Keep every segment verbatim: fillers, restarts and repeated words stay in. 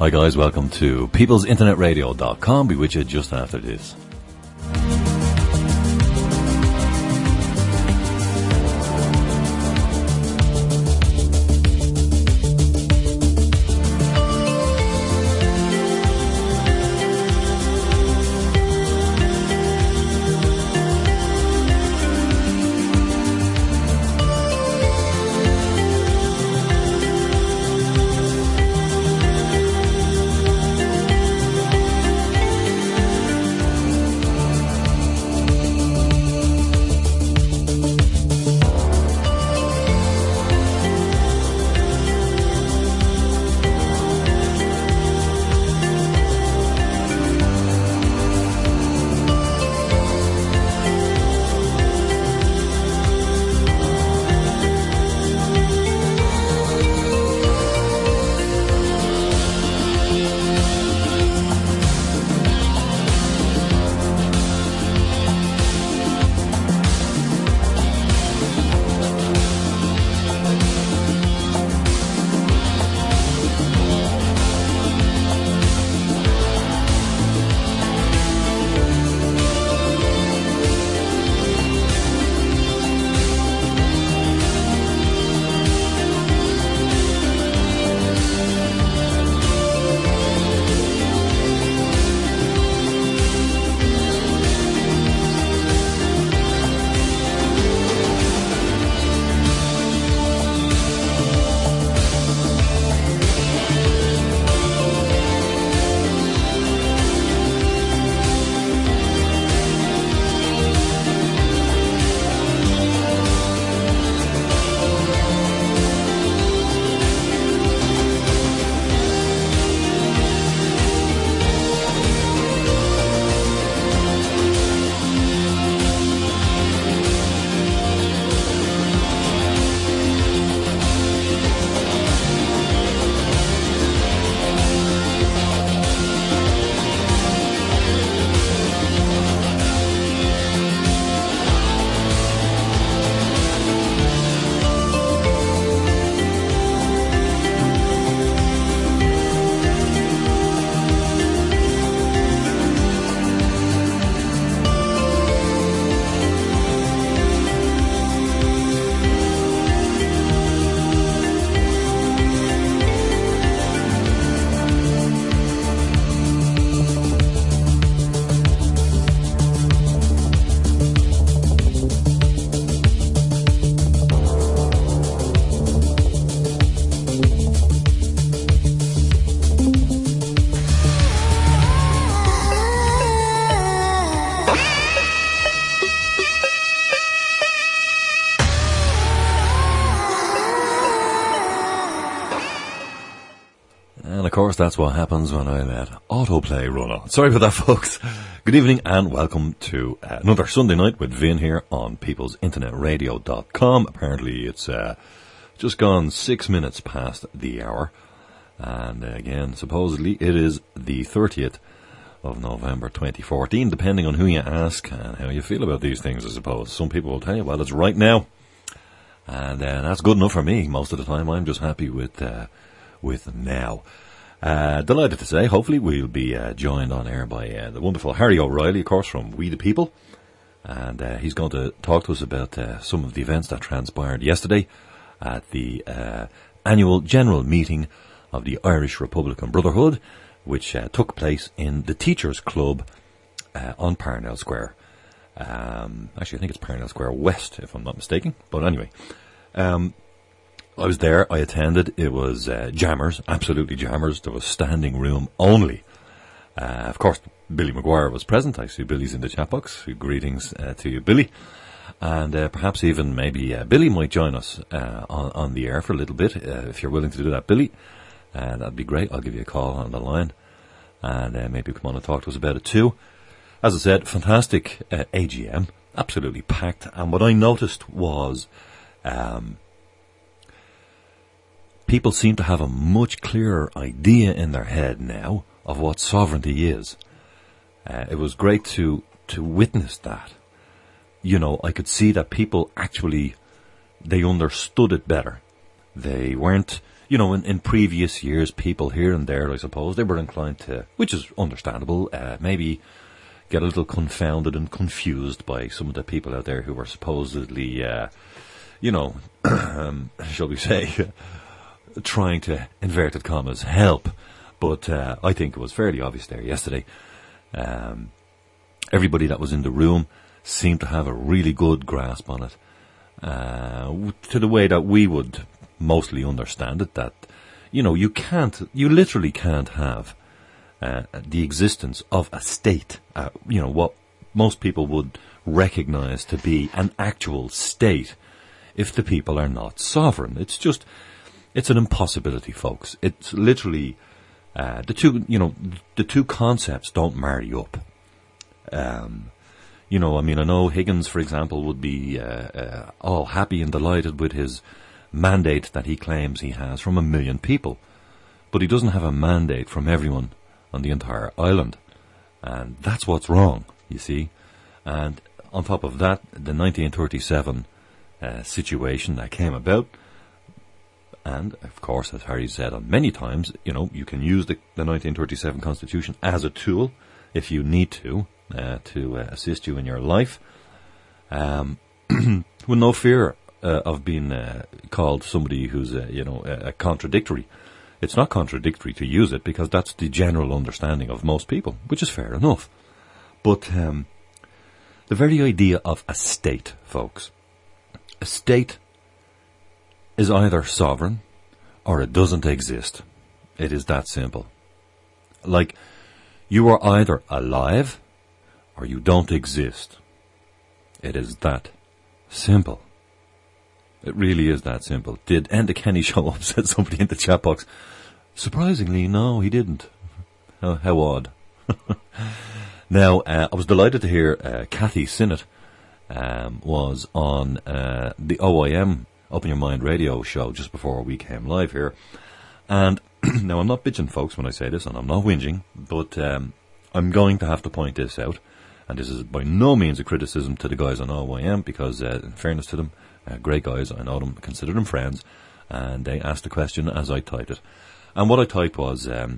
Hi guys, welcome to peoples internet radio dot com. Be with you just after this. Of course, that's what happens when I let autoplay run on. Sorry about that, folks. Good evening and welcome to uh, another Sunday night with Vin here on peoples internet radio dot com. Apparently, it's uh, just gone six minutes past the hour. And uh, again, supposedly, it is the thirtieth of November twenty fourteen, depending on who you ask and how you feel about these things, I suppose. Some people will tell you, well, it's right now. And uh, that's good enough for me. Most of the time, I'm just happy with, uh, with now. Uh, delighted to say, hopefully we'll be uh, joined on air by uh, the wonderful Harry O'Reilly, of course, from We the People. And uh, he's going to talk to us about uh, some of the events that transpired yesterday at the uh, annual general meeting of the Irish Republican Brotherhood, which uh, took place in the Teachers Club uh, on Parnell Square. Um, actually, I think it's Parnell Square West, if I'm not mistaken. But anyway, um, I was there, I attended, it was uh, jammers, absolutely jammers, there was standing room only. Uh, of course, Billy Maguire was present, I see Billy's in the chat box, greetings uh, to you, Billy. And uh, perhaps even maybe uh, Billy might join us uh, on, on the air for a little bit, uh, if you're willing to do that, Billy. Uh, that'd be great, I'll give you a call on the line, and uh, maybe come on and talk to us about it too. As I said, fantastic uh, A G M, absolutely packed, and what I noticed was... Um, people seem to have a much clearer idea in their head now of what sovereignty is. Uh, it was great to to witness that. You know, I could see that people actually, they understood it better. They weren't, you know, in, in previous years, people here and there, I suppose, they were inclined to, which is understandable, uh, maybe get a little confounded and confused by some of the people out there who were supposedly, uh, you know, um, shall we say, trying to, inverted commas, help. But uh, I think it was fairly obvious there yesterday. Um, everybody that was in the room seemed to have a really good grasp on it, uh, to the way that we would mostly understand it, that, you know, you can't, you literally can't have uh, the existence of a state, uh, you know, what most people would recognize to be an actual state if the people are not sovereign. It's just, it's an impossibility, folks. It's literally, uh, the two, you know, the two concepts don't marry up. Um, you know, I mean, I know Higgins, for example, would be uh, uh, all happy and delighted with his mandate that he claims he has from a million people. But he doesn't have a mandate from everyone on the entire island. And that's what's wrong, you see. And on top of that, the nineteen thirty-seven uh, situation that came about, and of course, as Harry said on many times, you know, you can use the, the nineteen thirty-seven Constitution as a tool if you need to, uh, to uh, assist you in your life, um, with no fear uh, of being uh, called somebody who's, uh, you know, uh, contradictory. It's not contradictory to use it because that's the general understanding of most people, which is fair enough. But um, the very idea of a state, folks, a state is either sovereign or it doesn't exist. It is that simple. Like, you are either alive or you don't exist. It is that simple. It really is that simple. Did Enda Kenny show up, said somebody in the chat box. Surprisingly, no, he didn't. Oh, how odd. Now, uh, I was delighted to hear uh, Kathy Sinnott um, was on uh, the O I M Open Your Mind radio show just before we came live here. And now, I'm not bitching, folks, when I say this, and I'm not whinging, but um, I'm going to have to point this out. And this is by no means a criticism to the guys on O I M, because uh, in fairness to them, uh, great guys, I know them, consider them friends, and they asked the question as I typed it. And what I typed was, um,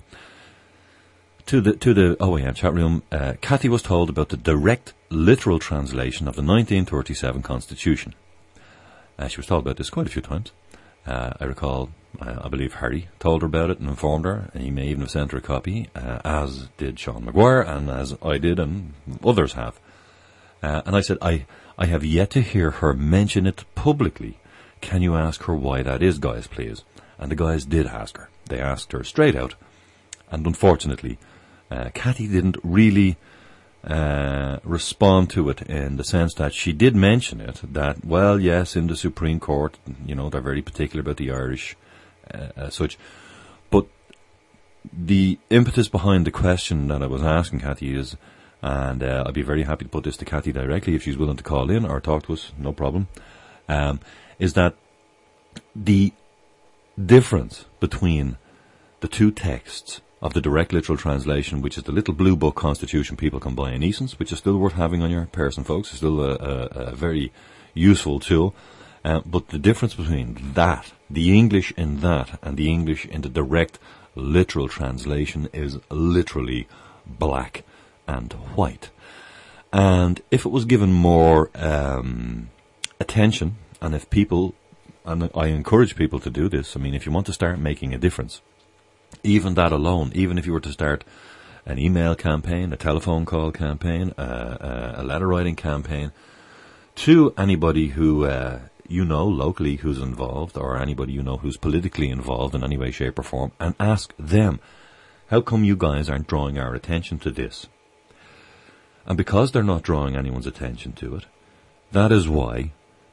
to the to the O A M chat room, uh, Kathy was told about the direct literal translation of the nineteen thirty-seven Constitution. Uh, she was told about this quite a few times. Uh, I recall, uh, I believe Harry told her about it and informed her, and he may even have sent her a copy, uh, as did Sean Maguire, and as I did, and others have. Uh, and I said, I, I have yet to hear her mention it publicly. Can you ask her why that is, guys, please? And the guys did ask her. They asked her straight out. And unfortunately, uh, Kathy didn't really uh, respond to it in the sense that she did mention it, that, well, yes, in the Supreme Court, you know, they're very particular about the Irish, uh, as such. But the impetus behind the question that I was asking Kathy is, and uh, I'd be very happy to put this to Kathy directly if she's willing to call in or talk to us, no problem, um, is that the difference between the two texts of the direct literal translation, which is the little blue book constitution people can buy in Eason's, which is still worth having on your person, folks. It's still a, a, a very useful tool. Uh, but the difference between that, the English in that, and the English in the direct literal translation is literally black and white. And if it was given more um, attention, and if people, and I encourage people to do this, I mean, if you want to start making a difference, even that alone, even if you were to start an email campaign, a telephone call campaign, uh, a letter writing campaign, to anybody who uh, you know locally who's involved, or anybody you know who's politically involved in any way, shape or form, and ask them, how come you guys aren't drawing our attention to this? And because they're not drawing anyone's attention to it, that is why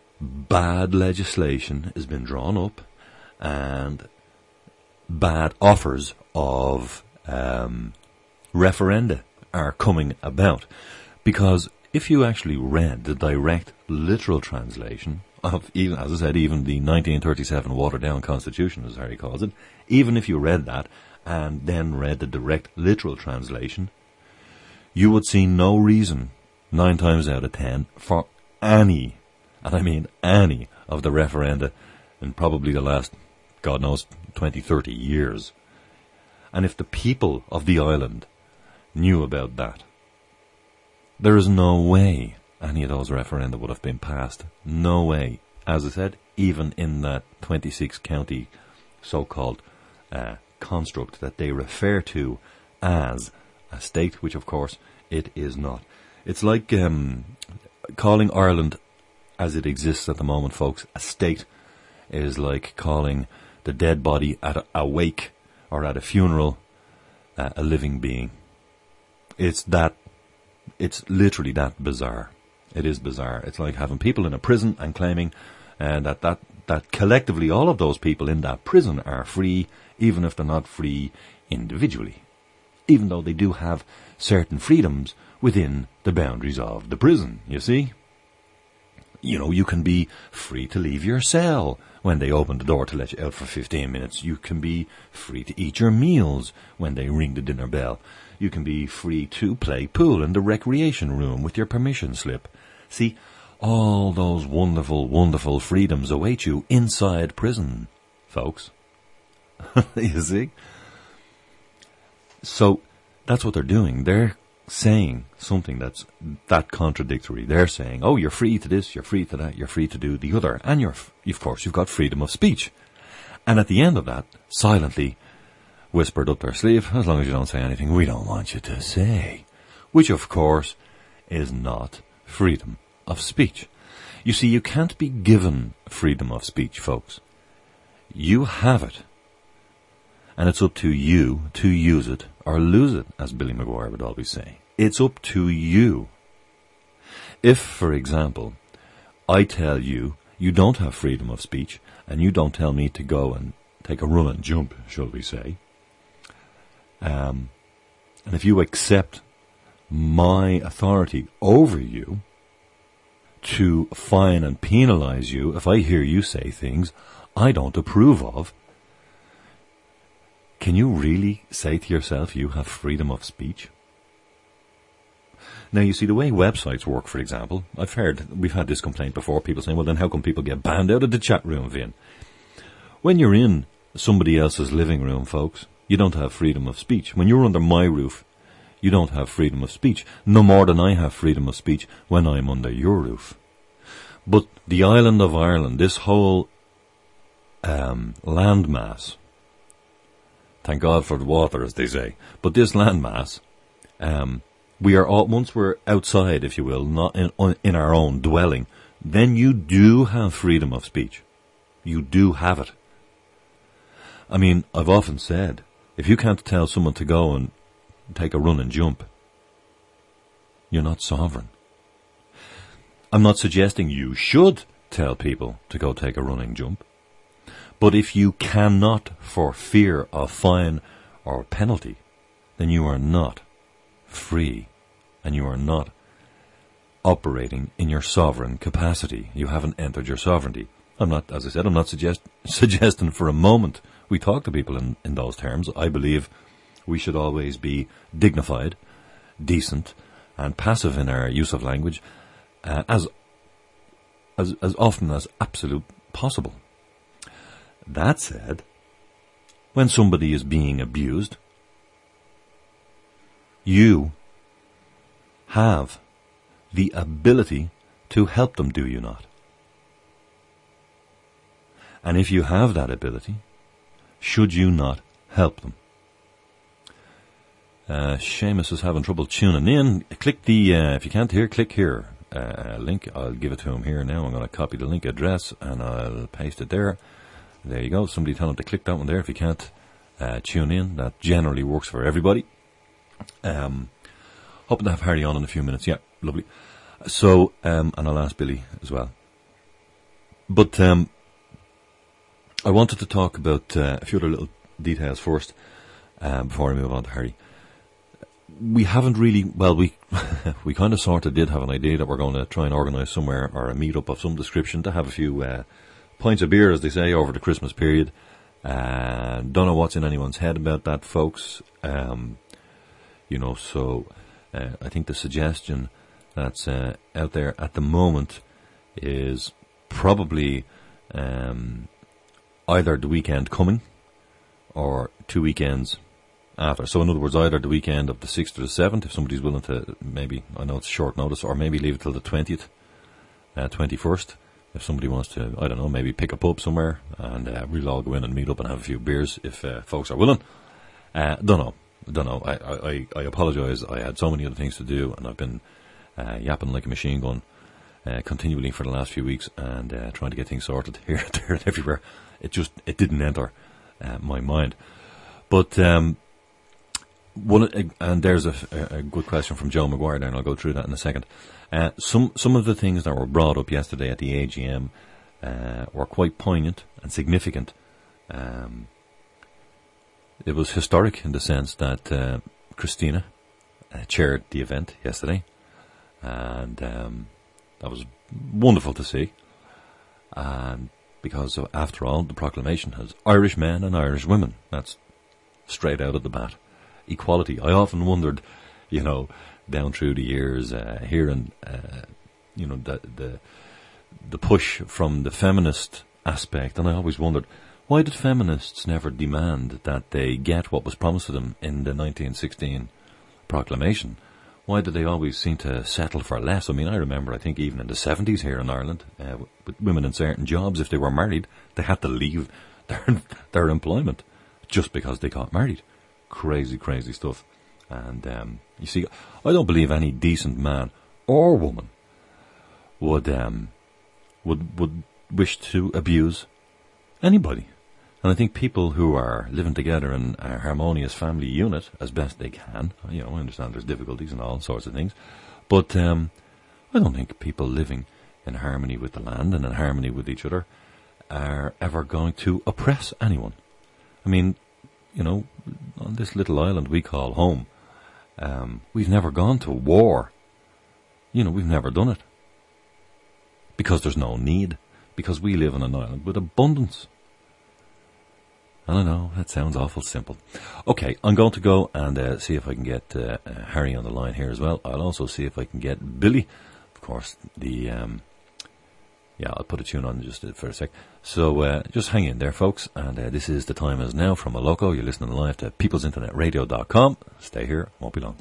bad legislation has been drawn up and bad offers of um, referenda are coming about. Because if you actually read the direct literal translation of, even as I said, even the nineteen thirty-seven watered-down Constitution, as Harry calls it, even if you read that and then read the direct literal translation, you would see no reason, nine times out of ten, for any, and I mean any, of the referenda in probably the last God knows, twenty, thirty years. And if the people of the island knew about that, there is no way any of those referenda would have been passed. No way. As I said, even in that twenty-six county so-called uh, construct that they refer to as a state, which of course it is not. It's like um, calling Ireland as it exists at the moment, folks, a state is like calling the dead body at a, a wake or at a funeral uh, a living being. It's that, it's literally that bizarre. It is bizarre. It's like having people in a prison and claiming uh, that, that, that collectively all of those people in that prison are free, even if they're not free individually. Even though they do have certain freedoms within the boundaries of the prison, you see? You know, you can be free to leave your cell when they open the door to let you out for fifteen minutes. You can be free to eat your meals when they ring the dinner bell. You can be free to play pool in the recreation room with your permission slip. See, all those wonderful, wonderful freedoms await you inside prison, folks. You see? So, that's what they're doing. They're saying something that's that contradictory. They're saying, oh, you're free to this, you're free to that, you're free to do the other. And you're, of course, you've got freedom of speech. And at the end of that, silently whispered up their sleeve, as long as you don't say anything we don't want you to say. Which, of course, is not freedom of speech. You see, you can't be given freedom of speech, folks. You have it. And it's up to you to use it or lose it, as Billy Maguire would always say. It's up to you. If, for example, I tell you you don't have freedom of speech and you don't tell me to go and take a run and jump, shall we say, um, and if you accept my authority over you to fine and penalize you if I hear you say things I don't approve of, can you really say to yourself you have freedom of speech? Now, you see, the way websites work, for example, I've heard, we've had this complaint before, people saying, well, then how come people get banned out of the chat room, Vin? When you're in somebody else's living room, folks, you don't have freedom of speech. When you're under my roof, you don't have freedom of speech, no more than I have freedom of speech when I'm under your roof. But the island of Ireland, this whole um, landmass, thank God for the water, as they say. But this landmass, um, we are all, once we're outside, if you will, not in, in our own dwelling, then you do have freedom of speech. You do have it. I mean, I've often said, if you can't tell someone to go and take a run and jump, you're not sovereign. I'm not suggesting you should tell people to go take a running jump. But if you cannot, for fear of fine or penalty, then you are not free and you are not operating in your sovereign capacity. You haven't entered your sovereignty. I'm not, as I said, I'm not suggest, suggesting for a moment we talk to people in, in those terms. I believe we should always be dignified, decent, and passive in our use of language uh, as, as as often as absolute possible. That said, when somebody is being abused, you have the ability to help them, do you not? And if you have that ability, should you not help them? Uh, Seamus is having trouble tuning in. Click the, uh, if you can't hear, click here. Uh, link, I'll give it to him here now. I'm going to copy the link address and I'll paste it there. There you go. Somebody tell him to click that one there if you can't uh, tune in. That generally works for everybody. Um, hoping to have Harry on in a few minutes. Yeah, lovely. So, um, and I'll ask Billy as well. But um, I wanted to talk about uh, a few other little details first uh, before I move on to Harry. We haven't really, well, we we kind of sort of did have an idea that we're going to try and organise somewhere or a meet-up of some description to have a few uh, pints of beer, as they say, over the Christmas period. Uh, don't know what's in anyone's head about that, folks. Um, you know, so uh, I think the suggestion that's uh, out there at the moment is probably um, either the weekend coming or two weekends after. So in other words, either the weekend of the sixth or the seventh, if somebody's willing to, maybe, I know it's short notice, or maybe leave it till the twentieth, uh, twenty-first. If somebody wants to, I don't know, maybe pick a pub somewhere and uh, we'll all go in and meet up and have a few beers if uh, folks are willing. Uh, don't know. Don't know. I, I, I apologise. I had so many other things to do and I've been uh, yapping like a machine gun uh, continually for the last few weeks and uh, trying to get things sorted here, there and everywhere. It just, it didn't enter uh, my mind. But, um, one, and there's a, a good question from Joe Maguire there, and I'll go through that in a second. Uh, some some of the things that were brought up yesterday at the A G M uh, were quite poignant and significant. Um, it was historic in the sense that uh, Christina uh, chaired the event yesterday, and um, that was wonderful to see. And because, of, after all, the proclamation has Irish men and Irish women. That's straight out of the bat. Equality. I often wondered, you know, down through the years, uh, hearing, uh, you know, the, the the push from the feminist aspect, and I always wondered, why did feminists never demand that they get what was promised to them in the nineteen sixteen proclamation? Why did they always seem to settle for less? I mean, I remember, I think even in the seventies here in Ireland, uh, with women in certain jobs, if they were married, they had to leave their their employment just because they got married. Crazy, crazy stuff. And um, you see, I don't believe any decent man or woman would um, would would wish to abuse anybody. And I think people who are living together in a harmonious family unit as best they can, you know, I understand there's difficulties and all sorts of things, but um, I don't think people living in harmony with the land and in harmony with each other are ever going to oppress anyone. I mean, you know, on this little island we call home, um, we've never gone to war. You know, we've never done it. Because there's no need. Because we live on an island with abundance. I don't know, that sounds awful simple. Okay, I'm going to go and uh, see if I can get uh, uh, Harry on the line here as well. I'll also see if I can get Billy. Of course, the... Um, Yeah, I'll put a tune on just for a sec. So uh, just hang in there, folks. And uh, this is The Time Is Now from Moloko. You're listening live to peoples internet radio dot com. Stay here. Won't be long.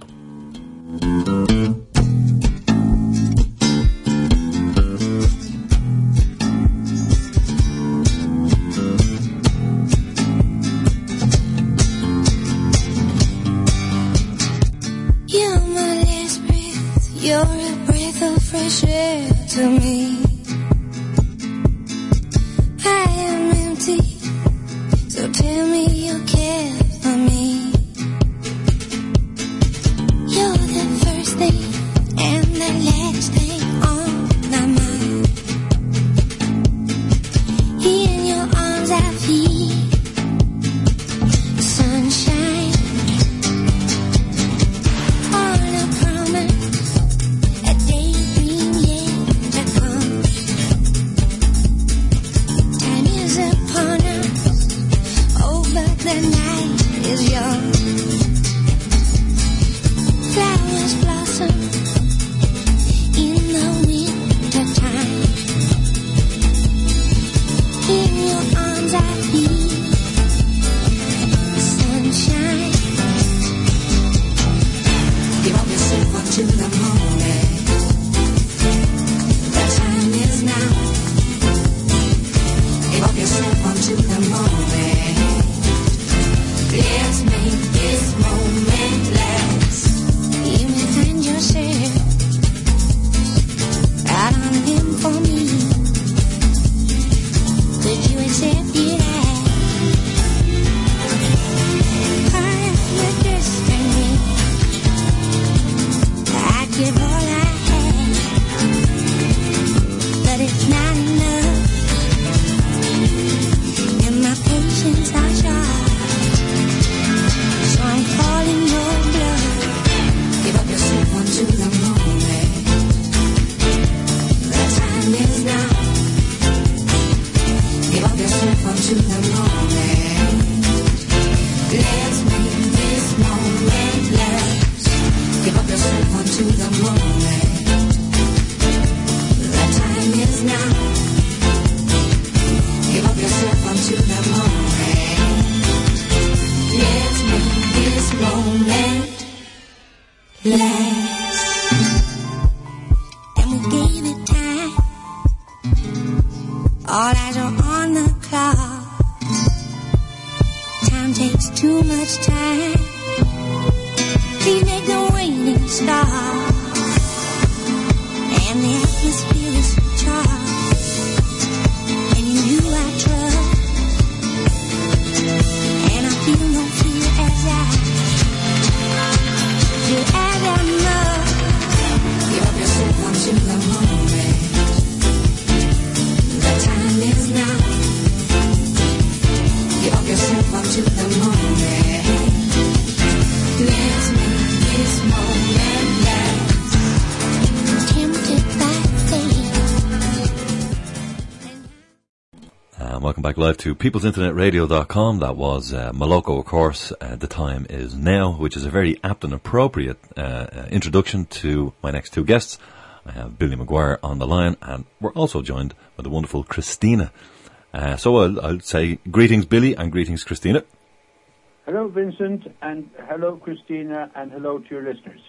You're my last breath. You're a breath of fresh air to me. I am empty, so tell me you care for me. You're the first thing and the last thing on my mind. In your arms I feel sunshine. On a promise, a daydream yet to come. Upon us, oh, but the night is young. Flowers blossom in the winter time. In your arms I feel sunshine. Give up yourself unto the moment. The time is now. Give up yourself unto the moment. Let's make this moment last. You may find yourself out on a limb for me. Could you accept it as part of your destiny? I'd give all I have, but it's not enough. And my patience are short, so I'm calling your bluff. Give up yourself unto the moment. The time is now. Give up yourself unto the moment. Let's make this moment last. Give up yourself unto the moment. The time is now. Give up yourself unto the last. And we gave it time. All eyes are on the clock. Time takes too much time. Please make the waiting stop. And the atmosphere is charged. And in you I trust. And I feel no fear as I feel as I must. Give up yourself onto the moment. The time is now. Give up yourself onto the moment. Let's make this moment last. Tempted by fate. And welcome back live to peoples internet radio dot com. That was uh, Moloko, of course. Uh, the time is now, which is a very apt and appropriate uh, uh, introduction to my next two guests. I have Billy McGuire on the line, and we're also joined by the wonderful Christina. Uh, so I'll, I'll say greetings, Billy, and greetings, Christina. Hello, Vincent, and hello, Christina, and hello to your listeners.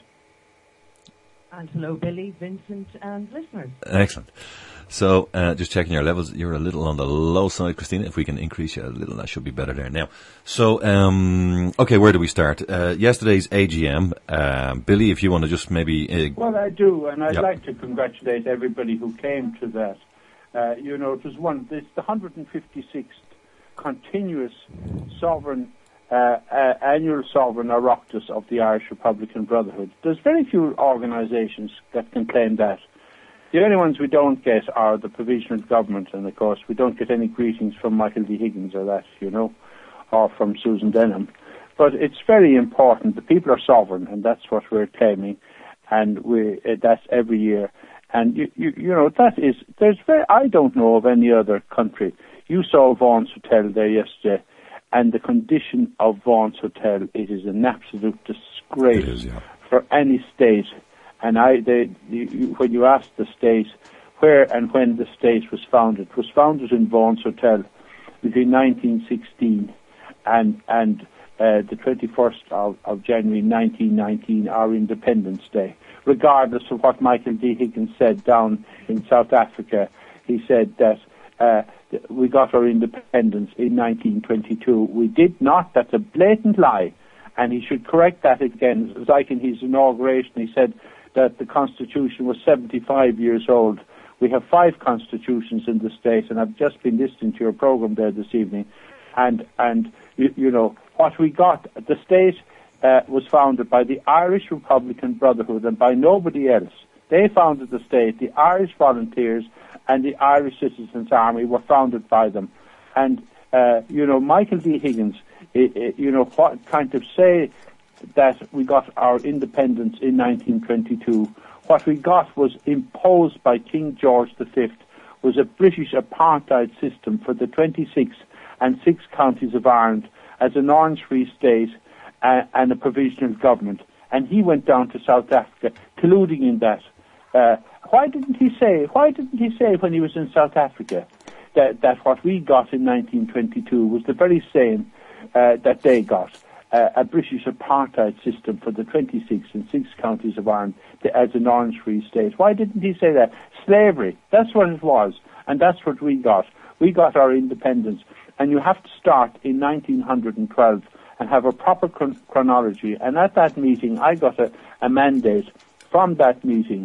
And hello, Billy, Vincent, and listeners. Excellent. So, uh, just checking your levels. You're a little on the low side, Christina. If we can increase you a little, that should be better there now. So, um, okay, where do we start? Uh, yesterday's A G M. Uh, Billy, if you want to just maybe... Uh, Well, I do, and I'd Yep. like to congratulate everybody who came to that. Uh, you know, it was one, it's the one hundred fifty-sixth continuous sovereign, uh, uh, annual sovereign Oireachtas of the Irish Republican Brotherhood. There's very few organisations that can claim that. The only ones we don't get are the provisional government, and of course we don't get any greetings from Michael D. Higgins or that, you know, or from Susan Denham. But it's very important. The people are sovereign, and that's what we're claiming, and we uh, that's every year. And you, you, you know, that is there's very. I don't know of any other country. You saw Vaughan's Hotel there yesterday, and the condition of Vaughan's Hotel, it is an absolute disgrace It is, yeah. for any state. And I, they, you, when you ask the state where and when the state was founded, it was founded in Vaughan's Hotel between nineteen sixteen and and uh, the twenty-first of, of January nineteen nineteen, our Independence Day. Regardless of what Michael D. Higgins said down in South Africa, he said that uh, we got our independence in nineteen twenty-two. We did not. That's a blatant lie, and he should correct that again. It was like in his inauguration, he said that the Constitution was seventy-five years old. We have five constitutions in the state, and I've just been listening to your program there this evening, and and you, you know what we got. The state uh, was founded by the Irish Republican Brotherhood and by nobody else. They founded the state. The Irish Volunteers and the Irish Citizens Army were founded by them, and uh, you know Michael D. Higgins, it, it, you know what kind of say that we got our independence in nineteen twenty-two. What we got was imposed by King George the Fifth, was a British apartheid system for the twenty-six and six counties of Ireland as an Orange-Free state uh, and a provisional government. And he went down to South Africa, colluding in that. Uh, why didn't he say, why didn't he say when he was in South Africa that, that what we got in nineteen twenty-two was the very same uh, that they got? Uh, a British apartheid system for the twenty-six and six counties of Ireland the, as an Orange-Free state. Why didn't he say that? Slavery, that's what it was, and that's what we got. We got our independence, and you have to start in nineteen twelve and have a proper chron- chronology. And at that meeting, I got a, a mandate from that meeting.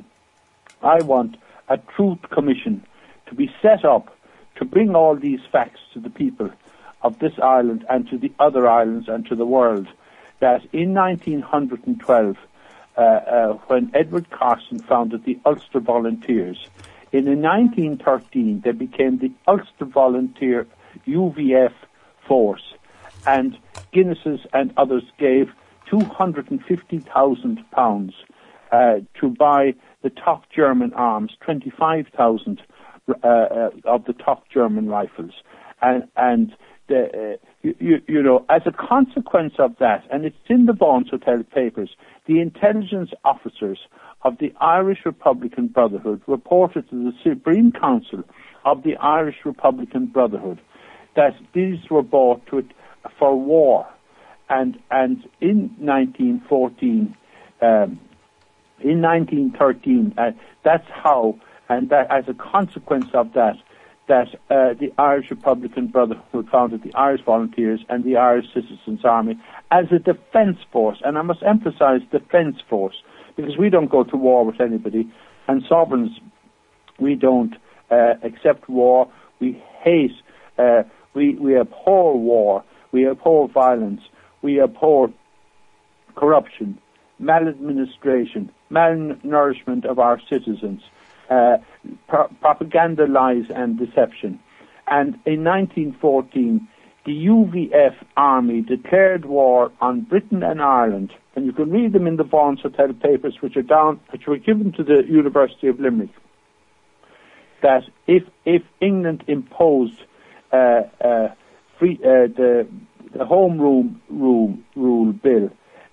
I want a truth commission to be set up to bring all these facts to the people of this island and to the other islands and to the world, that in nineteen twelve, uh, uh, when Edward Carson founded the Ulster Volunteers, in nineteen thirteen they became the Ulster Volunteer U V F force, and Guinnesses and others gave two hundred fifty thousand pounds uh, to buy the top German arms, twenty-five thousand uh, uh, of the top German rifles, and and The, uh, you, you, you know, as a consequence of that, and it's in the Vaughan's Hotel papers, the intelligence officers of the Irish Republican Brotherhood reported to the Supreme Council of the Irish Republican Brotherhood that these were bought to it for war. And and in nineteen fourteen, um, in nineteen thirteen, uh, that's how, and that as a consequence of that, that uh, the Irish Republican Brotherhood founded the Irish Volunteers and the Irish Citizens Army as a defence force. And I must emphasise defence force, because we don't go to war with anybody, and sovereigns, we don't uh, accept war, we hate, uh, we, we abhor war, we abhor violence, we abhor corruption, maladministration, malnourishment of our citizens, uh, pro- propaganda, lies and deception. And in nineteen fourteen, the U V F army declared war on Britain and Ireland, and you can read them in the Vaughan's Hotel papers, which are down, which were given to the University of Limerick, that if if England imposed uh, uh, free, uh, the the Home Rule rule, rule bill,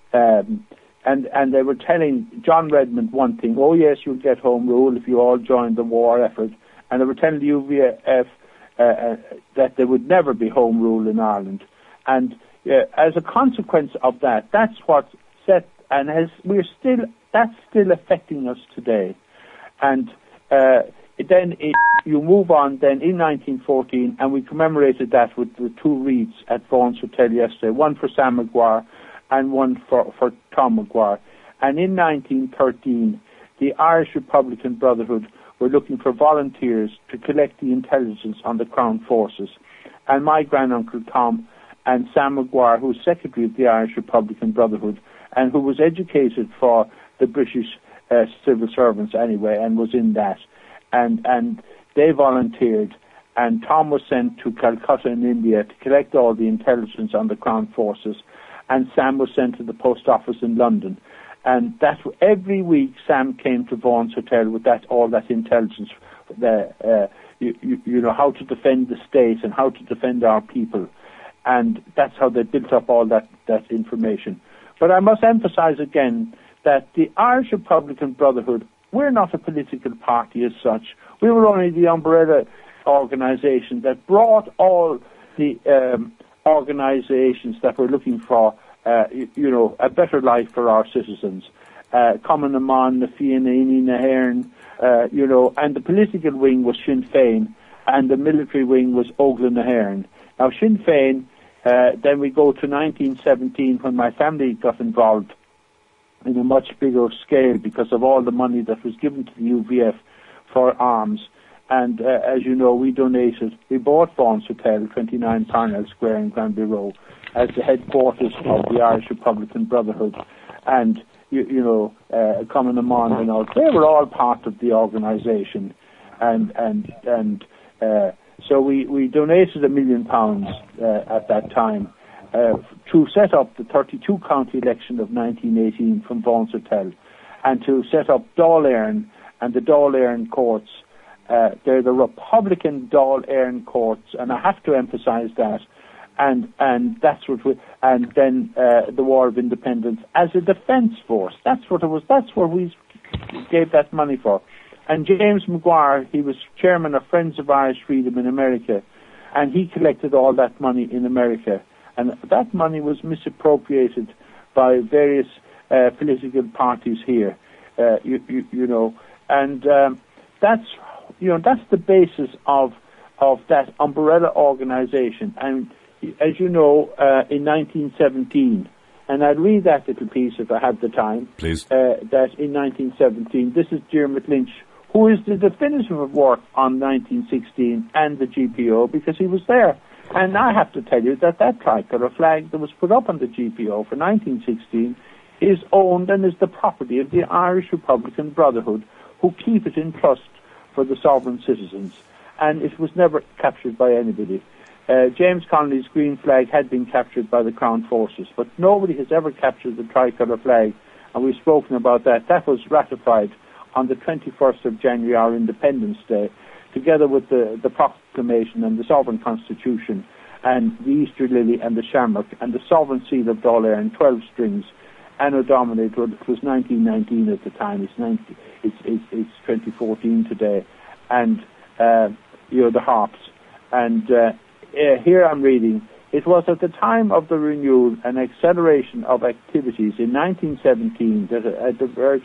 um, and and they were telling John Redmond one thing: oh yes, you'll get Home Rule if you all join the war effort, and they were telling the U V F uh, uh, that there would never be Home Rule in Ireland, and uh, as a consequence of that, that's what set and has we're still that's still affecting us today, and. Uh, Then it, you move on then in nineteen fourteen, and we commemorated that with the two wreaths at Vaughan's Hotel yesterday, one for Sam Maguire and one for, for Tom Maguire. And in nineteen thirteen, the Irish Republican Brotherhood were looking for volunteers to collect the intelligence on the Crown Forces. And my granduncle Tom and Sam Maguire, who was secretary of the Irish Republican Brotherhood and who was educated for the British uh, civil servants anyway and was in that, And, and they volunteered, and Tom was sent to Calcutta in India to collect all the intelligence on the Crown Forces, and Sam was sent to the post office in London. And that every week Sam came to Vaughan's Hotel with that all that intelligence, the, uh, you, you, you know, how to defend the state and how to defend our people. And that's how they built up all that, that information. But I must emphasize again that the Irish Republican Brotherhood, we're not a political party as such. We were only the umbrella organisation that brought all the um, organisations that were looking for, uh, you, you know, a better life for our citizens. Uh, Common Amon, na Fianna, Ini, na Herne, uh, you know, and the political wing was Sinn Féin, and the military wing was Ógla na Herne. Now, Sinn Féin, uh, then we go to nineteen seventeen when my family got involved in a much bigger scale because of all the money that was given to the U V F for arms. And uh, as you know, we donated, we bought Vaughan's Hotel, twenty-nine Parnell Square in Granby Row, as the headquarters of the Irish Republican Brotherhood. And, you, you know, uh, Common Amon and all, they were all part of the organisation. And, and, and uh, so we, we donated a million pounds uh, at that time. Uh, to set up the thirty-two county election of nineteen eighteen from Vaughan's Hotel, and to set up Dáil Éireann and the Dáil Éireann courts. Uh, they're the Republican Dáil Éireann courts, and I have to emphasise that. And and that's what we, and then uh, the War of Independence as a defence force. That's what it was. That's what we gave that money for. And James Maguire, he was chairman of Friends of Irish Freedom in America, and he collected all that money in America. And that money was misappropriated by various uh, political parties here, uh, you, you, you know, and um, that's, you know, that's the basis of of that umbrella organisation. And as you know, uh, in nineteen seventeen, and I'd read that little piece if I had the time. Please. Uh, that in nineteen seventeen, this is Diarmuid Lynch, who is the definitive work on nineteen sixteen and the G P O, because he was there. And I have to tell you that that tricolour flag that was put up on the G P O for nineteen sixteen is owned and is the property of the Irish Republican Brotherhood, who keep it in trust for the sovereign citizens. And it was never captured by anybody. Uh, James Connolly's green flag had been captured by the Crown Forces, but nobody has ever captured the tricolour flag, and we've spoken about that. That was ratified on the twenty-first of January, our Independence Day, together with the, the proclamation and the sovereign constitution and the Easter lily and the shamrock and the sovereign seal of Dáil Éireann, twelve strings. Anno Domini, it was nineteen nineteen at the time. It's, ninety, it's, it's, it's twenty fourteen today. And, uh, you know, the harps. And uh, uh, here I'm reading, it was at the time of the renewal and acceleration of activities in nineteen seventeen that a, a divergence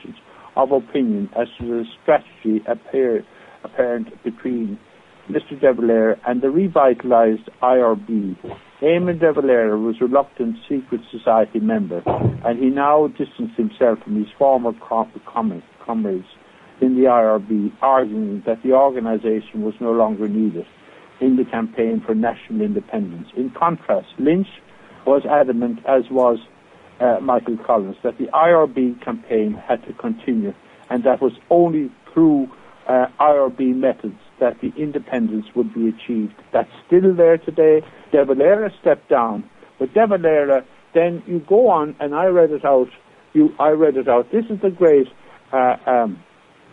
of opinion as to the strategy appear, apparent between Mister De Valera and the revitalized I R B. Eamon De Valera was a reluctant secret society member, and he now distanced himself from his former comrades in the I R B, arguing that the organization was no longer needed in the campaign for national independence. In contrast, Lynch was adamant, as was uh, Michael Collins, that the I R B campaign had to continue, and that was only through uh, I R B methods that the independence would be achieved. That's still there today. De Valera stepped down, but De Valera, then you go on, and I read it out. You, I read it out. This is the great uh, um,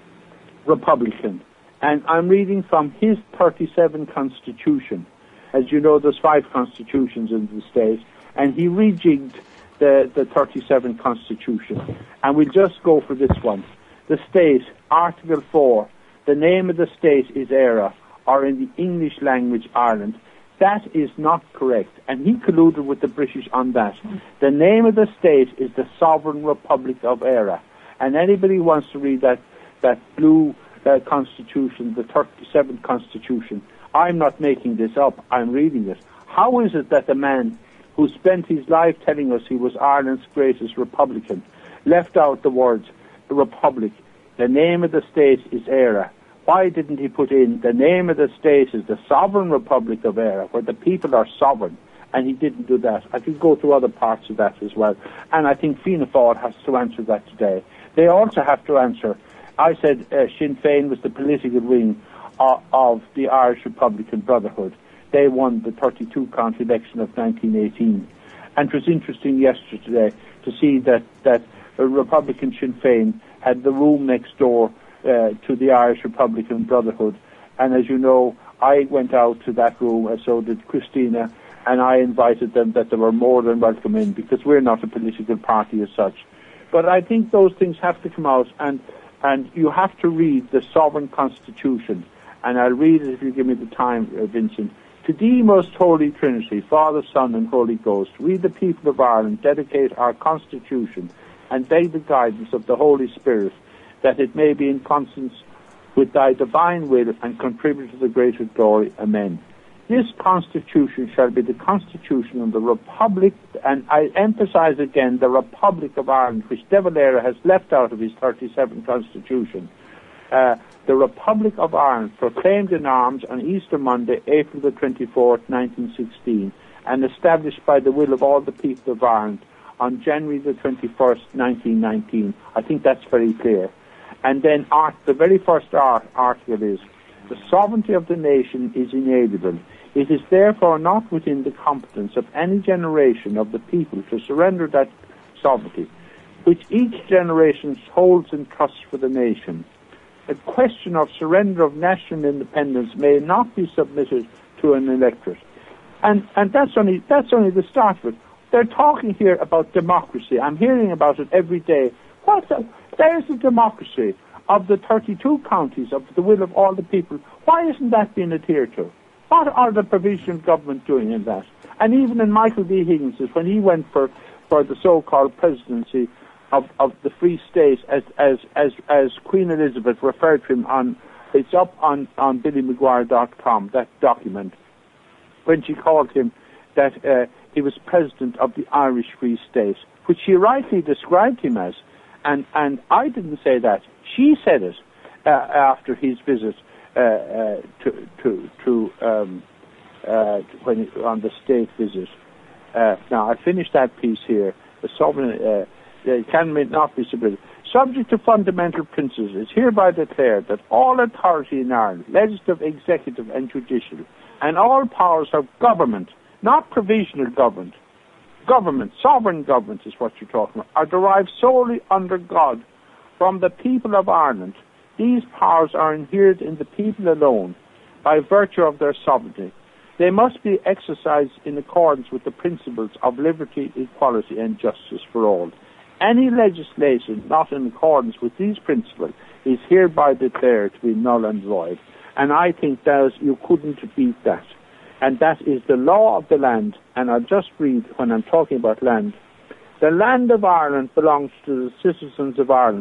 Republican, and I'm reading from his thirty-seven Constitution. As you know, there's five constitutions in the state, and he rejigged the, the thirty-seven Constitution. And we'll just go for this one. The state, Article four, the name of the state is Éire, or in the English language, Ireland. That is not correct, and he colluded with the British on that. The name of the state is the Sovereign Republic of Éire, and anybody who wants to read that, that blue uh, Constitution, the thirty-seventh Constitution, I'm not making this up, I'm reading it. How is it that the man who spent his life telling us he was Ireland's greatest Republican left out the words Republic? The name of the state is Éire. Why didn't he put in the name of the state is the Sovereign Republic of Éire, where the people are sovereign? And he didn't do that. I could go through other parts of that as well. And I think Fianna Fáil has to answer that today. They also have to answer, I said uh, Sinn Féin was the political wing of, of the Irish Republican Brotherhood. They won the thirty-two county election of nineteen eighteen. And it was interesting yesterday to see that, that Republican Sinn Féin had the room next door uh, to the Irish Republican Brotherhood. And as you know, I went out to that room, and so did Christina, and I invited them that they were more than welcome in, because we're not a political party as such. But I think those things have to come out, and, and you have to read the Sovereign Constitution. And I'll read it if you give me the time, uh, Vincent. To thee, most holy Trinity, Father, Son, and Holy Ghost, we, the people of Ireland, dedicate our Constitution and beg the guidance of the Holy Spirit, that it may be in consonance with thy divine will and contribute to the greater glory. Amen. This Constitution shall be the Constitution of the Republic, and I emphasize again, the Republic of Ireland, which De Valera has left out of his thirty-seventh Constitution. Uh, the Republic of Ireland, proclaimed in arms on Easter Monday, April the twenty-fourth, nineteen sixteen, and established by the will of all the people of Ireland on January the twenty-first, nineteen nineteen. I think that's very clear. And then art, the very first art, article is, the sovereignty of the nation is inalienable. It is therefore not within the competence of any generation of the people to surrender that sovereignty, which each generation holds in trust for the nation. A question of surrender of national independence may not be submitted to an electorate. And, and that's only, that's only the start of it. They're talking here about democracy. I'm hearing about it every day. What's a, there's the democracy of the thirty-two counties, of the will of all the people. Why isn't that being adhered to? What are the provisional government doing in that? And even in Michael D. Higgins's, when he went for, for the so-called presidency of, of the Free State, as, as, as, as Queen Elizabeth referred to him on, it's up on, on billy mcguire dot com, that document, when she called him that uh, he was president of the Irish Free State, which she rightly described him as. And, and I didn't say that. She said it uh, after his visit uh, uh, to, to, to um, uh, when he, on the state visit. Uh, now, I finished that piece here. The sovereign uh, it can not be submitted. Subject to fundamental principles, it's hereby declared that all authority in Ireland, legislative, executive, and judicial, and all powers of government, not provisional government, government, sovereign government is what you're talking about, are derived solely under God from the people of Ireland. These powers are inherent in the people alone by virtue of their sovereignty. They must be exercised in accordance with the principles of liberty, equality, and justice for all. Any legislation not in accordance with these principles is hereby declared to be null and void. And I think that is, you couldn't beat that. And that is the law of the land. And I'll just read, when I'm talking about land, the land of Ireland belongs to the citizens of Ireland,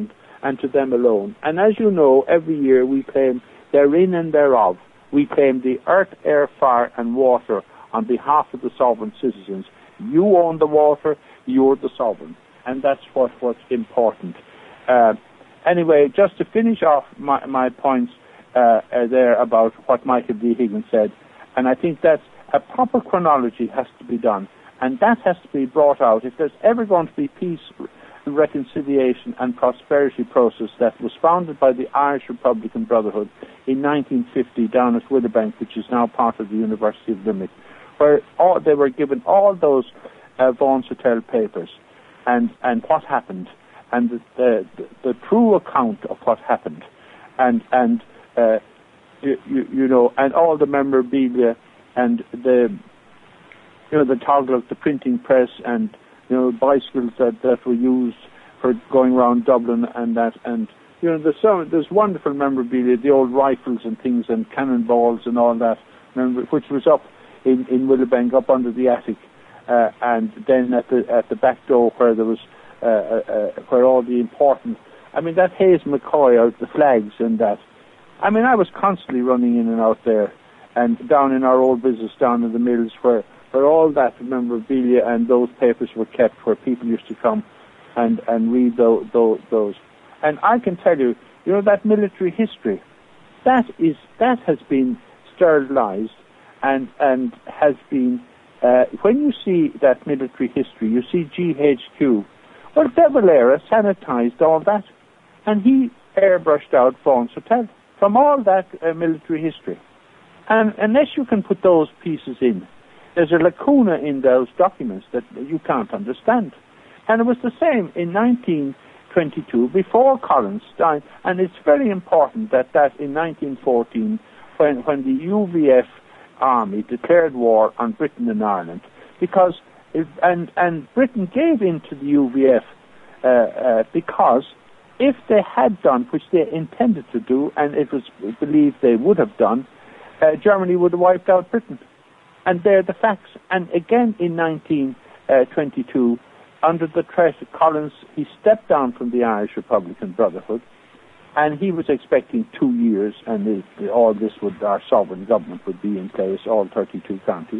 and to them alone. And as you know, every year we claim therein and thereof. We claim the earth, air, fire, and water on behalf of the sovereign citizens. You own the water, you're the sovereign. And that's what, what's important. Uh, anyway, just to finish off my, my points uh, uh, there about what Michael D. Higgins said, and I think that a proper chronology has to be done, and that has to be brought out. If there's ever going to be peace, reconciliation, and prosperity process that was founded by the Irish Republican Brotherhood in nineteen fifty down at Willowbank, which is now part of the University of Limerick, where all, they were given all those uh, Vaughan's Hotel papers and, and what happened, and the, the, the, the true account of what happened, and, and uh, you, you, you know, and all the memorabilia and the, you know, the toggle of the printing press and, you know, bicycles that, that were used for going around Dublin and that, and, you know, there's, so, there's wonderful memorabilia, the old rifles and things and cannonballs and all that, remember, which was up in, in Willowbank, up under the attic, uh, and then at the at the back door where there was, uh, uh, where all the important, I mean, that Hayes McCoy out, the flags and that, I mean, I was constantly running in and out there, and down in our old business down in the mills where, where all that memorabilia and those papers were kept, where people used to come and, and read those, those. And I can tell you, you know, that military history, that is, that has been sterilized and, and has been, uh, when you see that military history, you see G H Q, well, De Valera sanitized all that, and he airbrushed out Vaughan's Hotel from all that uh, military history. And unless you can put those pieces in, there's a lacuna in those documents that you can't understand. And it was the same in nineteen twenty-two, before Collins died, and it's very important that, that in nineteen fourteen, when, when the U V F army declared war on Britain and Ireland, because, it, and, and Britain gave in to the U V F uh, uh, because if they had done, which they intended to do, and it was believed they would have done, uh, Germany would have wiped out Britain. And they're the facts. And again in nineteen twenty-two, under the threat of Collins, he stepped down from the Irish Republican Brotherhood, and he was expecting two years, and it, all this would, our sovereign government would be in place, all thirty-two counties.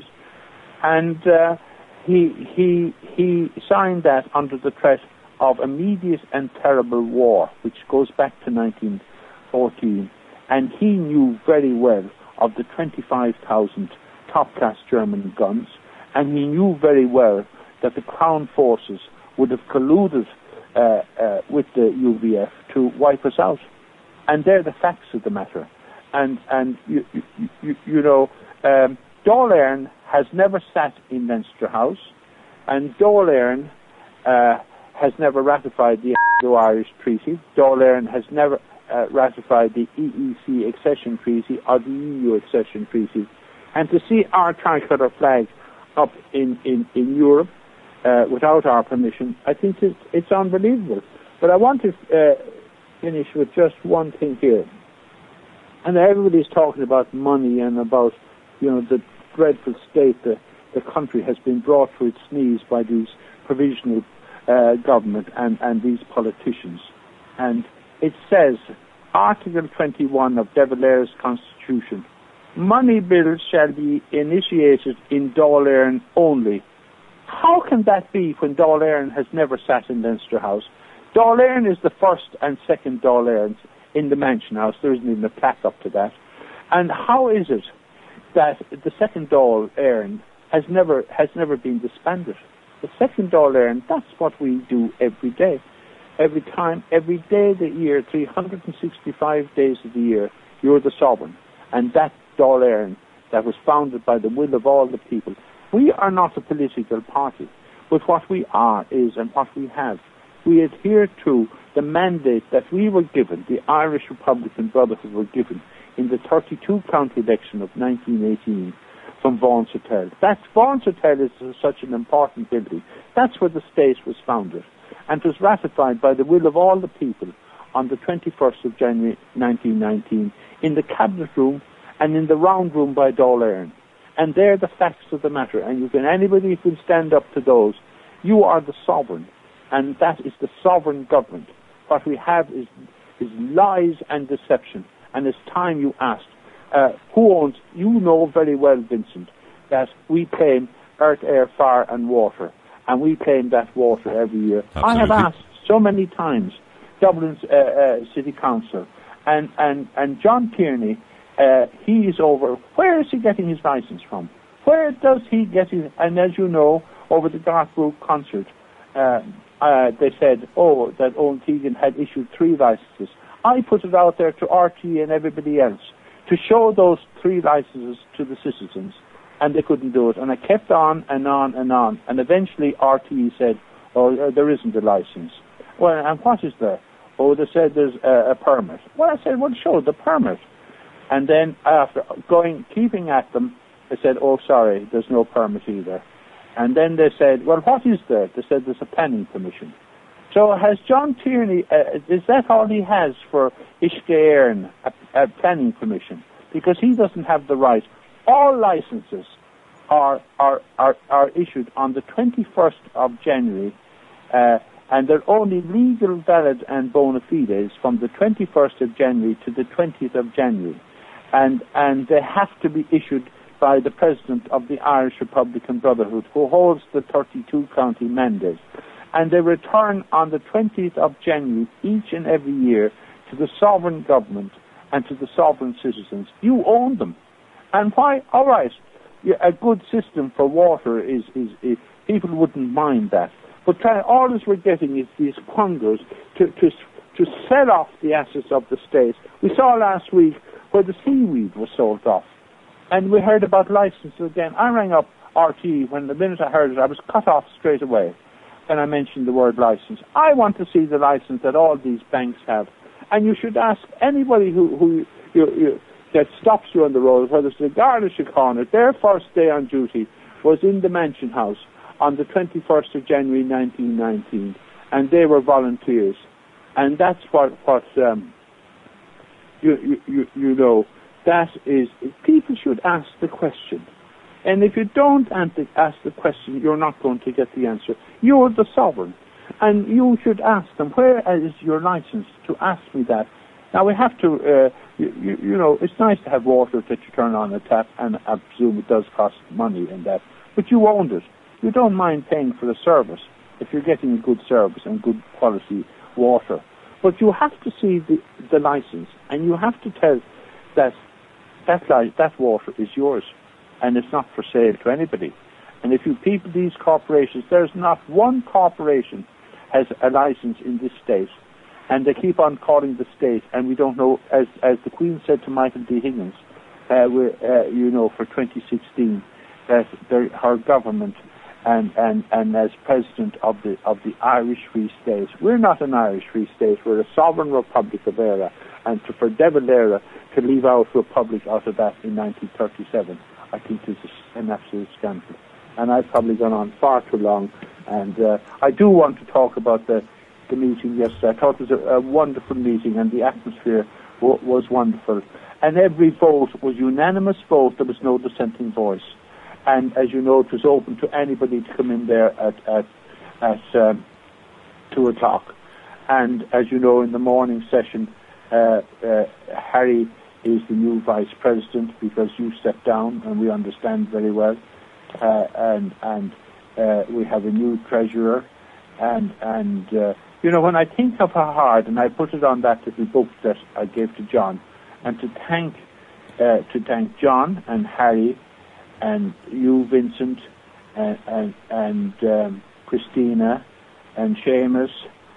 And uh, he he he signed that under the threat of immediate and terrible war, which goes back to nineteen fourteen, and he knew very well of the twenty-five thousand top-class German guns, and he knew very well that the Crown forces would have colluded uh, uh, with the U V F to wipe us out. And they're the facts of the matter. And, and you, you, you, you know, um, Dáil Éireann has never sat in Leinster House, and Dáil Éireann uh, has never ratified the Anglo-Irish Treaty. Dáil Éireann has never uh, ratified the E E C accession treaty or the E U accession treaty. And to see our tricolour flag up in, in, in Europe uh, without our permission, I think it's, it's unbelievable. But I want to uh, finish with just one thing here. And everybody's talking about money and about, you know, the dreadful state that the country has been brought to its knees by these provisional uh, government and, and these politicians. And it says, Article twenty-one of De Valera's Constitution, money bills shall be initiated in Dáil Éireann only. How can that be when Dáil Éireann has never sat in Leinster House? Dáil Éireann is the first and second Dáil Éireanns in the Mansion House. There isn't even a plaque up to that. And how is it that the second Dáil Éireann has never has never been disbanded? The second Dáil Éireann, that's what we do every day. Every time, every day of the year, three hundred sixty-five days of the year, you're the sovereign. And that Dáil Éireann that was founded by the will of all the people. We are not a political party, but what we are is, and what we have, we adhere to the mandate that we were given, the Irish Republican Brotherhood were given, in the thirty-two county election of nineteen eighteen from Vaughan's Hotel. That Vaughan's Hotel is such an important building. That's where the state was founded, and was ratified by the will of all the people on the twenty-first of January nineteen nineteen in the Cabinet Room and in the Round Room by Dáil Éireann. And they're the facts of the matter, and you can, anybody who can stand up to those, you are the sovereign, and that is the sovereign government. what we have is is lies and deception. And it's time you asked, uh, who owns, you know very well, Vincent, that we claim earth, air, fire and water. And we claim that water every year. Absolutely. I have asked so many times, Dublin's uh, uh, City Council, and, and, and John Tierney, uh, he is over, where is he getting his license from? Where does he get his, and as you know, over the Garth Brooke concert, uh, uh, they said, oh, that Owen Keegan had issued three licenses. I put it out there to R T E and everybody else to show those three licenses to the citizens, and they couldn't do it. And I kept on and on and on, and eventually R T E said, oh, there isn't a license. Well, and what is there? Oh, they said there's a, a permit. Well, I said, well, show the permit. And then after going, keeping at them, they said, oh, sorry, there's no permit either. And then they said, well, what is there? They said there's a planning permission. So has John Tierney, uh, is that all he has for Ishkairn, a, a planning permission? Because he doesn't have the right. All licenses are are, are, are issued on the twenty-first of January, uh, and they're only legal, valid and bona fides from the twenty-first of January to the twentieth of January. And, and they have to be issued by the President of the Irish Republican Brotherhood, who holds the thirty-two county mandate. And they return on the twentieth of January each and every year to the sovereign government and to the sovereign citizens. You own them. And why? All right, a good system for water is, is, is people wouldn't mind that. But try, all this we're getting is these quangos to, to, to sell off the assets of the state. We saw last week where the seaweed was sold off. And we heard about licenses again. I rang up R T E when the minute I heard it, I was cut off straight away when I mentioned the word license. I want to see the license that all these banks have. And you should ask anybody who, who you, you, that stops you on the road, whether it's the Garda Síochána, their first day on duty was in the Mansion House on the twenty-first of January nineteen nineteen, and they were volunteers. And that's what, what um, you, you, you, you know, that is, people should ask the question. And if you don't ask the question, you're not going to get the answer. You're the sovereign. And you should ask them, where is your license to ask me that? Now, we have to, uh, you, you, you know, it's nice to have water that you turn on a tap, and I presume it does cost money and that. But you owned it. You don't mind paying for the service if you're getting a good service and good quality water. But you have to see the, the license, and you have to tell that that, li- that water is yours, and it's not for sale to anybody. And if you people, these corporations, there's not one corporation has a license in this state, and they keep on calling the state, and we don't know, as as the Queen said to Michael D. Higgins, uh, we, uh, you know, for twenty sixteen, that the, her government and, and, and as president of the of the Irish Free State, we're not an Irish Free State, we're a sovereign Republic of Eire, and to, for De Valera to leave out Republic out of that in nineteen thirty-seven, I think is an absolute scandal. And I've probably gone on far too long, and uh, I do want to talk about the, the meeting yesterday. I thought it was a, a wonderful meeting, and the atmosphere w- was wonderful. And every vote was unanimous vote, there was no dissenting voice. And as you know, it was open to anybody to come in there at, at, at um, two o'clock. And as you know, in the morning session, uh, uh, Harry is the new vice president because you stepped down, and we understand very well. Uh, and and uh, we have a new treasurer, and and uh, you know, when I think of how hard, and I put it on that little book that I gave to John, and to thank uh, to thank John and Harry, and you, Vincent, and and, and um, Christina, and Seamus,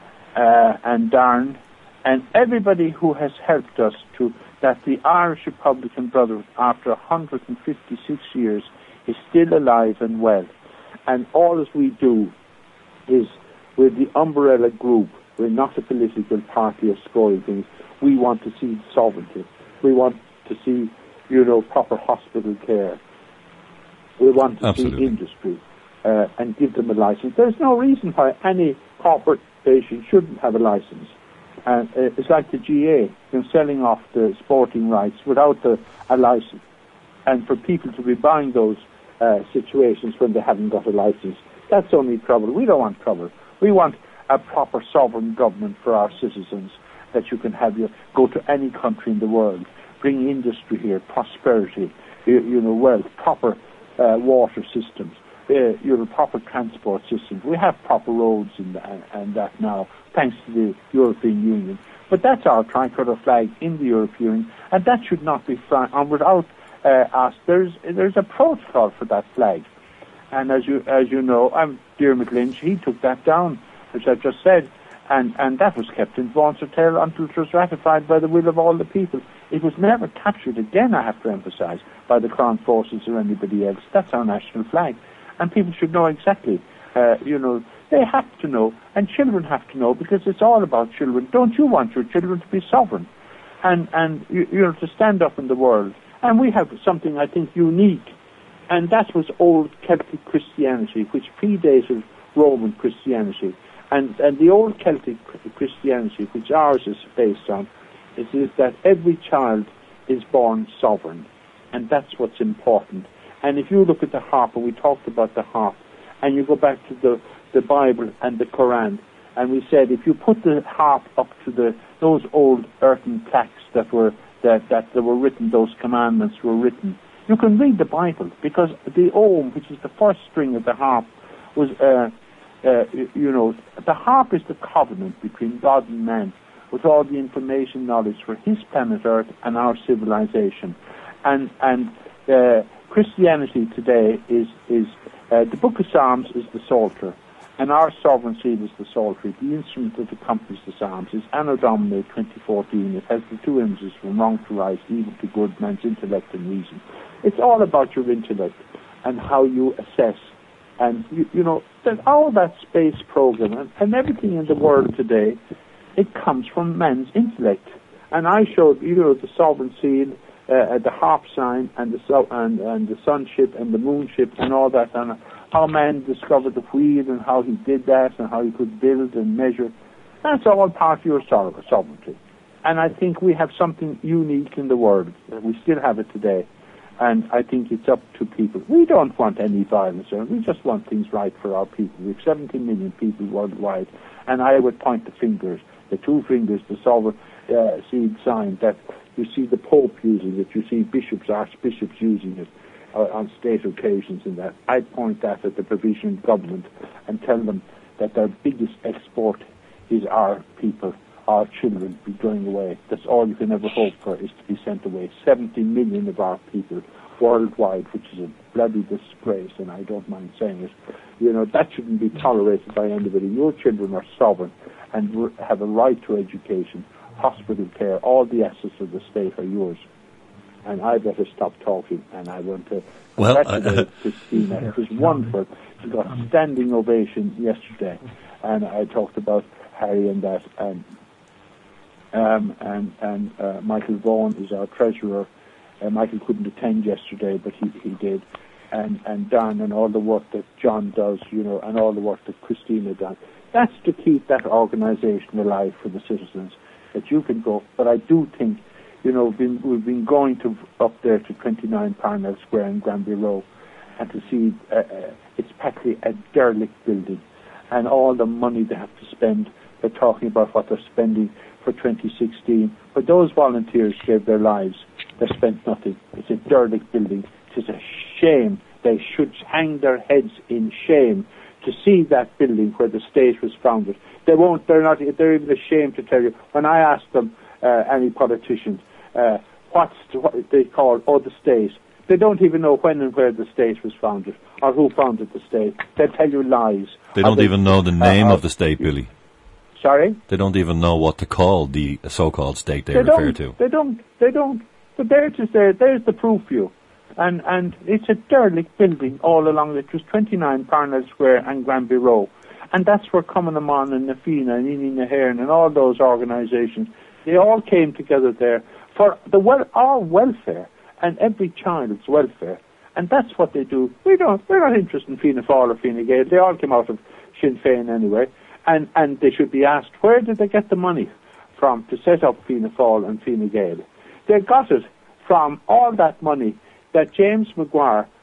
uh, and Darren, and everybody who has helped us to that the Irish Republican Brotherhood, after one hundred fifty-six years, is still alive and well. And all as we do is, with the umbrella group, we're not a political party of scoring things. We want to see sovereignty. We want to see, you know, proper hospital care. We want to Absolutely. see industry uh, and give them a license. There's no reason why any corporation shouldn't have a license. And uh, it's like the G A, you know, selling off the sporting rights without the, a license. And for people to be buying those uh, situations when they haven't got a license, that's only trouble. We don't want trouble. We want a proper sovereign government for our citizens, that you can have your, go to any country in the world, bring industry here, prosperity, you, you know, wealth, proper uh, water systems, uh, you know, proper transport systems. We have proper roads and, and, and that now, thanks to the European Union. But that's our tricolour flag in the European Union, and that should not be flying. And without uh, us, there's there's a protocol for that flag. And as you as you know, I'm Dermot Lynch. He took that down, which I just said, and and that was kept in Vaughan's Hotel until it was ratified by the will of all the people. It was never captured again, I have to emphasise, by the Crown Forces or anybody else. That's our national flag, and people should know exactly. Uh, you know, they have to know, and children have to know, because it's all about children. Don't you want your children to be sovereign, and and you, you know, to stand up in the world? And we have something I think unique. And that was old Celtic Christianity, which predated Roman Christianity. And, and the old Celtic Christianity, which ours is based on, is, is that every child is born sovereign. And that's what's important. And if you look at the harp, and we talked about the harp, and you go back to the, the Bible and the Quran, and we said if you put the harp up to the those old earthen plaques that were that, that, that were written, those commandments were written, you can read the Bible, because the Om, which is the first string of the harp, was, uh, uh, you know, the harp is the covenant between God and man, with all the information, knowledge for his planet Earth and our civilization. And and uh, Christianity today is, is uh, the Book of Psalms is the Psalter, and our sovereign seal is the Psaltery. The instrument that accompanies the Psalms is Anno Domini twenty fourteen. It has the two images, from wrong to right, evil to good, man's intellect and reason. It's all about your intellect and how you assess. And, you, you know, that all that space program and, and everything in the world today, it comes from man's intellect. And I showed, you know, the sovereign seal, uh, the harp sign, and the so, and, and the sunship and the moonship and all that, and how man discovered the wheel and how he did that and how he could build and measure. That's all part of your sovereignty. And I think we have something unique in the world. We still have it today. And I think it's up to people. We don't want any violence. We just want things right for our people. We have seventeen million people worldwide. And I would point the fingers, the two fingers, the sovereign uh, seed sign, that you see the Pope using it, you see bishops, archbishops using it uh, on state occasions and that. I'd point that at the provisional government and tell them that their biggest export is our people, our children be going away. That's all you can ever hope for, is to be sent away. seventy million of our people worldwide, which is a bloody disgrace, and I don't mind saying it. You know, that shouldn't be tolerated by anybody. Your children are sovereign and have a right to education, hospital care. All the assets of the state are yours. And I better stop talking, and I want to well, congratulate uh, Christina. It was wonderful. She got a standing ovation yesterday, and I talked about Harry and that, and Um, and and uh, Michael Vaughan is our treasurer. Uh, Michael couldn't attend yesterday, but he, he did. And and Don and all the work that John does, you know, and all the work that Christina does. That's to keep that organisation alive for the citizens, that you can go. But I do think, you know, we've been, we've been going to up there to twenty-nine Parnell Square in Granby Row, and to see uh, uh, it's practically a derelict building, and all the money they have to spend. They're talking about what they're spending for twenty sixteen. But those volunteers gave their lives. They spent nothing. It's a derelict building. It is a shame. They should hang their heads in shame to see that building where the state was founded. They won't. They're not. They're even ashamed to tell you. When I ask them, uh, any politicians, uh, what's the, what they call oh the state, they don't even know when and where the state was founded or who founded the state. They tell you lies. They don't they, even know the name uh, of the state, Billy. Sorry? They don't even know what to call the so-called state they, they refer don't, to. They don't. They don't. But there's just there. There's the proof for you. And and it's a derelict building all along. It was twenty-nine Parnell Square and Granby Row, and that's where Cumann and Nafina and Ini Nahairn and all those organisations, they all came together there for the well, our welfare and every child's welfare. And that's what they do. We don't. We're not interested in Fianna Fáil or Fine Gael. They all came out of Sinn Féin anyway. And and they should be asked, where did they get the money from to set up Fianna Fáil and Fine Gael? They got it from all that money that James Maguire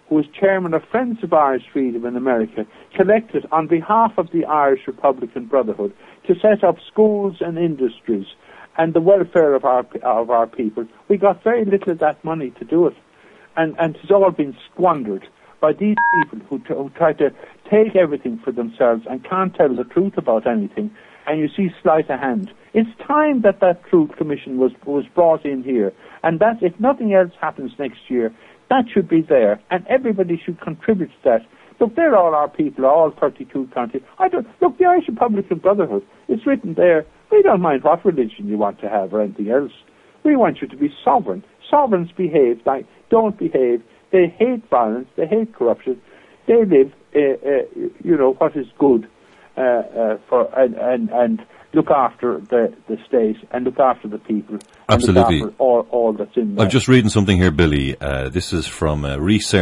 who was chairman of Friends of Irish Freedom in America, collected on behalf of the Irish Republican Brotherhood to set up schools and industries and the welfare of our of our people. We got very little of that money to do it, and and it's all been squandered by these people who, t- who try to take everything for themselves and can't tell the truth about anything. And you see sleight of hand. It's time that that Truth Commission was was brought in here, and that if nothing else happens next year, that should be there, and everybody should contribute to that. Look, they're all our people, all thirty-two counties. I don't look. The Irish Republican Brotherhood. It's written there. We don't mind what religion you want to have or anything else. We want you to be sovereign. Sovereigns behave like don't behave. They hate violence. They hate corruption. They live, uh, uh, you know, what is good uh, uh, for and, and and look after the, the state and look after the people. Absolutely. And look after all, all that's in there. I'm just reading something here, Billy. Uh, this is from uh,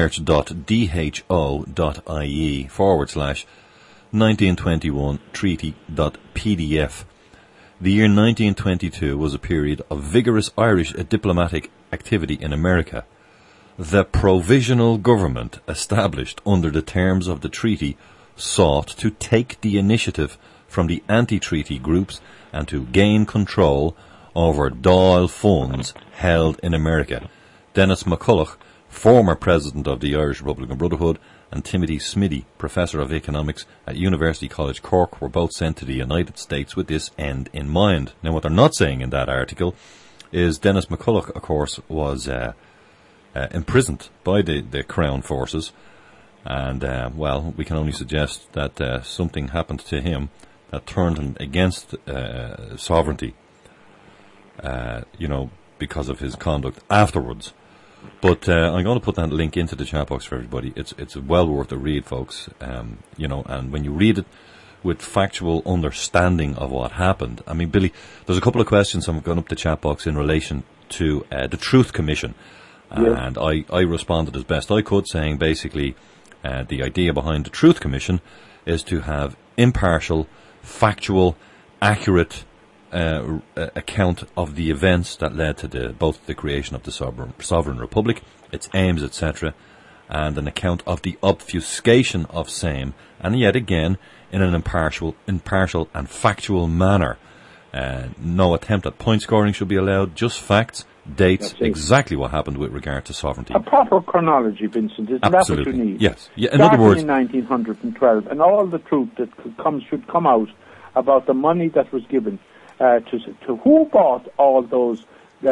research.dho.ie forward slash nineteen twenty-one treaty.pdf. The year nineteen twenty-two was a period of vigorous Irish diplomatic activity in America. The provisional government established under the terms of the treaty sought to take the initiative from the anti-treaty groups and to gain control over Dáil funds held in America. Dennis McCulloch, former president of the Irish Republican Brotherhood, and Timothy Smithy, professor of economics at University College Cork, were both sent to the United States with this end in mind. Now, what they're not saying in that article is Dennis McCulloch, of course, was uh, uh, imprisoned by the, the Crown forces, and, uh, well, we can only suggest that uh, something happened to him that turned him against uh, sovereignty, uh, you know, because of his conduct afterwards. But uh, I'm going to put that link into the chat box for everybody. It's it's well worth a read, folks. Um, you know, and when you read it with factual understanding of what happened, I mean, Billy, there's a couple of questions I'm going up the chat box in relation to uh, the Truth Commission, yes. And I, I responded as best I could, saying basically uh, the idea behind the Truth Commission is to have impartial, factual, accurate Uh, account of the events that led to the, both the creation of the sovereign, sovereign republic, its aims, et cetera, and an account of the obfuscation of same, and yet again in an impartial, impartial and factual manner. Uh, no attempt at point scoring should be allowed. Just facts, dates, exactly what happened with regard to sovereignty. A proper chronology, Vincent. Isn't Absolutely. that what you need? Yes. Yeah, in other words, in nineteen twelve, and all the truth that could come should come out about the money that was given. Uh, to, to who bought all those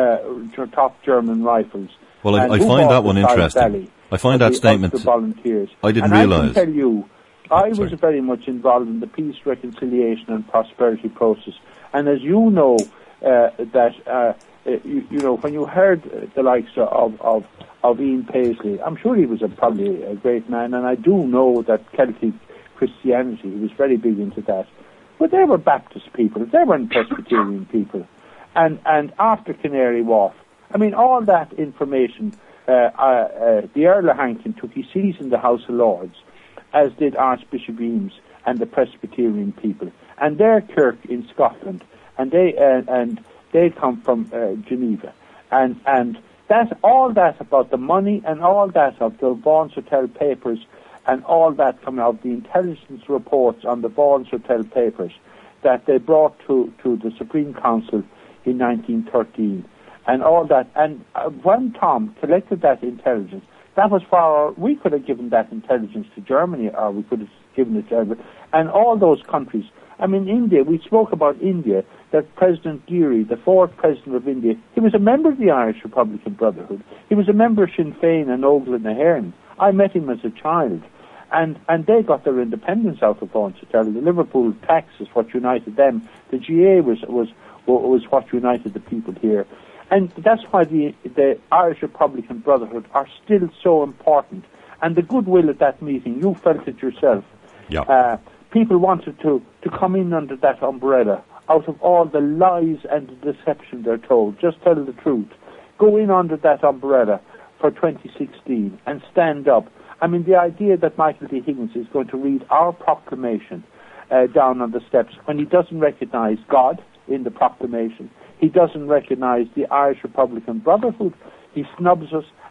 uh, top German rifles? Well, I, I find that one interesting. I find that the, statement. The volunteers. I didn't and realise. I can tell you, I oh, was very much involved in the peace, reconciliation, and prosperity process. And as you know, uh, that uh, you, you know when you heard the likes of of of Ian Paisley, I'm sure he was a, probably a great man, and I do know that Celtic Christianity, he was very big into that. But they were Baptist people, they weren't Presbyterian people. And and after Canary Wharf, I mean, all that information, uh, uh, uh, the Earl of Hankton took his seat in the House of Lords, as did Archbishop Eames and the Presbyterian people. And their kirk in Scotland, and they uh, and they come from uh, Geneva. And and that all that about the money and all that of the Vaughan's Hotel papers and all that coming out, the intelligence reports on the Vaughan's Hotel papers that they brought to, to the Supreme Council in nineteen thirteen, and all that. And uh, when Tom collected that intelligence, that was for our, we could have given that intelligence to Germany, or we could have given it to everybody. And all those countries. I mean, India, we spoke about India, that President Geary, the fourth president of India, he was a member of the Irish Republican Brotherhood. He was a member of Sinn Féin and Ogle and Ahern. I met him as a child, and and they got their independence out of Vaughan's Hotel. The Liverpool tax is what united them. The G A was was was what united the people here, and that's why the the Irish Republican Brotherhood are still so important. And the goodwill at that meeting, you felt it yourself. Yeah. Uh, people wanted to to come in under that umbrella, out of all the lies and the deception they're told. Just tell the truth. Go in under that umbrella for twenty sixteen and stand up. I mean, the idea that Michael D. Higgins is going to read our proclamation uh, down on the steps when he doesn't recognise God in the proclamation, he doesn't recognise the Irish Republican Brotherhood, he snubs us,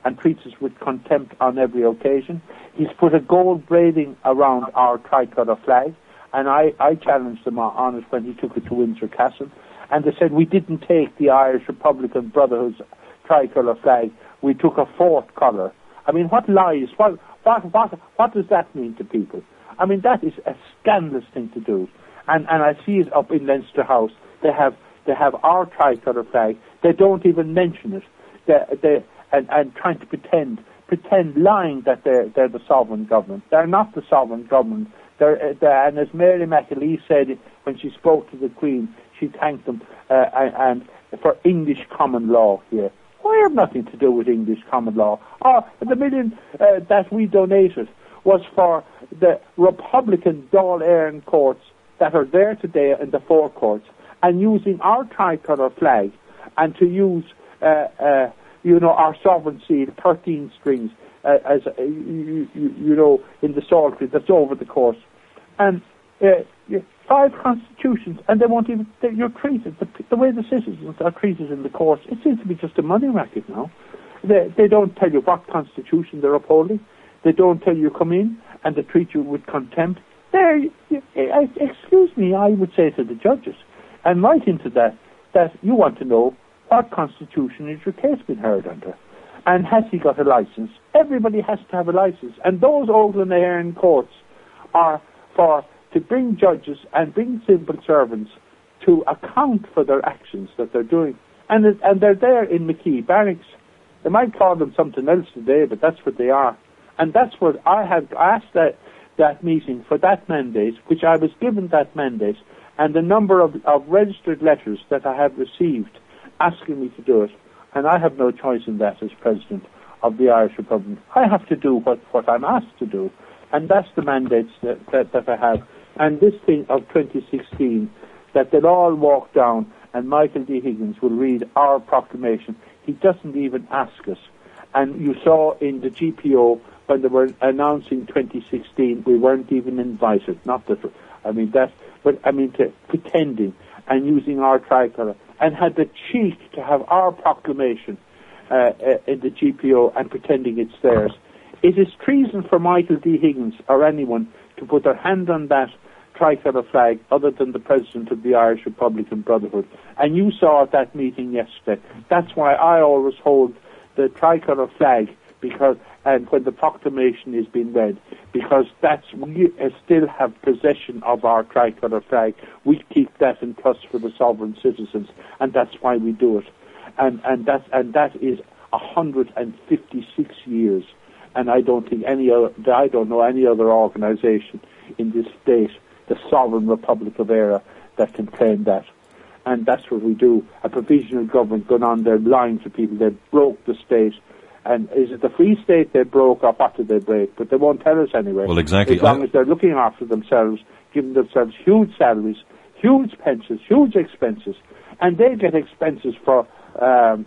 and treats us with contempt on every occasion. He's put a gold braiding around our tricolour flag, and I, I challenged him on, on it when he took it to Windsor Castle, and they said we didn't take the Irish Republican Brotherhood's tricolour flag, we took a fourth colour. I mean, what lies, what, what, what, what does that mean to people? I mean, that is a scandalous thing to do. And, and I see it up in Leinster House. They have, they have our tricolour flag. They don't even mention it. They, they, and, and trying to pretend, pretend, lying that they're, they're the sovereign government. They're not the sovereign government. They're, they're, and as Mary McAlee said when she spoke to the Queen, she thanked them uh, and, and for English common law here. I have nothing to do with English common law. Oh, the million uh, that we donated was for the Republican Dáil Éireann courts that are there today in the four courts, and using our tricolour flag, and to use, uh, uh, you know, our sovereign seal, thirteen strings, uh, as uh, you, you, you know, in the psaltery that's over the course, and uh, five constitutions, and they won't even. They, you're treated the, the way the citizens are treated in the courts. It seems to be just a money racket now. They they don't tell you what constitution they're upholding. They don't tell you come in, and they treat you with contempt. There, you, you, excuse me, I would say to the judges, and right into that, that you want to know what constitution is your case being heard under, and has he got a license? Everybody has to have a license, and those Old Éireann courts are for to bring judges and bring civil servants to account for their actions that they're doing, and it, and they're there in McKee Barracks. They might call them something else today, but that's what they are, and that's what I have asked that. that meeting for that mandate, which I was given that mandate, and the number of, of registered letters that I have received asking me to do it, and I have no choice in that as President of the Irish Republic. I have to do what, what I'm asked to do, and that's the mandates that, that, that I have. And this thing of twenty sixteen, that they'll all walk down and Michael D. Higgins will read our proclamation. He doesn't even ask us. And you saw in the G P O, when they were announcing twenty sixteen, we weren't even invited. Not that, I mean, that, but I mean, to pretending and using our tricolour, and had the cheek to have our proclamation uh, uh, in the G P O and pretending it's theirs. It is treason for Michael D. Higgins or anyone to put their hand on that tricolour flag other than the President of the Irish Republican Brotherhood. And you saw at that meeting yesterday. That's why I always hold the tricolour flag, because and when the proclamation is being read, because that's we uh, still have possession of our tricolour flag. We keep that in trust for the sovereign citizens, and that's why we do it. And and that and that is a hundred and fifty-six years. And I don't think any other, I don't know any other organisation in this state, the sovereign Republic of Eire, that can claim that. And that's what we do. A provisional government going on there lying to people. They broke the state. And is it the Free State they broke, or what did they break? But they won't tell us anyway. Well, exactly. As long as they're looking after themselves, giving themselves huge salaries, huge pensions, huge expenses. And they get expenses for um,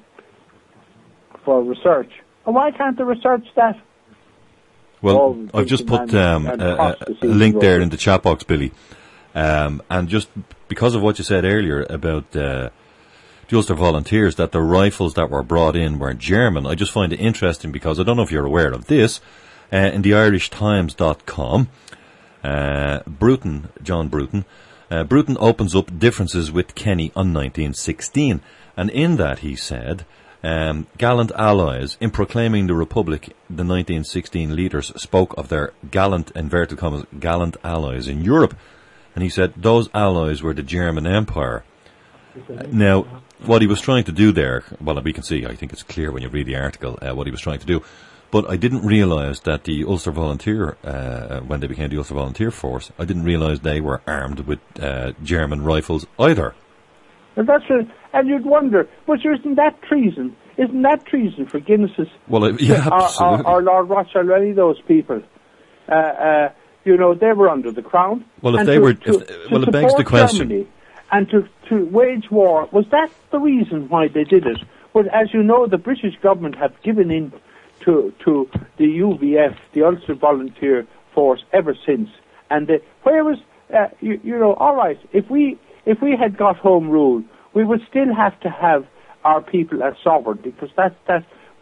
for research. And why can't they research that? Well, I've just put um, a, a link there in the chat box, Billy. Um, and just because of what you said earlier about uh, the Ulster Volunteers, that the rifles that were brought in were German, I just find it interesting because I don't know if you're aware of this. Uh, in the Irish Times dot com, uh, Bruton, John Bruton, uh, Bruton opens up differences with Kenny on nineteen sixteen. And in that he said, Um, gallant allies. In proclaiming the Republic, the nineteen sixteen leaders spoke of their gallant, inverted commas, gallant allies in Europe. And he said those allies were the German Empire. Uh, now, what he was trying to do there, well, we can see, I think it's clear when you read the article, uh, what he was trying to do. But I didn't realise that the Ulster Volunteer, uh, when they became the Ulster Volunteer Force, I didn't realise they were armed with uh, German rifles either. And that's a, and you'd wonder, but isn't that treason? Isn't that treason for Guinness's? Well, uh, yeah, absolutely. Or, or, or Lord Rothschild, or any of those people? Uh, uh, you know, they were under the crown. Well, if and they to, were, to, if, to well, it begs the question. Germany and to, to wage war, was that the reason why they did it? Well, as you know, the British government have given in to to the U V F, the Ulster Volunteer Force, ever since. And the, where was, uh, you, you know, all right, if we if we had got home rule, we would still have to have our people as sovereign, because that's that.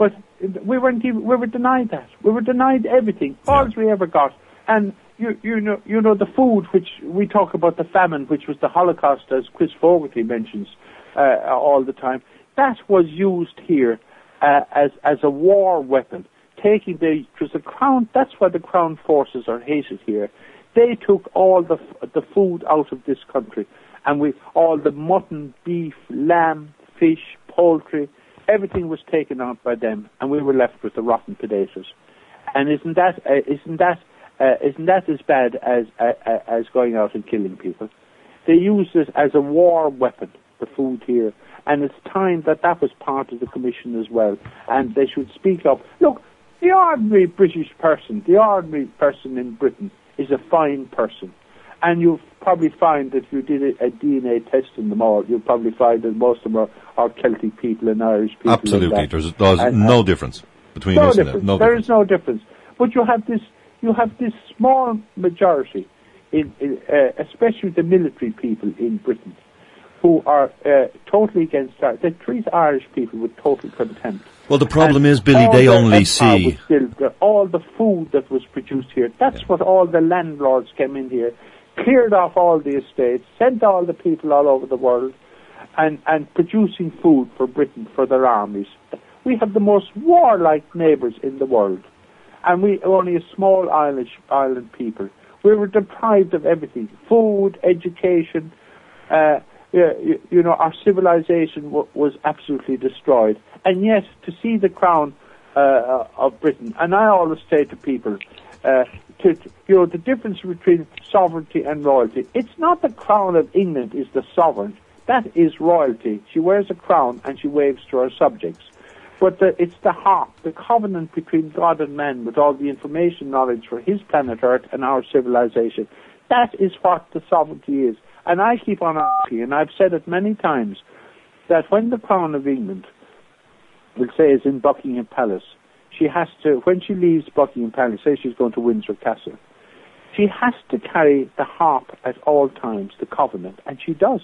But we weren't even, we were denied that. We were denied everything. All Yeah. we ever got. And you, you know, you know, the food, which we talk about the famine, which was the Holocaust, as Chris Fogarty mentions uh, all the time, that was used here uh, as as a war weapon. Taking the, it was the crown. That's why the crown forces are hated here. They took all the the food out of this country, and we all the mutton, beef, lamb, fish, poultry, everything was taken out by them, and we were left with the rotten potatoes. And isn't that uh, isn't that uh, isn't that as bad as uh, uh, as going out and killing people? They used it as a war weapon, the food here, and it's time that that was part of the commission as well, and they should speak up. Look, the ordinary British person, the ordinary person in Britain, is a fine person. And you'll probably find that if you did a, a D N A test in them all, you'll probably find that most of them are, are Celtic people and Irish people. Absolutely. And There's, there's and, no and difference between no this difference. and that. No there difference. is no difference. But you have this, you have this small majority, in, in uh, especially the military people in Britain, who are uh, totally against that. They treat Irish people with total contempt. Well, the problem And is, Billy, all they their only empire see... was Still, the, all the food that was produced here, that's Yeah. what all the landlords came in here, cleared off all the estates, sent all the people all over the world, and, and producing food for Britain, for their armies. We have the most warlike neighbours in the world, and we are only a small island, island people. We were deprived of everything, food, education, uh, Yeah, you, you know, our civilization w- was absolutely destroyed. And yet, to see the crown uh, of Britain, and I always say to people, uh, to, to, you know, the difference between sovereignty and royalty, it's not the crown of England is the sovereign, that is royalty. She wears a crown and she waves to her subjects. But the, it's the heart, the covenant between God and man with all the information knowledge for his planet Earth and our civilization. That is what the sovereignty is. And I keep on asking, and I've said it many times, that when the Crown of England, we'll say, is in Buckingham Palace, she has to, when she leaves Buckingham Palace, say she's going to Windsor Castle, she has to carry the harp at all times, the covenant, and she does.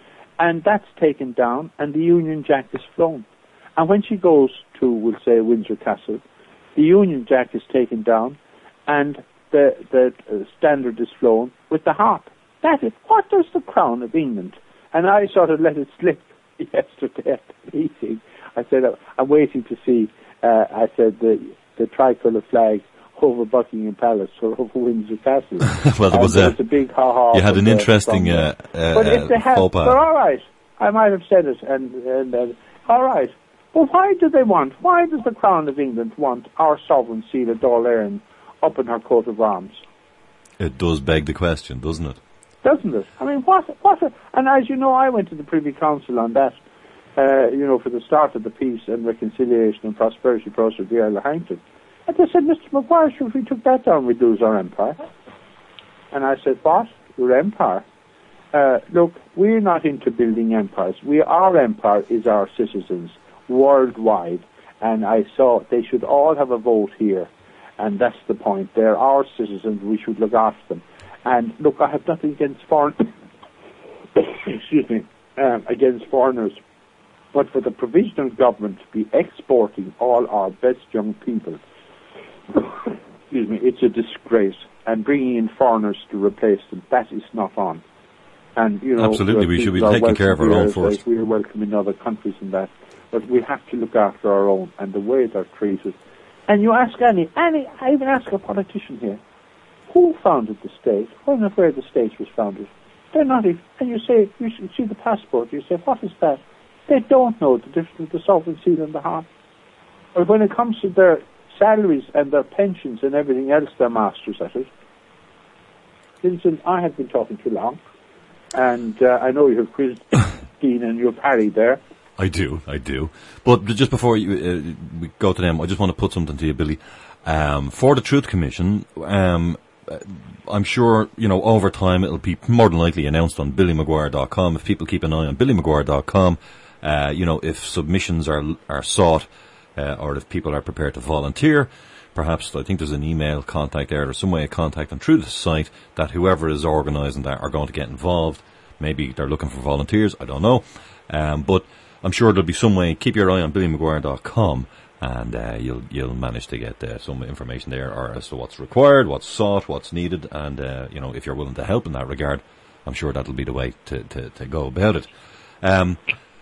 And that's taken down, and the Union Jack is flown. And when she goes to, we'll say, Windsor Castle, the Union Jack is taken down, and the, the uh, standard is flown with the harp. That is, what does the Crown of England? And I sort of let it slip yesterday at the meeting. I said, I'm waiting to see, uh, I said, the, the tricolour flag over Buckingham Palace or over Windsor Castle. Well, there was, there a, was a big ha-ha. you had an from, interesting uh, uh, uh, But if they have, faux pas. they're all right. I might have said it, and, and uh, all right. Well, why do they want, why does the Crown of England want our sovereign seal of Dáil Éireann up in her coat of arms? It does beg the question, doesn't it? Doesn't it? I mean, what, what, a, and as you know, I went to the Privy Council on that, uh, you know, for the start of the Peace and Reconciliation and Prosperity process of the Earl of Harrington. And they said, Mister Maguire, if we took that down, we'd lose our empire. And I said, what? Your empire? Uh, look, we're not into building empires. We, our empire is our citizens worldwide. And I saw they should all have a vote here. And that's the point. They're our citizens. We should look after them. And look, I have nothing against foreign, excuse me, um, against foreigners, but for the provisional government to be exporting all our best young people, excuse me, it's a disgrace. And bringing in foreigners to replace them, that is not on. And you know, Absolutely, we should be people are taking care of our welcome own here, first. like we are welcome in other countries and that, but we have to look after our own and the way they're treated. And you ask any, any, I even ask a politician here, who founded the state? I don't know where the state was founded. They're not even, and you say, you see the passport, you say, what is that? They don't know the difference between the sovereign seal and the harp. Or when it comes to their salaries and their pensions and everything else, they're masters at it. Listen, I have been talking too long, and uh, I know you have Christine and you have Harry there. I do, I do. But just before you, uh, we go to them, I just want to put something to you, Billy. Um, for the Truth Commission, um, I'm sure, you know, over time it'll be more than likely announced on billy maguire dot com. If people keep an eye on billy maguire dot com, uh, you know, if submissions are are sought, uh, or if people are prepared to volunteer, perhaps, I think there's an email contact there, or some way of contacting through the site that whoever is organising that are going to get involved. Maybe they're looking for volunteers, I don't know. Um, but I'm sure there'll be some way. Keep your eye on billy maguire dot com. and uh, you'll you'll manage to get uh, some information there, or as to what's required, what's sought, what's needed, and uh, you know, if you're willing to help in that regard, I'm sure that'll be the way to, to, to go about it. Um,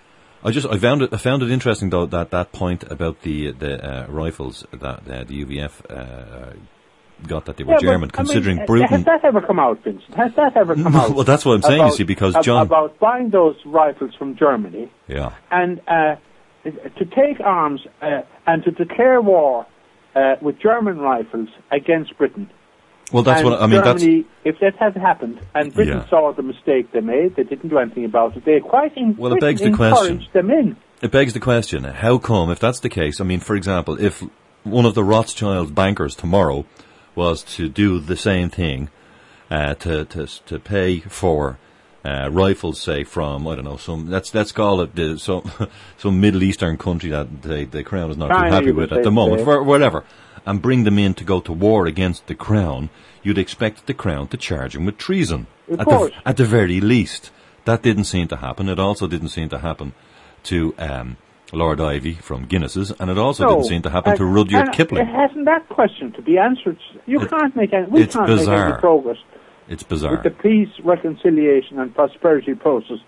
I just I found it I found it interesting though that that point about the the uh, rifles that uh, the U V F uh, got, that they were Yeah, German, but, I considering mean, Bruton. Has that ever come out, Vincent? Has that ever come No, out? well, that's what I'm saying, about, you see, because ab- John- about buying those rifles from Germany Yeah. and uh, to take arms uh, and to declare war uh, with German rifles against Britain. Well, that's and what I mean. Germany, if that had happened, and Britain Yeah. saw the mistake they made, they didn't do anything about it. They quite in, Well, it Britain begs the question. encouraged them in. It begs the question, how come, if that's the case, I mean, for example, if one of the Rothschild bankers tomorrow was to do the same thing, uh, to, to, to pay for, uh, rifles, say, from, I don't know, some, let's, let's call it the, some, some Middle Eastern country that the, the Crown is not China, too happy you with would at the say moment, today. or whatever, and bring them in to go to war against the Crown, you'd expect the Crown to charge him with treason. Of at course. the, at the very least. That didn't seem to happen. It also didn't seem to happen to, um, Lord Ivy from Guinness's, and it also No, didn't seem to happen and- to Rudyard and Kipling. It hasn't that question to be answered. You It- can't make any, we it's can't make bizarre. any progress It's bizarre. with the peace, reconciliation and prosperity process.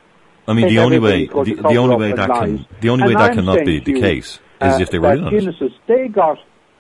I mean, the Take only way, everybody go the, to the only cover way up that and can, lies. the only way And that I'm cannot saying be to the you, case uh, is if they were that in on it. Guinness's, they got,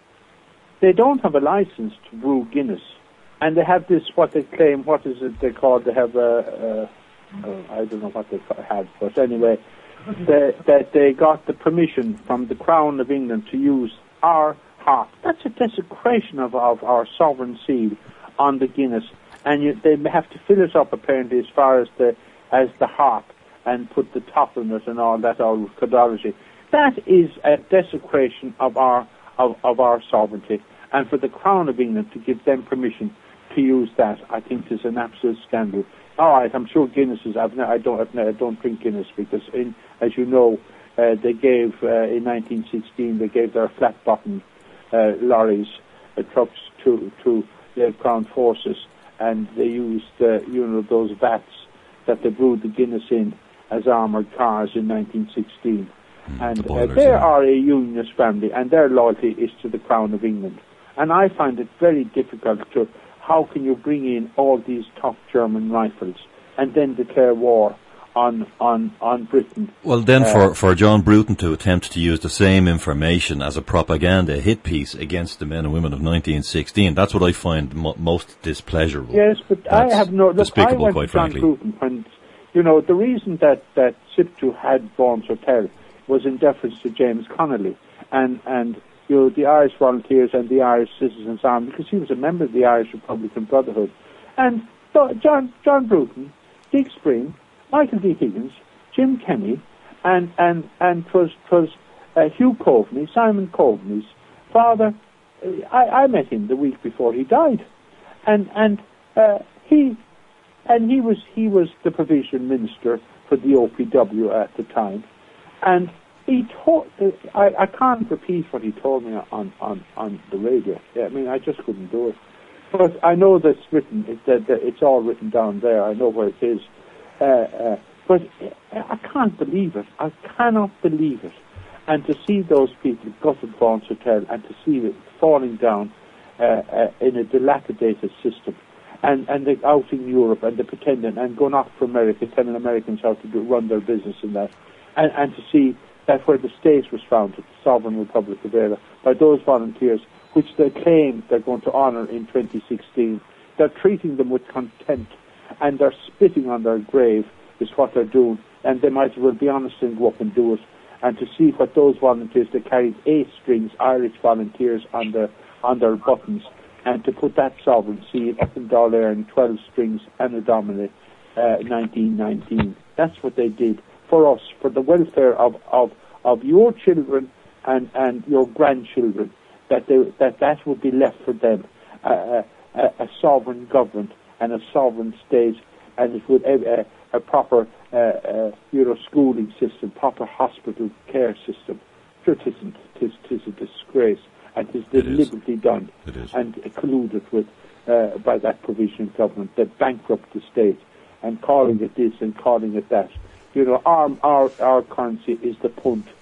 they don't have a license to brew Guinness, and they have this, what they claim, what is it they call, they have a, a, a I don't know what they ca- had, but anyway, the, that they got the permission from the Crown of England to use our hop. That's a desecration of, of our sovereign seal on the Guinness, and you, they have to fill it up apparently as far as the as the hop and put the top in it and all that old codology. That is a desecration of our of, of our sovereignty, and for the Crown of England to give them permission to use that, I think is an absolute scandal. All right, I'm sure Guinness is. I've, I don't. I've, I don't drink Guinness because, in, as you know, uh, they gave uh, in nineteen sixteen they gave their flat-bottomed uh, lorries, uh, trucks to to the Crown Forces, and they used uh, you know those vats that they brewed the Guinness in as armoured cars in nineteen sixteen. Mm, and the uh, boilers, they yeah. are a unionist family, and their loyalty is to the Crown of England. And I find it very difficult to. How can you bring in all these tough German rifles and then declare war on on, on Britain? Well, then Uh, for, for John Bruton to attempt to use the same information as a propaganda hit piece against the men and women of nineteen sixteen, that's what I find mo- most displeasurable. Yes, but I That's have no. Look, I despicable, went quite to John frankly. Bruton when, you know, the reason that that SIPTU had Vaughan's Hotel was in deference to James Connolly and and you know the Irish Volunteers and the Irish Citizens Army, because he was a member of the Irish Republican Brotherhood, and so John John Bruton, Dick Spring, Michael D. Higgins, Jim Kenny, and and and twas twas uh, Hugh Coveney, Simon Coveney's father. I, I met him the week before he died, and and uh, he and he was he was the provision minister for the O P W at the time, and he told I, I can't repeat what he told me on, on, on the radio. Yeah, I mean I just couldn't do it, but I know that's written. It's that, that it's all written down there. I know where it is, uh, uh, but I can't believe it. I cannot believe it. And to see those people gutted Vaughan's Hotel and to see it falling down uh, uh, in a dilapidated system, and and they out in Europe and they're pretending and going off for America, telling Americans how to do, run their business in that, and and to see that where the state was founded, the Sovereign Republic of Ireland, by those volunteers, which they claim they're going to honour in twenty sixteen, they're treating them with contempt, and they're spitting on their grave is what they're doing, and they might as well be honest and go up and do it. And to see what those volunteers, they carried eight strings, Irish volunteers on their on their buttons, and to put that sovereign seal up in Dáil Éireann, twelve strings, Anno Domini, uh, nineteen nineteen. That's what they did for us, for the welfare of, of, of your children and, and your grandchildren, that they, that that would be left for them, uh, a, a sovereign government and a sovereign state, and it would uh, a proper uh, uh, you know schooling system, proper hospital care system. Sure, it isn't. It is, it is a disgrace, and it is It is. deliberately done It is. and colluded with uh, by that provisional government that bankrupt the state and calling it this and calling it that. You know, our our our currency is the punt,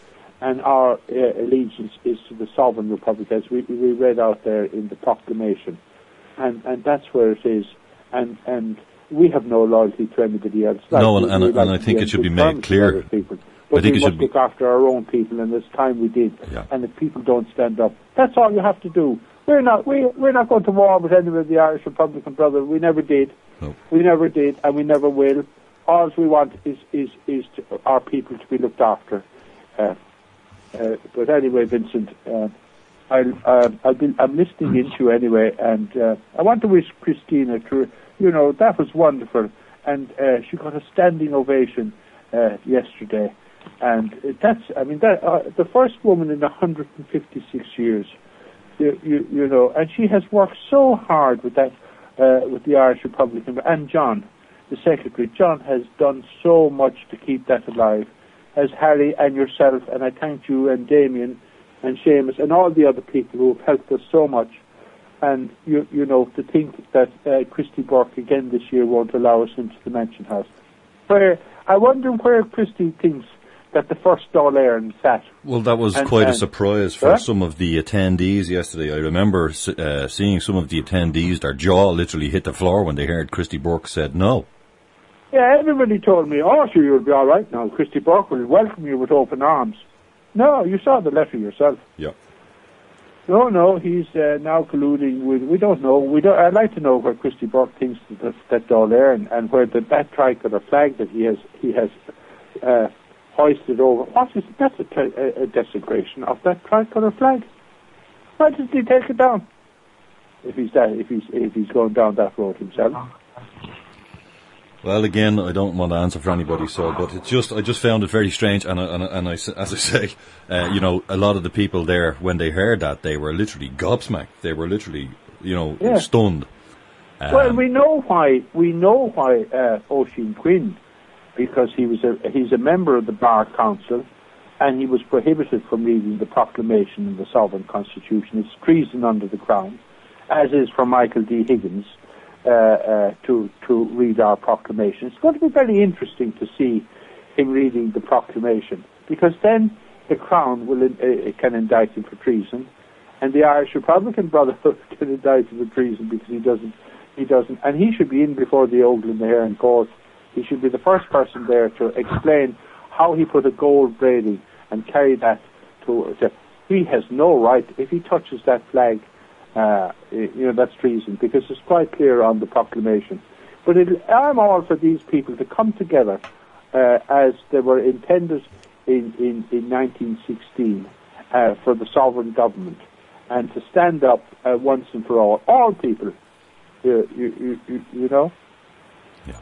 and our uh, allegiance is to the sovereign republic, as we, we read out there in the proclamation, and and that's where it is, and and we have no loyalty to anybody else. Like no, and, we, and, we and like I to think be it should be on good made terms with clear. other people. But I think we it must should be look after our own people, and this time we did. Yeah. And if people don't stand up, that's all you have to do. We're not we we're not going to war with any of the Irish Republican brothers. We never did. No. We never did, and we never will. All we want is is is to, our people to be looked after. Uh, uh, but anyway, Vincent, uh, I'll, uh, I'll be, I'm listening in to you anyway, and uh, I want to wish Christina to, you know, that was wonderful, and uh, she got a standing ovation uh, yesterday, and that's, I mean, that uh, the first woman in one hundred fifty-six years, you, you, you know, and she has worked so hard with that, uh, with the Irish Republican, and John, the secretary. John has done so much to keep that alive, as Harry and yourself, and I thank you and Damien and Seamus and all the other people who have helped us so much. And, you you know, to think that uh, Christy Burke again this year won't allow us into the Mansion House. Where, I wonder where Christy thinks that the first Dáil Éireann sat. Well, that was and, quite and, a surprise for huh? some of the attendees yesterday. I remember uh, seeing some of the attendees, their jaw literally hit the floor when they heard Christy Burke said no. Yeah, everybody told me, oh, sure, you'll be all right now. Christy Burke will welcome you with open arms. No, you saw the letter yourself. Yeah. No, no, he's uh, now colluding with, we don't know. We don't. I'd like to know where Christy Burke thinks that, that Dáil Éireann, and where the, that tricolour flag that he has he has uh, hoisted over. What is that's a, a, a desecration of that tricolour flag. Why doesn't he take it down? If he's that, if he's if he's going down that road himself. Well, again, I don't want to answer for anybody, so, but it's just, I just found it very strange, and I, and I, and I as I say, uh, you know, a lot of the people there, when they heard that, they were literally gobsmacked. They were literally, you know, Yeah. stunned. Um, Well, we know why. We know why uh, Oisin Quinn, because he was a he's a member of the Bar Council, and he was prohibited from reading the proclamation and the Sovereign Constitution. It's treason under the Crown, as is for Michael D. Higgins uh, uh, to to read our proclamation. It's going to be very interesting to see him reading the proclamation, because then the Crown will uh, can indict him for treason, and the Irish Republican Brotherhood can indict him for treason because he doesn't. He doesn't, and he should be in before the Oakland Éireann Court. He should be the first person there to explain how he put a gold braiding and carry that to. to he has no right, if he touches that flag, uh, you know, that's treason, because it's quite clear on the proclamation. But it, I'm all for these people to come together uh, as they were intended in, in, in nineteen sixteen uh, for the sovereign government, and to stand up uh, once and for all, all people. You, you, you, you know? Yeah.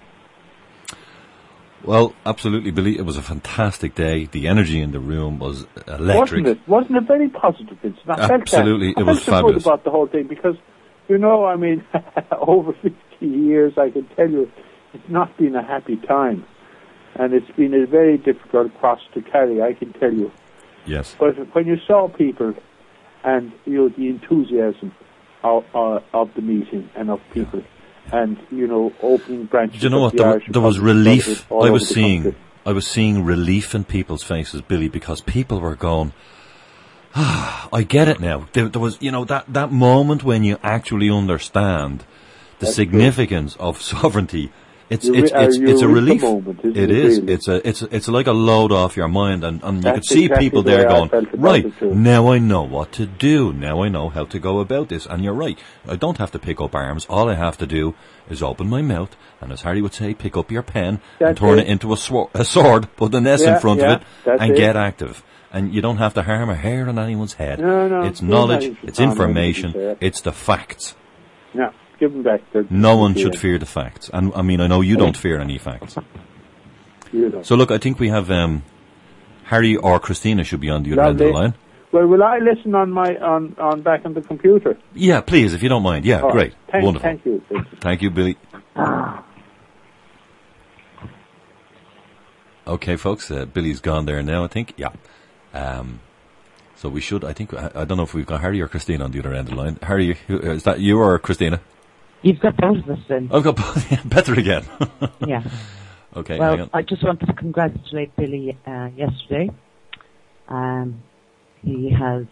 Well, absolutely, Billy. It was a fantastic day. The energy in the room was electric. Wasn't it? Wasn't it very positive, Vincent? I Absolutely, felt that. it was I felt so fabulous. good about the whole thing because, you know, I mean, over fifty years, I can tell you, it's not been a happy time. And it's been a very difficult cross to carry, I can tell you. Yes. But when you saw people and, you know, the enthusiasm Of, uh, of the meeting and of people, and you know, opening branches. Do you know of what? the There, Irish there was Republic relief. all I over was the seeing. country. I was seeing relief in people's faces, Billy, because people were going, ah, I get it now. There, there was, you know, that, that moment when you actually understand the That's significance true. of sovereignty. It's You it's re- it's, you it's a reach the relief. moment, isn't it it, is. really? It's a it's it's like a load off your mind, and, and you That's could see exactly people the there way I going, felt about right, it too. now I know what to do. Now I know how to go about this. And you're right. I don't have to pick up arms. All I have to do is open my mouth, and as Harry would say, pick up your pen and That's turn it. it into a, swor- a sword, put an S Yeah, in front yeah, of it, that's and it. get active. And you don't have to harm a hair on anyone's head. No, no, it's there's knowledge, nothing to it's harm information, anybody's hair. it's the facts. Yeah, give them back. their- No one their- should fear the facts. And I mean, I know you don't fear any facts. You know. So look, I think we have um, Harry or Christina should be on the other end of the Lovely. line. Well, will I listen on my on, on back on the computer? Yeah, please, if you don't mind. Yeah, All great. right. Thank, Wonderful. Thank you. Vincent. Thank you, Billy. Okay, folks, uh, Billy's gone there now, I think. Yeah. Um, so we should, I think, I, I don't know if we've got Harry or Christina on the other end of the line. Harry, who- is that you or Christina? You've got both of us in. I've got both. Better again. Yeah. Okay, hang Well, on. I just wanted to congratulate Billy uh, yesterday. Um, he has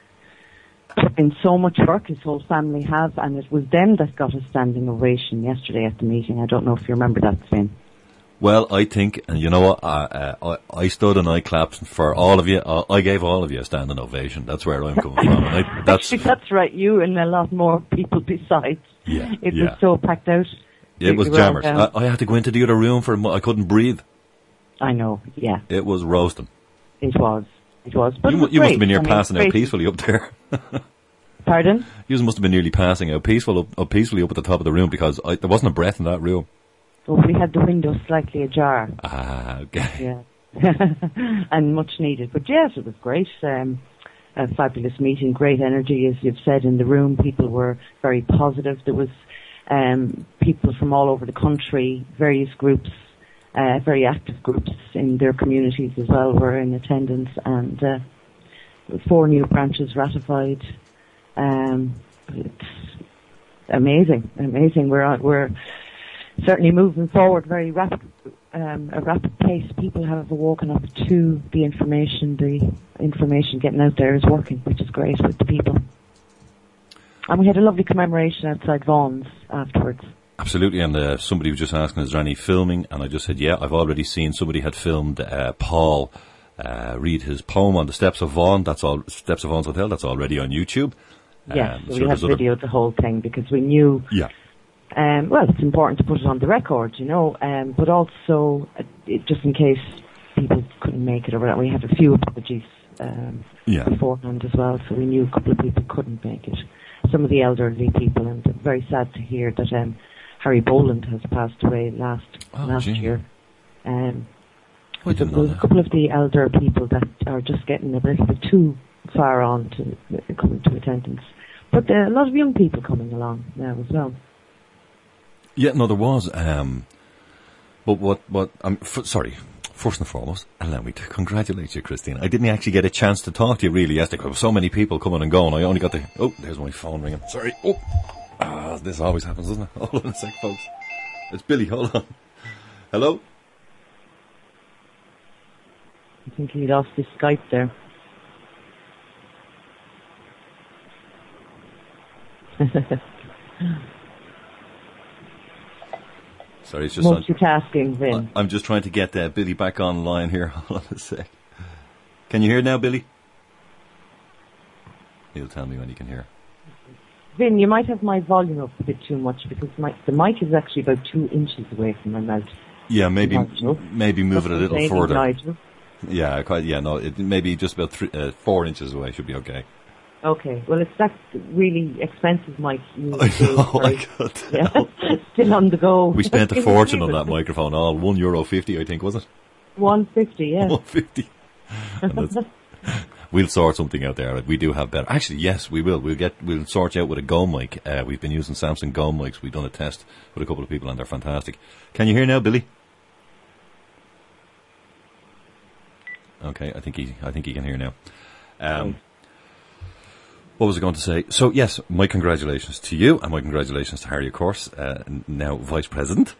put in so much work, his whole family have, and it was them that got a standing ovation yesterday at the meeting. I don't know if you remember that, Sven. Well, I think, and you know what, I, uh, I, I stood and I clapped for all of you. I, I gave all of you a standing ovation. That's where I'm coming from. And I, that's, Actually, that's right, you and a lot more people besides. Yeah, It yeah. was so packed out. It was You were jammers. down. I, I had to go into the other room for, a mo- I couldn't breathe. I know, yeah, It was roasting. it was. It was. But You, it mu- was you must great. have been near I mean, passing out great. peacefully up there. Pardon? You must have been nearly passing out peaceful up, up peacefully up at the top of the room because I, there wasn't a breath in that room. Well, we had the window slightly ajar. Ah, okay. Yeah. And much needed. But yes, it was great. Um, a fabulous meeting, great energy, as you've said, in the room. People were very positive. There was um, people from all over the country, various groups, uh, very active groups in their communities as well were in attendance, and uh, four new branches ratified. Um, it's amazing, amazing. We're on, we're certainly moving forward very rapid, um, a rapid pace. People have woken up to the information. The information getting out there is working, which is great with the people. And we had a lovely commemoration outside Vaughan's afterwards. Absolutely, and uh, somebody was just asking, is there any filming? And I just said, yeah, I've already seen somebody had filmed uh, Paul uh, read his poem on the steps of Vaughan. That's all, Steps of Vaughan's Hotel. That's already on YouTube. Yes, Um, so so we have there's other- videoed the whole thing because we knew, Yeah. um, well, it's important to put it on the record, you know, um, but also uh, it, just in case people couldn't make it or whatever, we had a few apologies um, Yeah. beforehand as well, so we knew a couple of people couldn't make it. Some of the elderly people, and it's very sad to hear that um, Harry Boland has passed away last Oh, last gee. year. Um, I didn't know there's a that. couple of the elder people that are just getting a little bit too far on to uh, coming to attendance. But there are a lot of young people coming along now as well. Yeah, no, there was. Um, but what, what, um, f- sorry, first and foremost, allow me to congratulate you, Christine. I didn't actually get a chance to talk to you really yesterday because so many people coming and going. I only got the, oh, there's my phone ringing. Sorry. Oh, ah, this always happens, doesn't it? Hold on a sec, folks. It's Billy, hold on. Hello? I think he lost his Skype there. Sorry, it's just, on, Multitasking, Vin. I'm just trying to get uh, Billy back online here. Hold on a sec. Can you hear now, Billy? He'll tell me when you can hear. Vin, you might have my volume up a bit too much because my, the mic is actually about two inches away from my mouth. Yeah, maybe Nigel. maybe move it a little Maybe, further. Nigel. Yeah, quite. Yeah, no, it, maybe just about three, uh, four inches away should be okay. Okay, well, it's that really expensive mic. You I use, know. I right? got Yeah, it's still on the go. We spent a fortune on that microphone. All one euro fifty, I think, was it? One fifty, yeah. One fifty. We'll sort something out there. We do have better. Actually, yes, we will. We'll get. We'll sort you out with a Go mic. Uh, we've been using Samsung Go mics. We've done a test with a couple of people, and they're fantastic. Can you hear now, Billy? Okay, I think he. I think he can hear now. Um, what was I going to say? So yes, my congratulations to you, and my congratulations to Harry, of course, uh, now Vice President.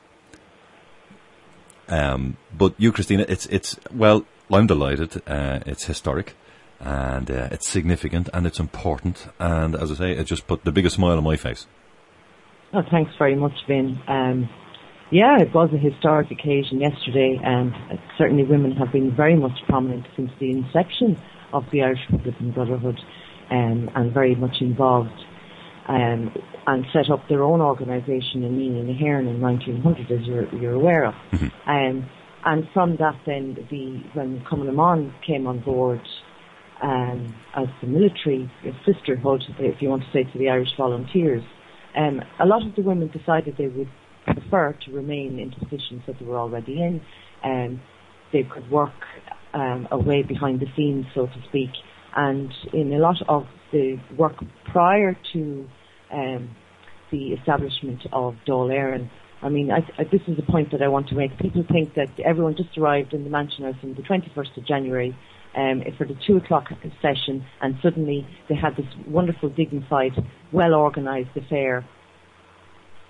Um, but you, Christina, it's it's well, I'm delighted. Uh, it's historic, and uh, it's significant, and it's important. And as I say, it just put the biggest smile on my face. Oh, thanks very much, Vin. Um, yeah, it was a historic occasion yesterday, and uh, certainly women have been very much prominent since the inception of the Irish Republican Brotherhood, um, and very much involved, um, and set up their own organisation in Mean and Ahern in nineteen hundred, as you're, you're aware of. Mm-hmm. Um, and from that, then, the when Cumann na mBan came on board um, as the military sisterhood, if you want to say, to the Irish Volunteers, um, a lot of the women decided they would prefer to remain in positions that they were already in. Um, they could work um, away behind the scenes, so to speak. And in a lot of the work prior to um, the establishment of Dáil Éireann, I mean, I, I, this is a point that I want to make. People think that everyone just arrived in the Mansion House on the twenty-first of January um, for the two o'clock session, and suddenly they had this wonderful, dignified, well-organised affair.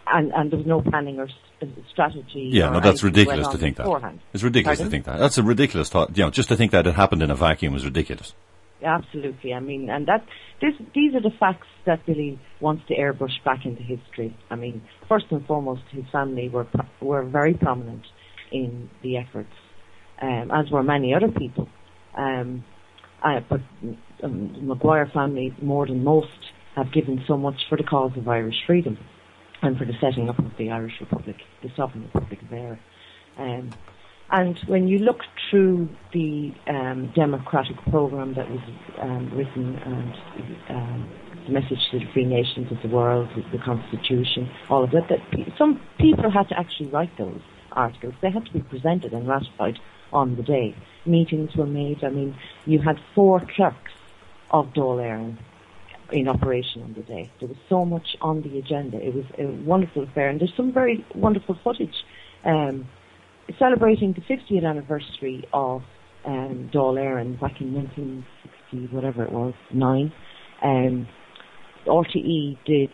and, and there was no planning or st- strategy. Yeah, or no, that's anything ridiculous went to on think that. beforehand. It's ridiculous Pardon? to think that. That's a ridiculous thought. You know, just to think that it happened in a vacuum is ridiculous. Absolutely. I mean, and that this, these are the facts that Billy wants to airbrush back into history. I mean, first and foremost, his family were pro- were very prominent in the efforts, um, as were many other people. Um, uh, but um, the Maguire family, more than most, have given so much for the cause of Irish freedom and for the setting up of the Irish Republic, the Sovereign Republic of Éire. Um, And when you look through the um, democratic programme that was um, written and um, the message to the free nations of the world, the Constitution, all of that, that pe- some people had to actually write those articles. They had to be presented and ratified on the day. Meetings were made. I mean, you had four clerks of Dáil Éireann in operation on the day. There was so much on the agenda. It was a wonderful affair, and there's some very wonderful footage. Um, celebrating the fiftieth anniversary of um, Dáil Éireann back in nineteen sixty, whatever it was, nine, um, R T E did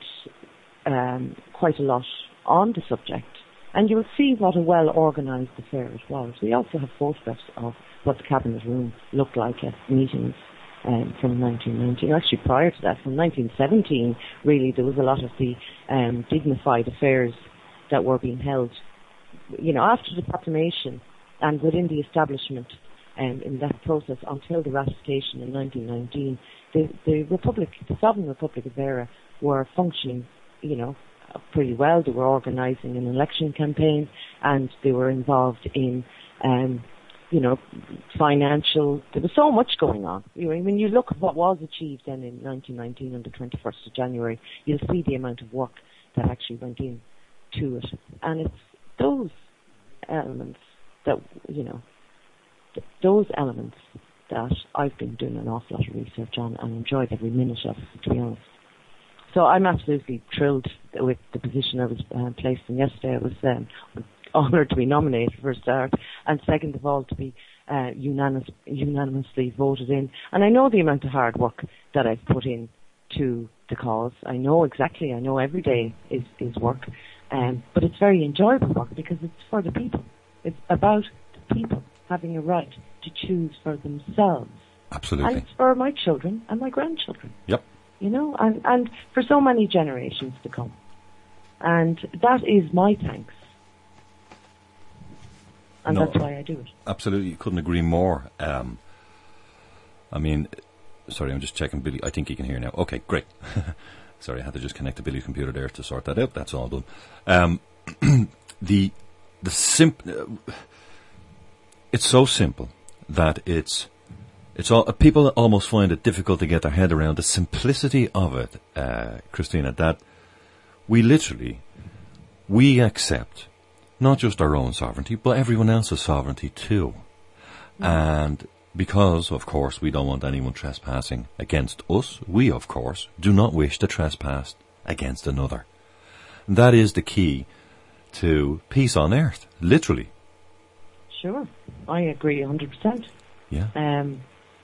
um, quite a lot on the subject, and you will see what a well-organised affair it was. We also have photographs of what the Cabinet Room looked like at meetings um, from nineteen ninety, actually prior to that, from nineteen seventeen, really, there was a lot of the um, dignified affairs that were being held, you know, after the proclamation and within the establishment um, in that process until the ratification in nineteen nineteen, the, the Republic, the Sovereign Republic of Éire were functioning, you know, pretty well. They were organising an election campaign and they were involved in, um, you know, financial, there was so much going on. You know, when you look at what was achieved then in nineteen nineteen on the twenty-first of January, you'll see the amount of work that actually went in to it. And it's those elements that, you know, th- those elements that I've been doing an awful lot of research on and enjoyed every minute of, to be honest. So I'm absolutely thrilled with the position I was uh, placed in yesterday. I was um, honoured to be nominated for a start, and second of all to be uh, unanimous, unanimously voted in. And I know the amount of hard work that I've put in to the cause. I know exactly, I know every day is, is work. Um, but it's very enjoyable work because it's for the people. It's about the people having a right to choose for themselves. Absolutely. And it's for my children and my grandchildren. Yep. You know, and, and for so many generations to come. And that is my thanks. And No, that's why I do it. Absolutely. Couldn't agree more. Um, I mean, sorry, I'm just checking Billy. I think he can hear now. Okay, great. Sorry, I had to just connect to Billy's computer there to sort that out. That's all done. Um, the the simp. Uh, it's so simple that it's it's all. People almost find it difficult to get their head around the simplicity of it, uh, Christina. That we literally we accept not just our own sovereignty, but everyone else's sovereignty too, mm. and. Because, of course, we don't want anyone trespassing against us, we, of course, do not wish to trespass against another. That is the key to peace on earth, literally. Sure. I agree one hundred percent. Yeah. Um,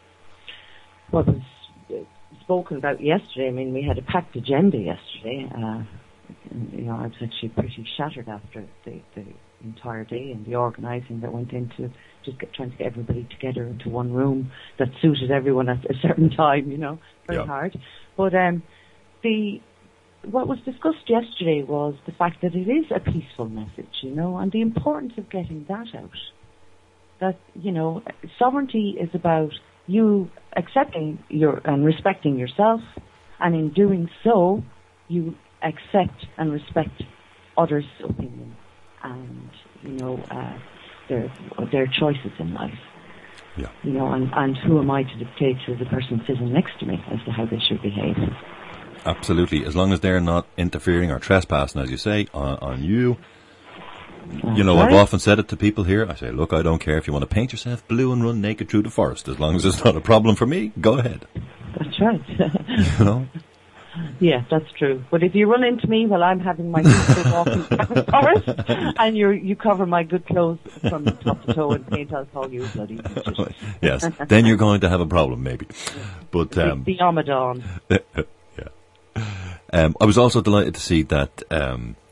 what was uh, spoken about yesterday, I mean, we had a packed agenda yesterday. Uh, and, you know, I was actually pretty shattered after the, the entire day and the organising that went into just get, trying to get everybody together into one room that suited everyone at a certain time, you know, very yeah. hard. But um, the what was discussed yesterday was the fact that it is a peaceful message, you know, and the importance of getting that out. That, you know, sovereignty is about you accepting your and respecting yourself, and in doing so, you accept and respect others' opinions and, you know, uh, their their choices in life. Yeah. You know, and, and who am I to dictate to the person sitting next to me as to how they should behave? Absolutely. As long as they're not interfering or trespassing, as you say, on, on you. That's you know, right. I've often said it to people here. I say, look, I don't care if you want to paint yourself blue and run naked through the forest. As long as it's not a problem for me, go ahead. That's right. You know? Yeah, that's true. But if you run into me while I'm having my good walk in the forest and you you cover my good clothes from top to toe in paint, I'll call you a bloody idiot. Yes, then you're going to have a problem, maybe. But um, the Ramadan. yeah. Um, I was also delighted to see that um,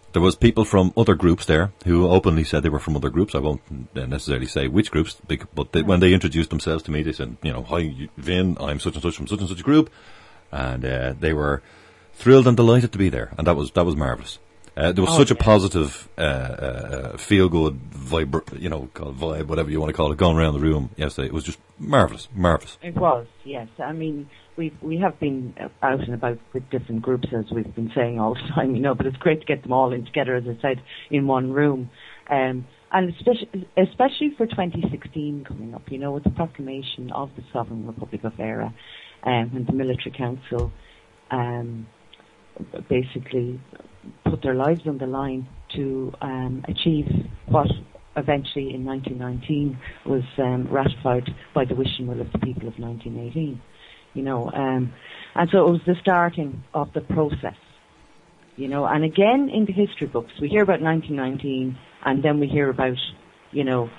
There was people from other groups there who openly said they were from other groups. I won't necessarily say which groups, but they, when they introduced themselves to me, they said, you know, hi, Vin, I'm such and such from such and such a group. And uh, they were thrilled and delighted to be there. And that was that was marvellous. Uh, there was Oh, such a yeah. positive, uh, uh, feel-good vibe, you know, vibe, whatever you want to call it, going around the room yesterday. It was just marvellous, marvellous. It was, yes. I mean, we we have been out and about with different groups, as we've been saying all the time, you know, but it's great to get them all in together, as I said, in one room. Um, and especially, especially for twenty sixteen coming up, you know, with the proclamation of the Sovereign Republic of Eire, um, and the Military Council um, basically put their lives on the line to um, achieve what eventually in nineteen nineteen was um, ratified by the wish and will of the people of nineteen eighteen. You know, um, and so it was the starting of the process. You know, and again in the history books we hear about nineteen nineteen, and then we hear about, you know,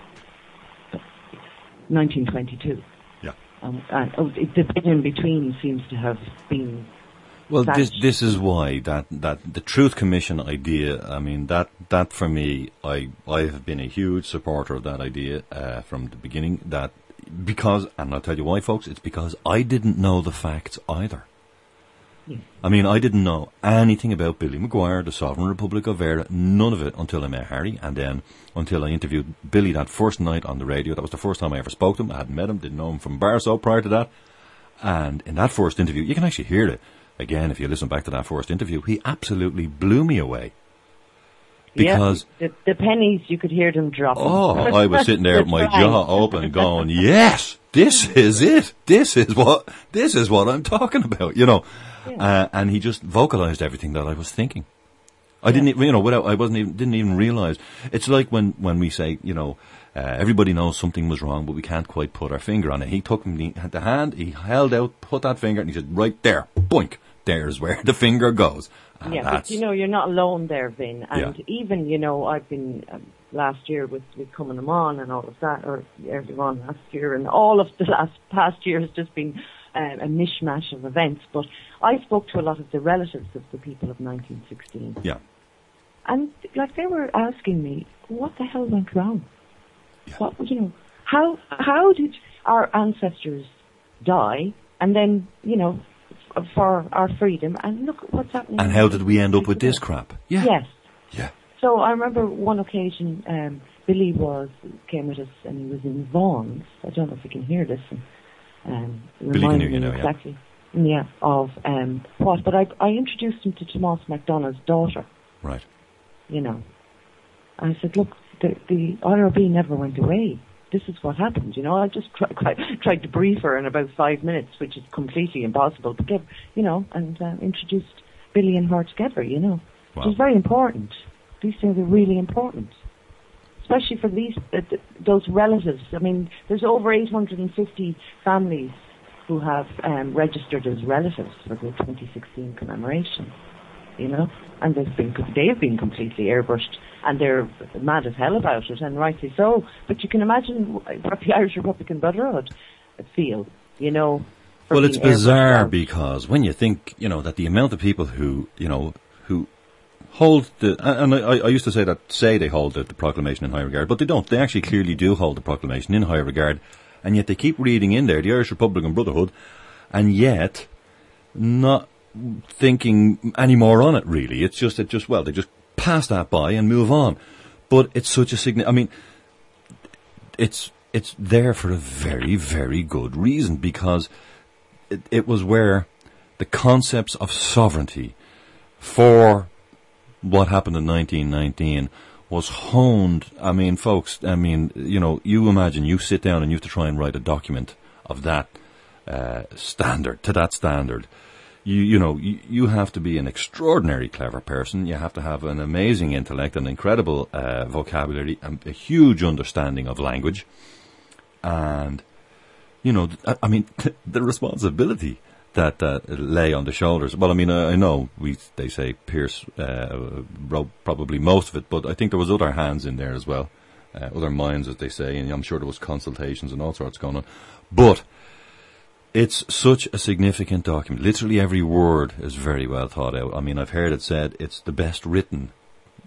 nineteen twenty-two. Yeah. Um, and oh, the bit in between seems to have been. Well, this vanished. this is why that, that the Truth Commission idea. I mean, that that for me, I I have been a huge supporter of that idea uh, from the beginning. That because, and I'll tell you why, folks. It's because I didn't know the facts either. Yeah. I mean, I didn't know anything about Billy Maguire, the Sovereign Republic of Eire, none of it until I met Harry, and then until I interviewed Billy that first night on the radio. That was the first time I ever spoke to him. I hadn't met him, didn't know him from Barso prior to that. And in that first interview, you can actually hear it. Again, if you listen back to that first interview, he absolutely blew me away. Because, yeah, the, the pennies, you could hear them dropping. oh, I was sitting there with my Right. jaw open going, yes, this is it. This is what, this is what I'm talking about, you know. Yeah. Uh, and he just vocalized everything that I was thinking. I didn't, even, you know, without, I wasn't even, didn't even realize. It's like when, when we say, you know, uh, everybody knows something was wrong, but we can't quite put our finger on it. He took me, the hand, he held out, put that finger, and he said, right there, boink, there's where the finger goes. And Yeah, that's, but you know, you're not alone there, Vin. And Yeah. even, you know, I've been um, last year with, with coming them on and all of that, or earlier on last year, and all of the last past year has just been um, a mishmash of events. But I spoke to a lot of the relatives of the people of nineteen sixteen. yeah. And, like, they were asking me, what the hell went wrong? Yeah. What, you know, how, how did our ancestors die, and then, you know, f- for our freedom, and look at what's happening. And how did we end up with this crap? Yeah. Yes. Yeah. So I remember one occasion, um, Billy was, came with us, and he was in Vaughan's. I don't know if you can hear this. And, um, Billy can remind hear you me now, yeah. exactly. Yeah, of um, what. But I, I introduced him to Tomas MacDonough's daughter, Right. you know. I said, look, the, the R R B never went away. This is what happened, you know. I just try, try, tried to brief her in about five minutes, which is completely impossible to give, you know, and uh, introduced Billy and her together, you know. Wow. Which is very important. These things are really important, especially for these uh, th- those relatives. I mean, there's over eight hundred fifty families who have um, registered as relatives for the twenty sixteen commemoration, you know, and they've been they've been completely airbrushed, and they're mad as hell about it, and rightly so. But you can imagine what the Irish Republican Brotherhood feel, you know. for Well, it's being airbrushed bizarre out. because when you think, you know, that the amount of people who, you know, who hold the, and I, I used to say that, say they hold the, the proclamation in high regard, but they don't. They actually clearly do hold the proclamation in high regard, and yet they keep reading in there, the Irish Republican Brotherhood, and yet not thinking any more on it, really. It's just, it just, well, they just pass that by and move on. But it's such a significant, I mean, it's, it's there for a very, very good reason, because it, it was where the concepts of sovereignty for what happened in nineteen nineteen was honed. I mean, folks, I mean, you know, you imagine you sit down and you have to try and write a document of that uh, standard, to that standard. You, you know, you, you have to be an extraordinarily clever person. You have to have an amazing intellect, an incredible uh, vocabulary, and a huge understanding of language. And, you know, I, I mean, the responsibility that uh, lay on the shoulders. Well, I mean, uh, I know we they say Pierce uh, wrote probably most of it, but I think there was other hands in there as well, uh, other minds, as they say, and I'm sure there was consultations and all sorts going on. But it's such a significant document. Literally every word is very well thought out. I mean, I've heard it said it's the best written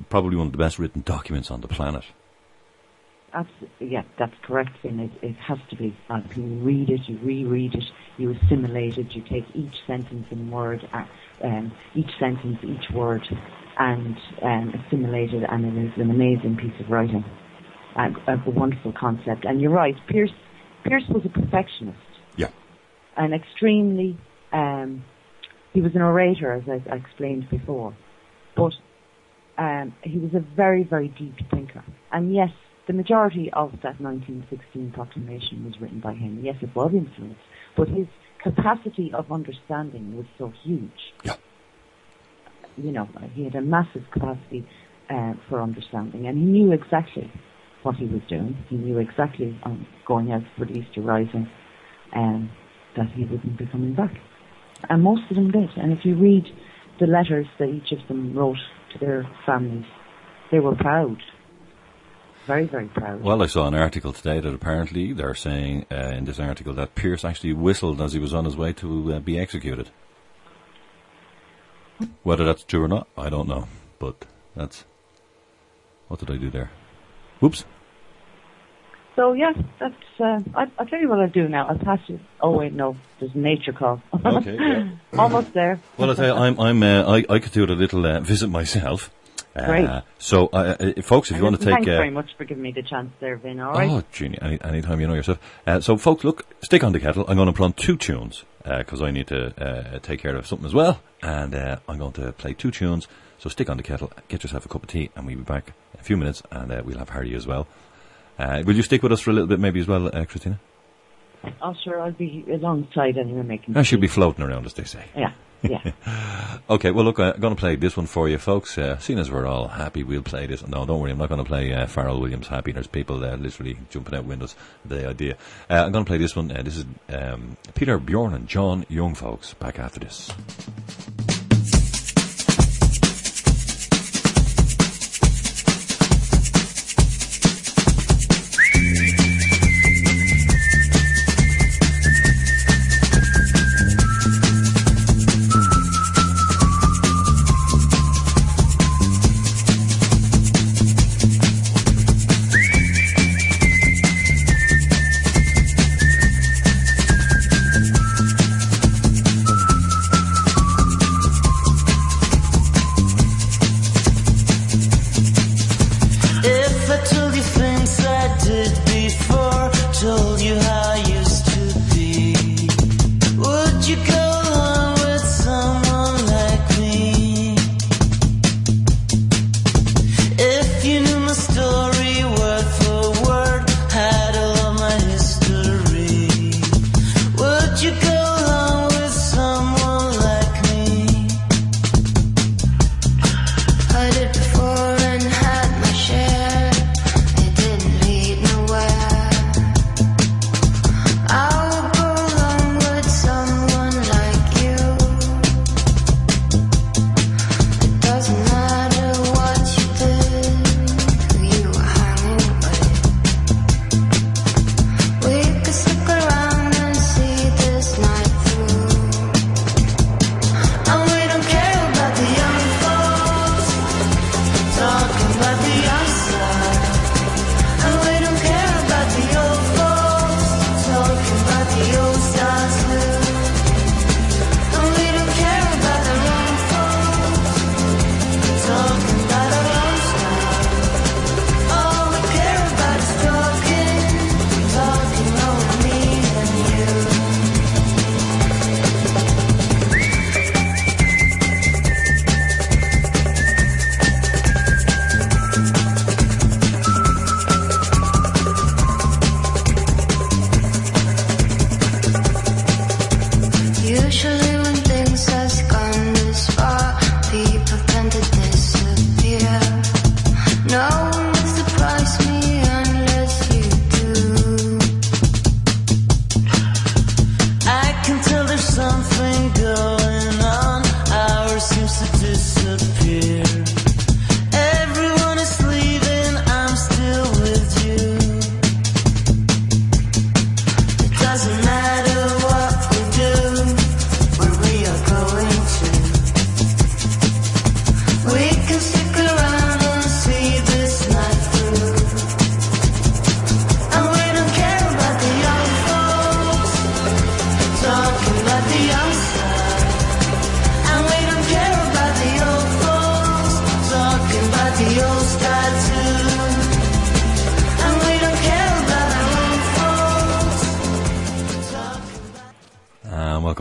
probably one of the best written documents on the planet. Absolutely, yeah, that's correct, Finn. It, it has to be. Uh, you read it, you reread it, you assimilate it, you take each sentence in word, uh, um, each sentence, each word, and um, assimilate it, and it is an amazing piece of writing. Uh, a wonderful concept. And you're right, Pierce, Pierce was a perfectionist. Yeah. An extremely, um, he was an orator, as I, I explained before, but um, he was a very, very deep thinker. And yes, the majority of that nineteen sixteen proclamation was written by him. Yes, it was influenced, but his capacity of understanding was so huge. Yeah. You know, he had a massive capacity uh, for understanding, and he knew exactly what he was doing. He knew exactly, um, going out for the Easter Rising, um, that he wouldn't be coming back. And most of them did. And if you read the letters that each of them wrote to their families, they were proud. Very, very proud. Well, I saw an article today that apparently they're saying uh, in this article that Pierce actually whistled as he was on his way to uh, be executed. Whether that's true or not, I don't know. But that's... What did I do there? Whoops. So, yeah, that's... Uh, I, I'll tell you what I'll do now. I'll pass you... Oh, wait, no. There's a nature call. Okay, yeah. Almost there. Well, I'll tell you, I'm, I'm, uh, I, I could do a little uh, visit myself. Great. Uh, so, uh, uh, folks, if you want to take... Thanks uh, very much for giving me the chance there, Vin, all right? Oh, Jeannie, any, anytime you know yourself. Uh, so, folks, look, stick on the kettle. I'm going to put on two tunes, because uh, I need to uh, take care of something as well. And uh, I'm going to play two tunes. So stick on the kettle, get yourself a cup of tea, and we'll be back in a few minutes, and uh, we'll have Harry as well. Uh, will you stick with us for a little bit maybe as well, uh, Christina? Oh, sure, I'll be alongside anyway making... I should be floating around, as they say. Yeah. Yeah. Okay, well, look, I'm going to play this one for you, folks. Uh, seeing as we're all happy, we'll play this. No, don't worry, I'm not going to play uh, Pharrell Williams Happy. There's people uh, literally jumping out windows. The idea. Uh, I'm going to play this one. Uh, this is um, Peter, Bjorn, and John Young, folks. Back after this.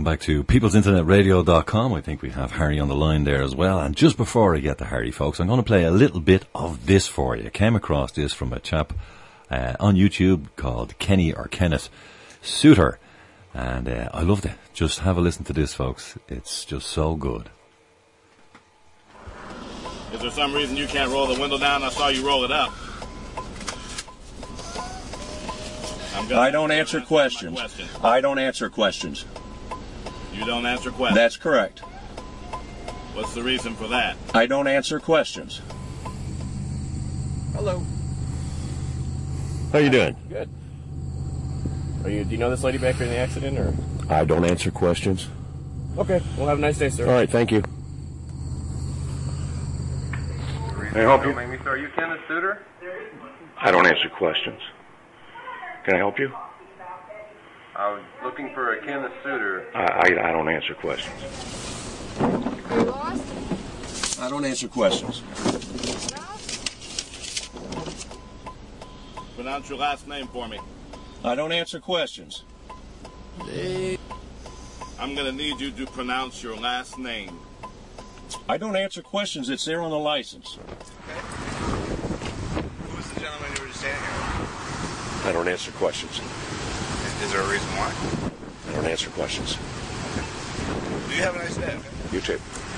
welcome back to peoples internet radio dot com. I think we have Harry on the line there as well. And just before I get to Harry, folks, I'm going to play a little bit of this for you. I came across this from a chap uh, on YouTube called Kenny or Kenneth Suter. And uh, I loved it. Just have a listen to this, folks. It's just so good. Is there some reason you can't roll the window down? I saw you roll it up. I don't answer questions. Question. I don't answer questions. You don't answer questions? That's correct. What's the reason for that? I don't answer questions. Hello. How you doing? Good. Are you? Do you know this lady back here in the accident, or? I don't answer questions. Okay. Well, have a nice day, sir. All right, thank you. Can I help you? Me, sir. Are you Kenneth Suter? I don't answer questions. Can I help you? I was looking for a Kenneth Suter. I, I, I don't answer questions. Are you lost? I don't answer questions. Pronounce your last name for me. I don't answer questions. I'm going to need you to pronounce your last name. I don't answer questions. It's there on the license. Okay. Who was the gentleman you were just standing here? I don't answer questions. Is, is there a reason why? I don't answer questions. Okay. Do you have a nice day? Okay? You too.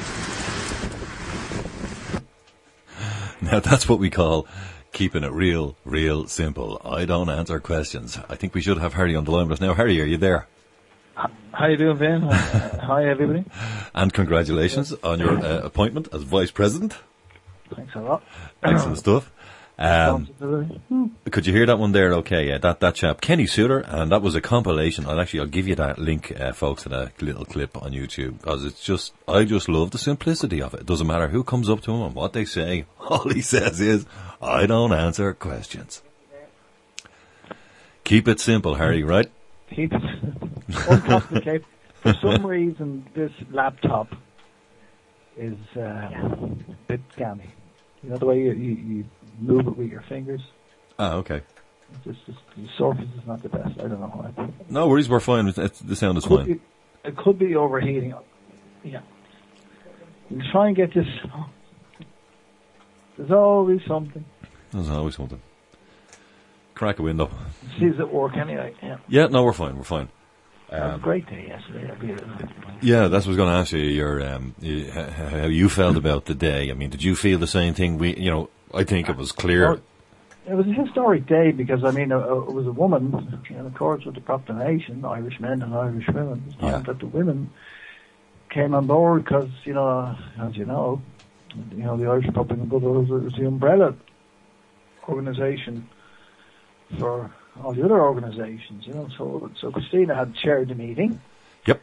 Now that's what we call keeping it real, real simple. I don't answer questions. I think we should have Harry on the line with us now. Harry, are you there? How you doing, Ben? Uh, hi, everybody. And congratulations on your uh, appointment as Vice President. Thanks a lot. Excellent stuff. Um, could you hear that one there? Okay, yeah, that, that chap, Kenny Suter, and that was a compilation. I'll actually, I'll give you that link, uh, folks, to that little clip on YouTube, because it's just, I just love the simplicity of it. It doesn't matter who comes up to him and what they say. All he says is, I don't answer questions. Keep it simple, Harry, right? Keep it uncomplicated. For some reason, this laptop is uh, a bit scammy. You know the way you, you, you move it with your fingers? Ah, okay. It's just, just, the surface is not the best. I don't know why. No worries, we're fine. It's, the sound is it could fine. Be, it could be overheating. Yeah. We'll try and get this. Oh. There's always something. There's always something. Crack a window. See, does it work anyway? Yeah. Yeah, no, we're fine. We're fine. Um, it was a great day yesterday. Yeah, that's what I was going to ask you. Your um, you, how you felt about the day. I mean, did you feel the same thing? We, you know, I think it was clear. Well, it was a historic day because I mean, uh, it was a woman, in accordance with the proclamation, Irish men and Irish women, yeah. that the women came on board because, you know, as you know, you know, the Irish Republican Brotherhood was the umbrella organisation for all the other organisations, you know. So, so Christina had chaired the meeting. Yep.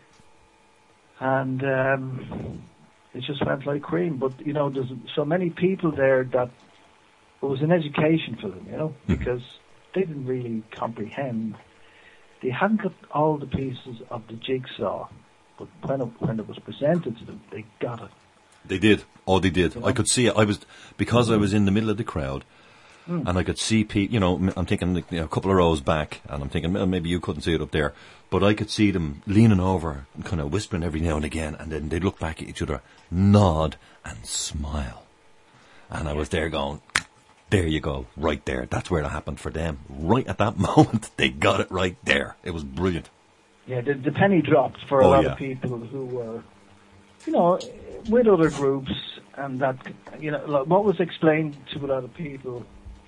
And um, it just went like cream. But you know, there's so many people there that it was an education for them, you know, mm-hmm. because they didn't really comprehend. They hadn't got all the pieces of the jigsaw, but when it, when it was presented to them, they got it. They did. Oh, they did. You know? I could see it. I was because I was in the middle of the crowd. Mm. And I could see people, you know, I'm thinking you know, a couple of rows back, and I'm thinking, well, maybe you couldn't see it up there, but I could see them leaning over and kind of whispering every now and again, and then they'd look back at each other, nod, and smile. And I was there going, there you go, right there. That's where it happened for them. Right at that moment, they got it right there. It was brilliant. Yeah, the, the penny dropped for a oh, lot yeah. of people who were, you know, with other groups, and that, you know, what was explained to a lot of people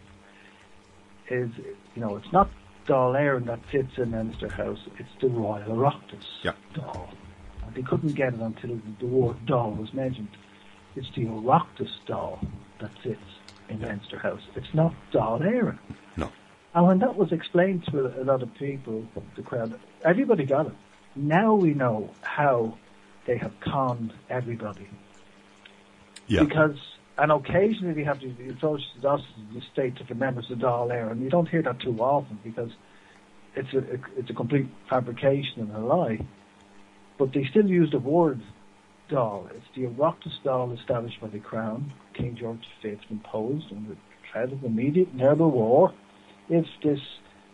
is, you know, it's not Dáil Éireann that sits in Leinster House, it's the Royal Oireachtas yeah. Dáil. And they couldn't get it until the word Dáil was mentioned. It's the Oireachtas Dáil that sits in Leinster House. It's not Dáil Éireann. No. And when that was explained to a lot of people, the crowd, everybody got it. Now we know how they have conned everybody. Yeah. Because And occasionally we have to approach us, the state, of the members of Dáil Éireann, and you don't hear that too often because it's a, it's a complete fabrication and a lie. But they still use the word Dáil. It's the Oireachtas Dáil established by the Crown, King George the Fifth, imposed under the threat of immediate and terrible war if this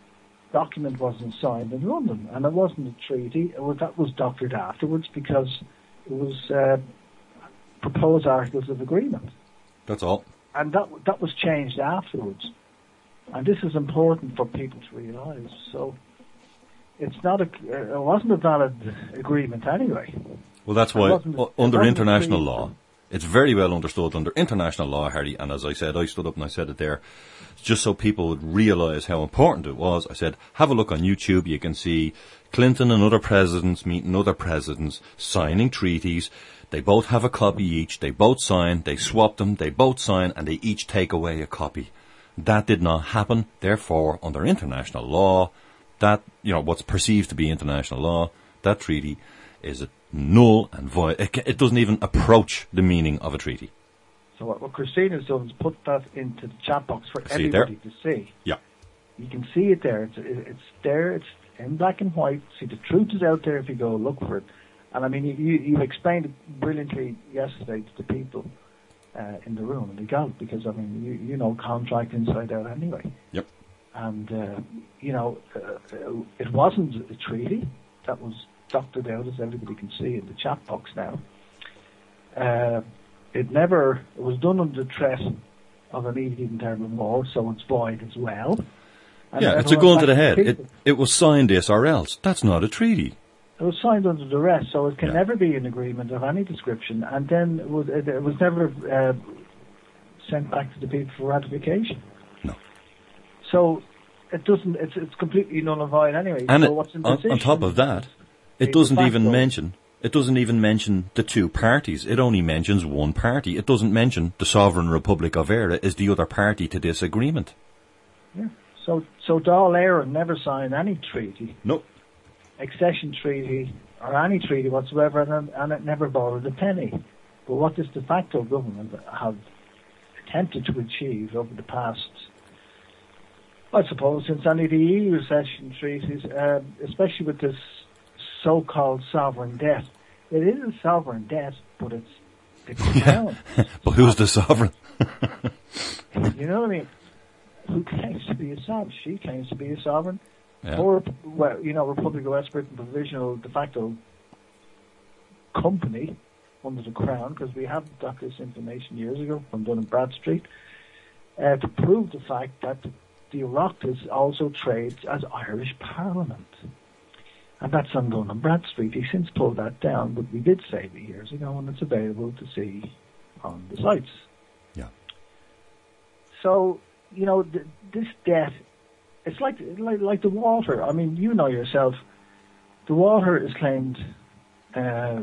document wasn't signed in London, and it wasn't a treaty. It was, that was doctored afterwards because it was uh, proposed articles of agreement. That's all. And that that was changed afterwards. And this is important for people to realise. So it's not a, it wasn't a valid agreement anyway. Well, that's why It wasn't- u- under it wasn't international treaty. law, it's very well understood under international law, Harry, and as I said, I stood up and I said it there, just so people would realise how important it was. I said, have a look on YouTube, you can see Clinton and other presidents meeting other presidents, signing treaties. They both have a copy each, they both sign, they swap them, they both sign, and they each take away a copy. That did not happen, therefore, under international law, that, you know, what's perceived to be international law, that treaty is a null and void. It, ca- it doesn't even approach the meaning of a treaty. So what, what Christina's done is put that into the chat box for See it there? everybody to see. Yeah. You can see it there. It's, it's there. It's in black and white. See, the truth is out there if you go look for it. And I mean, you, you, you explained it brilliantly yesterday to the people uh, in the room, and they got it because, I mean, you, you know contract inside out anyway. Yep. And, uh, you know, uh, it wasn't a treaty. That was doctored out, as everybody can see in the chat box now. Uh, it never, it was done under the threat of immediate and terrible war, so it's void as well. And Yeah, it's a everyone gun to the back head. people. It, it was signed this or else. That's not a treaty. It was signed under duress, so it can Yeah. never be an agreement of any description. And then it was, it, it was never uh, sent back to the people for ratification. No. So it doesn't. It's it's completely null and void anyway. And so it, what's in on, decision on top of that, it is doesn't de even facto. mention, it doesn't even mention the two parties. It only mentions one party. It doesn't mention the Sovereign Republic of Eire is the other party to this agreement. Yeah. So so Dáil Éireann never signed any treaty, Nope. accession treaty, or any treaty whatsoever, and, and it never borrowed a penny. But what this de facto government have attempted to achieve over the past, I suppose, since any of the E U accession treaties, uh, especially with this so-called sovereign debt. It is a sovereign debt, but it's the crown. But who's the sovereign? You know what I mean? Who claims to be a sovereign? She claims to be a sovereign. Yeah. Or, well, you know, Republic of West Britain provisional de facto company under the Crown, because we have got this information years ago from Dun and Bradstreet, uh, to prove the fact that the Oireachtas also trades as Irish Parliament. And that's on Dun and Bradstreet. He since pulled that down, but we did save it years ago, and it's available to see on the sites. Yeah. So, you know, th- this debt, it's like, like like the water. I mean, you know yourself, the water is claimed uh,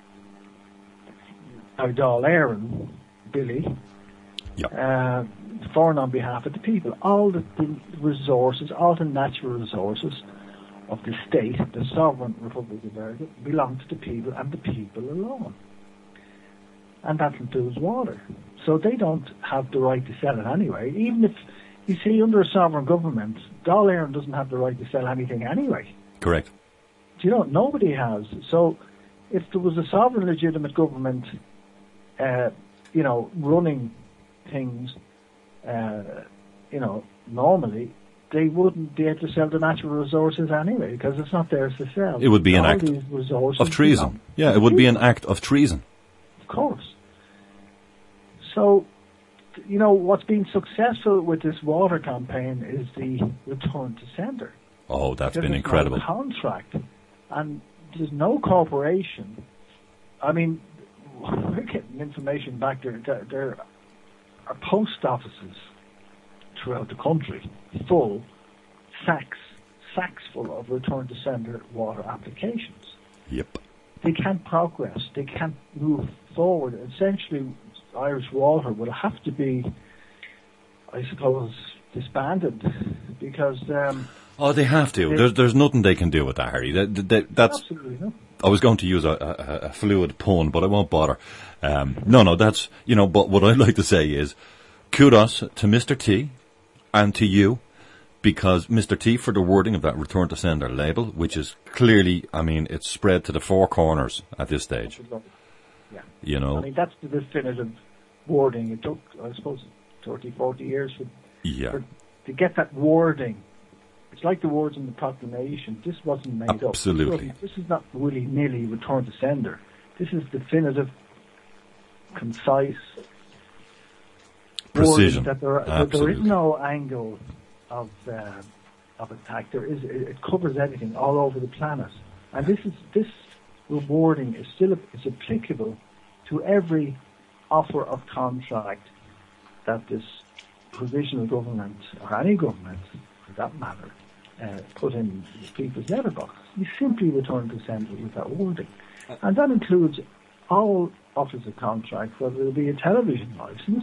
by Dáil Éireann, Billy, Yeah. uh, for and on behalf of the people. All the, the resources, all the natural resources of the state, the sovereign Republic of Ireland, belong to the people and the people alone. And that includes water. So they don't have the right to sell it anyway. Even if, you see, under a sovereign government, Dáil Éireann doesn't have the right to sell anything anyway. Correct. Do you know, nobody has. So if there was a sovereign legitimate government, uh, you know, running things, uh, you know, normally, they wouldn't be able to sell the natural resources anyway, because it's not theirs to sell. It would be an All act these resources of treason. belong Yeah, to it would be an people. act of treason. Of course. So, you know, what's been successful with this water campaign is the return to sender. Oh, that's Because been there's incredible. no contract, and there's no corporation. I mean, we're getting information back there. There, there are post offices throughout the country full, sacks, sacks full of return to sender water applications. Yep. They can't progress. They can't move forward. Essentially, Irish Water will have to be, I suppose, disbanded because. Um, Oh, they have to. They- There's there's nothing they can do with that, Harry. That, that, that's. absolutely no. I was going to use a, a, a fluid pun, but I won't bother. Um, no, no, that's, you know, but what I'd like to say is kudos to Mister T and to you, because Mister T for the wording of that return to sender label, which is clearly, I mean, it's spread to the four corners at this stage. Yeah. You know, I mean, that's the definitive wording. It took, I suppose, thirty, forty years for, yeah. for, to get that wording it's like the words in the proclamation. This wasn't made Absolutely. up. This, this is not willy-nilly return to sender. This is definitive, concise, precision. That there, that there is no angle of uh, of attack. There is. It covers everything all over the planet, and this is this rewarding is still is applicable to every offer of contract that this provisional government or any government, for that matter, uh, put in people's letterbox. You simply return to sender with that wording, and that includes all offers of contract, whether it be a television license.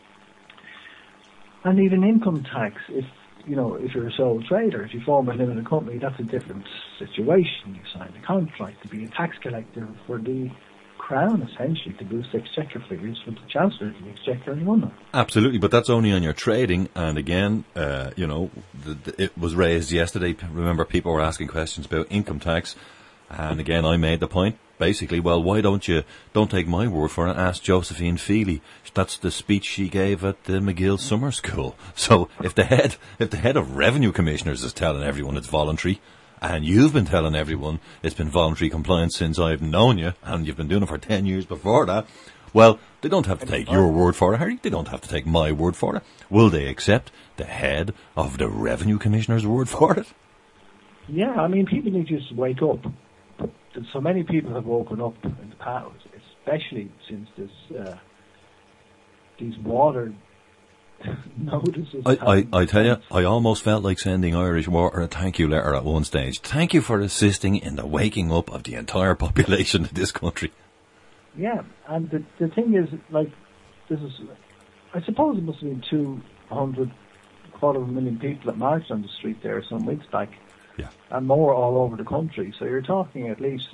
And even income tax, if you know, if you're a sole trader, if you form a limited company, that's a different situation. You sign a contract to be a tax collector for the Crown, essentially, to boost exchequer figures for the Chancellor of the Exchequer in London. Absolutely, but that's only on your trading. And again, uh, you know, the, the, it was raised yesterday. Remember, people were asking questions about income tax. And again, I made the point, basically, well, why don't you, don't take my word for it, ask Josephine Feely. That's the speech she gave at the McGill Summer School. So if the head, if the head of Revenue Commissioners is telling everyone it's voluntary, and you've been telling everyone it's been voluntary compliance since I've known you, and you've been doing it for ten years before that, well, they don't have to take your word for it, Harry. They don't have to take my word for it. Will they accept the head of the Revenue Commissioner's word for it? Yeah, I mean, people need to just wake up. So many people have woken up in the past, especially since this uh, these water notices. I, I, I tell you, I almost felt like sending Irish Water a thank you letter at one stage. Thank you for assisting in the waking up of the entire population of this country. Yeah, and the the thing is, like, this is, I suppose it must have been two hundred, quarter of a million people that marched on the street there some weeks back. Yeah. And more all over the country. So you're talking at least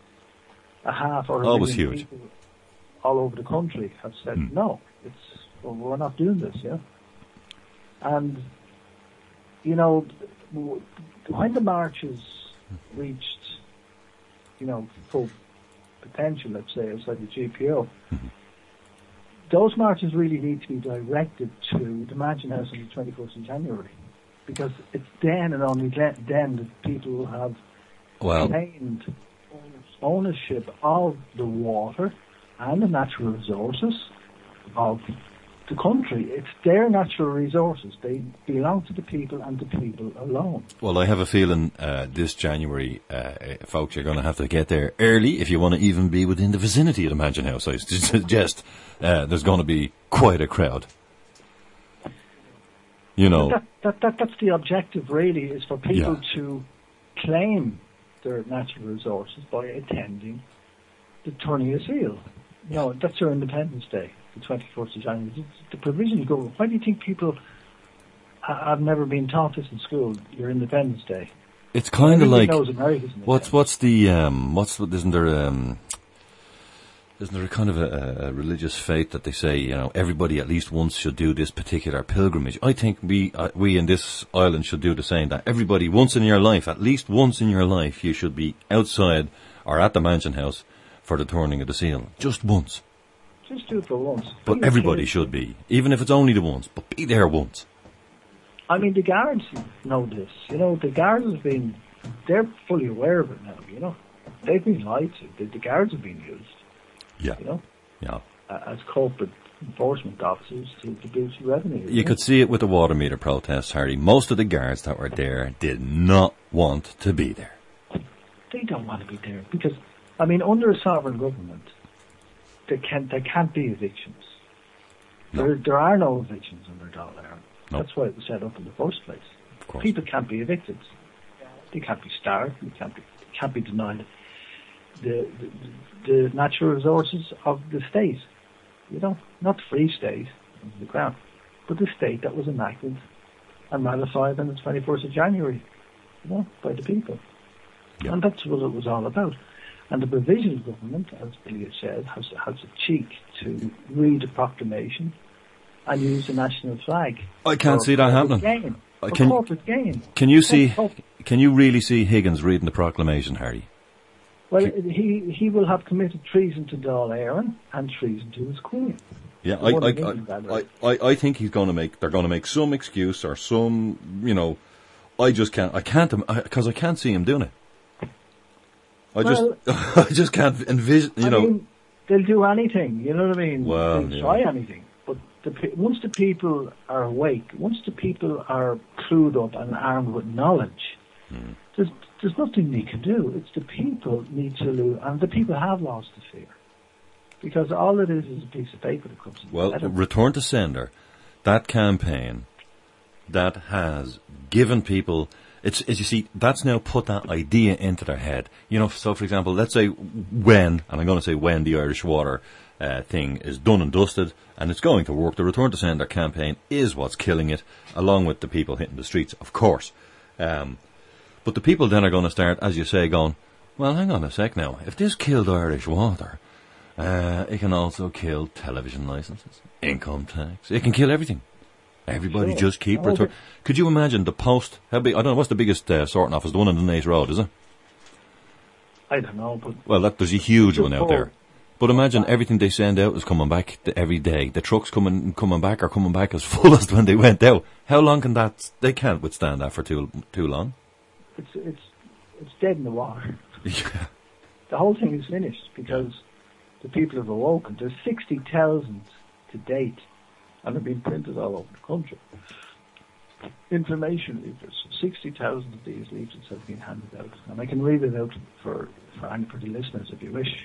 a half or a oh, million million people all over the country have said, mm. no, it's well, we're not doing this, yeah. And, you know, when the marches reached, you know, full potential, let's say, outside the G P O, mm-hmm. those marches really need to be directed to the Mansion House on the twenty-first of January. Because it's then and only then that people will have well, claimed ownership of the water and the natural resources of the country. It's their natural resources. They belong to the people and the people alone. Well, I have a feeling uh, this January, uh, folks, you're going to have to get there early if you want to even be within the vicinity of the Mansion House. I suggest uh, there's going to be quite a crowd. You know, that, that, that, that's the objective, really, is for people yeah. to claim their natural resources by attending the turning of seal. You know, that's their Independence Day, the twenty-first of January. The, the provisional government. Why do you think people ha- have never been taught this in school? Your Independence Day. It's kind of like knows America's what's what's the um what's isn't there um. Isn't there a kind of a, a religious faith that they say, you know, everybody at least once should do this particular pilgrimage? I think we uh, we in this island should do the same. That everybody once in your life, at least once in your life, you should be outside or at the Mansion House for the turning of the seal. Just once. Just do it for once. But be everybody should be, even if it's only the once. But be there once. I mean, the guards know this. You know, the guards have been, they're fully aware of it now. You know, they've been lied to. The, the guards have been used. Yeah. You know? Yeah. Uh, as corporate enforcement officers to, to boost revenue. You, you could see it with the water meter protests, Harry. Most of the guards that were there did not want to be there. They don't want to be there because, I mean, under a sovereign government, there can't, there can't be evictions. No. There, there are no evictions under Dáil Éireann. No. That's why it was set up in the first place. Of course. People can't be evicted. They can't be starved. They can't be, can't be denied The, the the natural resources of the state, you know, not the Free State, the Crown, but the state that was enacted and ratified on the twenty-first of January, you know, by the people. Yeah. And that's what it was all about. And the provisional government, as Billy had said, has, has a cheek to read a proclamation and use the national flag. I can't see that happening. Gain, for can, corporate gain. Can you see, can you really see Higgins reading the proclamation, Harry? Well, he he will have committed treason to Dáil Éireann and treason to his queen. Yeah, I I, I, I I I think he's going to make they're going to make some excuse or some, you know, I just can't. I can't because I, I can't see him doing it. I Well, just, I just can't envision. You I know, mean, they'll do anything. You know what I mean? Well, they'll yeah. try anything. But the, pe- once the people are awake, once the people are clued up and armed with knowledge, Hmm. there's there's nothing they can do. It's the people need to lose, and the people have lost the fear, because all it is is a piece of paper that comes in. well, the letter. return to sender. That campaign that has given people. It's, as you see, that's now put that idea into their head. You know, so for example, let's say when, and I'm going to say when the Irish Water uh, thing is done and dusted, and it's going to work, the Return to Sender campaign is what's killing it, along with the people hitting the streets, of course. Um, but the people then are going to start, as you say, going, well, hang on a sec now. If this killed Irish Water, uh, it can also kill television licenses, income tax. It can kill everything. Everybody Sure. just keep Oh, return. but- Could you imagine the post? How big? I don't know. What's the biggest uh, sorting office? The one on the Nace Road, is it? I don't know, but Well, that, there's a huge Just one out for- there. But imagine everything they send out is coming back the, every day. The trucks coming coming back are coming back as full as when they went out. How long can that? They can't withstand that for too too long. it's it's it's dead in the water. Yeah. The whole thing is finished because the people have awoken. There's sixty thousand to date, and they've been printed all over the country. Information leaflets. sixty thousand of these leaflets have been handed out, and I can read it out for for any for the listeners if you wish.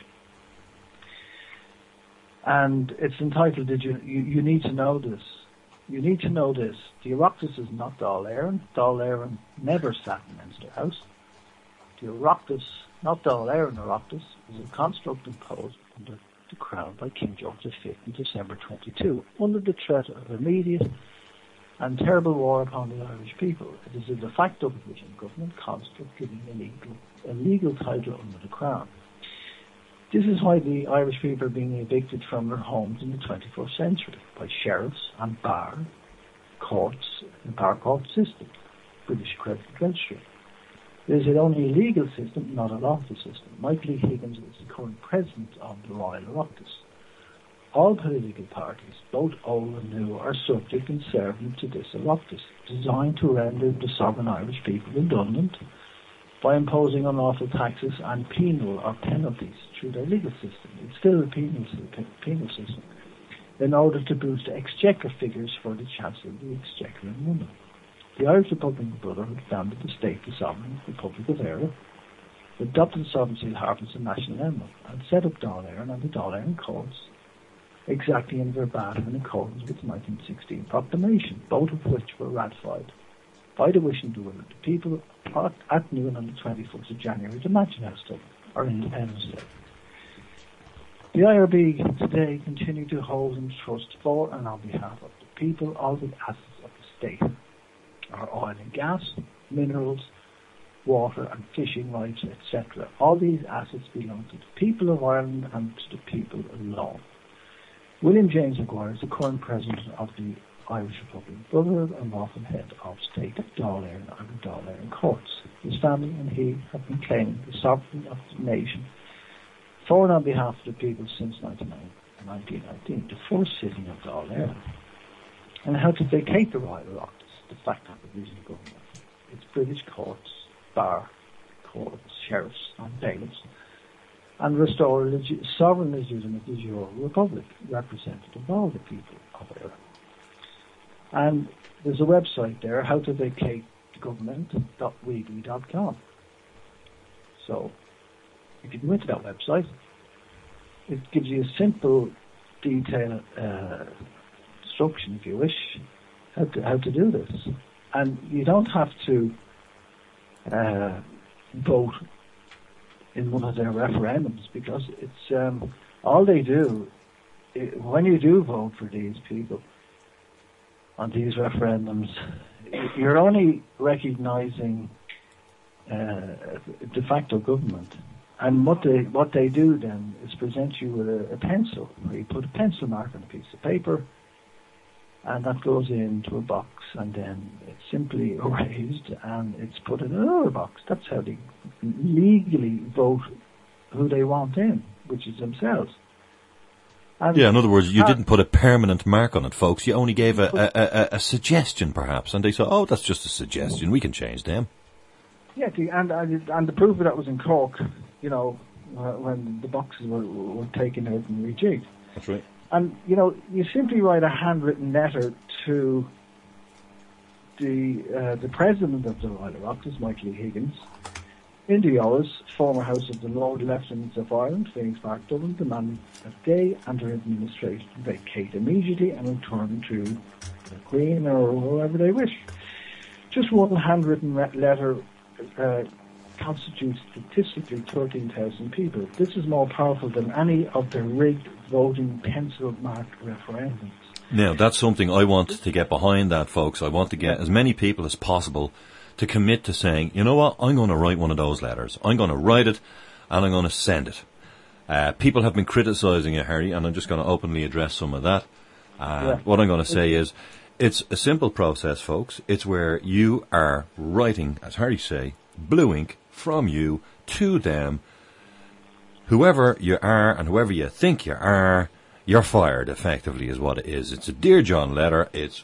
And it's entitled, Did you, you, you need to know this. You need to know this. The Oireachtas is not Dáil Éireann. Dáil Éireann never sat in Leinster House. The Oireachtas, not Dáil Éireann Oireachtas, is a construct imposed under the Crown by King George the Fifth in December twenty-two, under the threat of immediate and terrible war upon the Irish people. It is a de facto provision government construct giving a legal, a legal title under the Crown. This is why the Irish people are being evicted from their homes in the twenty-first century by sheriffs and bar courts, the bar court system, British Credit Registry. It is only a legal system, not a lawful system. Michael E. Higgins is the current president of the Royal Oireachtas. All political parties, both old and new, are subject and servant to this Oireachtas, designed to render the sovereign Irish people redundant by imposing unlawful taxes and penal or penalties through their legal system. It's still a penal, penal system, in order to boost exchequer figures for the Chancellor of the Exchequer in London. The Irish Republican Brotherhood founded the state, the Sovereign Republic of Ireland, adopted the sovereignty of Harp as a national emblem, and set up Dáil Éireann and the Dáil Éireann courts, exactly in verbatim in accordance with the nineteen sixteen proclamation, both of which were ratified by the wishing to will of the people at noon on the twenty-first of January to Mansion House Day, or Independence Day. The I R B today continue to hold in trust for and on behalf of the people all the assets of the state, our oil and gas, minerals, water and fishing rights, et cetera. All these assets belong to the people of Ireland and to the people alone. William James Maguire is the current president of the Irish Republican Brotherhood and lawful head of state of Dáil Éireann and the Dáil Éireann courts. His family and he have been claiming the sovereignty of the nation for and on behalf of the people since nineteen nineteen, the first sitting of Dáil Éireann. And how to vacate the Royal Oireachtas, the fact that the regional government, its British courts, bar, courts, sheriffs and bailiffs, and restore a legi- sovereign legitimate de jure republic representative of all the people of Ireland. And there's a website there, how to vacate the government dot weebly dot com. So if you go into that website, it gives you a simple, detailed uh, instruction, if you wish, how to, how to do this. And you don't have to uh, vote in one of their referendums, because it's um, all they do, it, when you do vote for these people on these referendums, you're only recognising uh, de facto government. And what they what they do then is present you with a, a pencil, where you put a pencil mark on a piece of paper, and that goes into a box, and then it's simply erased, and it's put in another box. That's how they legally vote who they want in, which is themselves. And Yeah, in other words, you uh, didn't put a permanent mark on it, folks. You only gave a, a, a, a suggestion, perhaps, and they said, "Oh, that's just a suggestion. We can change them." Yeah, the, and, and and the proof of that was in Cork, you know, uh, when the boxes were, were taken out and rejigged. That's right. And, you know, you simply write a handwritten letter to the uh, the president of the Royal Oireachtas, Michael E. Higgins, in the Oris, former House of the Lord Lieutenants of Ireland, Phoenix Park, Dublin, demanding that they and their administration vacate immediately and return to the Queen or whoever they wish. Just one handwritten re- letter uh, constitutes statistically thirteen thousand people. This is more powerful than any of the rigged voting pencil-marked referendums. Now, that's something I want to get behind that, folks. I want to get as many people as possible to commit to saying, you know what, I'm going to write one of those letters. I'm going to write it, and I'm going to send it. Uh, people have been criticising it, Harry, and I'm just going to openly address some of that. Uh, Yeah. What I'm going to say is, it's a simple process, folks. It's where you are writing, as Harry say, blue ink from you to them. Whoever you are and whoever you think you are, you're fired, effectively, is what it is. It's a Dear John letter. It's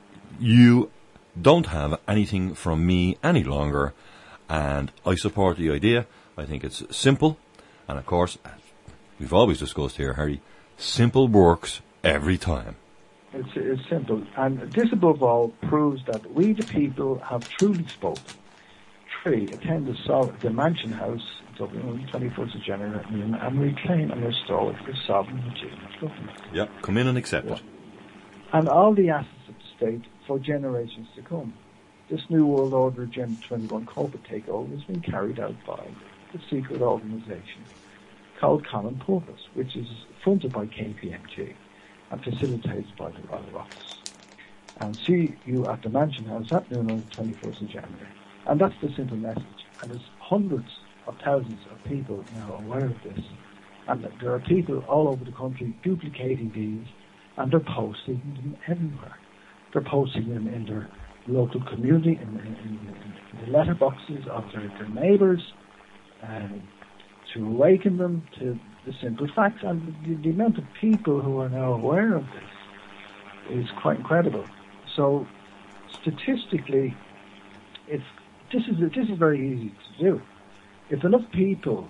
you don't have anything from me any longer, and I support the idea. I think it's simple, and of course, we've always discussed here, Harry, simple works every time. It's, it's simple. And this, above all, proves that we, the people, have truly spoken. Three, attend the, sol- the Mansion House in Dublin on the twenty-first of January and reclaim and restore the sovereign legitimate government. Yeah, come in and accept Yeah. it. And all the assets of the state for generations to come. This New World Order Agenda twenty-one corporate takeover has been carried out by the secret organisation called Common Purpose, which is funded by K P M G and facilitated by the Royal Office. And see you at the Mansion House at noon on the twenty-first of January. And that's the simple message. And there's hundreds of thousands of people now aware of this. And that there are people all over the country duplicating these, and they're posting them everywhere. They're posting them in their local community, in, in, in, in the letterboxes of their, their neighbours, um, to awaken them to the simple facts. And the, the amount of people who are now aware of this is quite incredible. So, statistically, it's this is this is very easy to do. If enough people,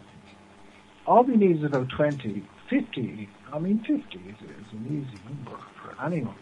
all we need is about twenty, fifty. I mean, fifty is, is an easy number for anyone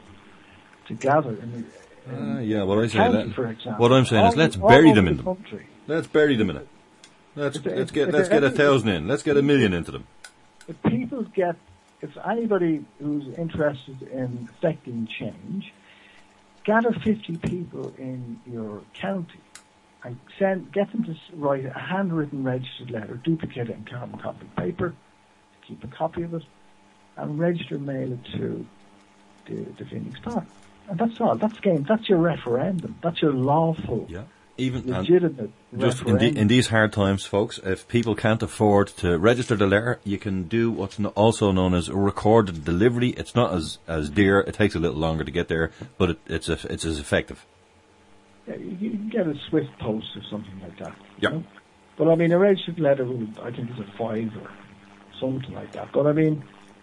to gather in the in Uh, yeah, what I say, county, let, for example. what I'm saying all, is, let's all bury over them the in them. country. Let's bury them in it. Let's If- let's if- get if let's get a every- thousand in. Let's get a million into them. If people get, if anybody who's interested in affecting change, gather fifty people in your county and send, get them to s- write a handwritten registered letter, duplicate it in carbon copy paper, keep a copy of it, and register and mail it to the, the Phoenix Park. And that's all. That's game. That's your referendum. That's your lawful, Yeah. Even and legitimate just in, referendum. the, in these hard times, folks, if people can't afford to register the letter, you can do what's no, also known as a recorded delivery. It's not as as dear. It takes a little longer to get there, but it, it's a, it's as effective. Yeah, you, you can get a Swift post or something like that. Yeah. You know? But I mean, a registered letter will, I think, is a five or something like that. But I mean,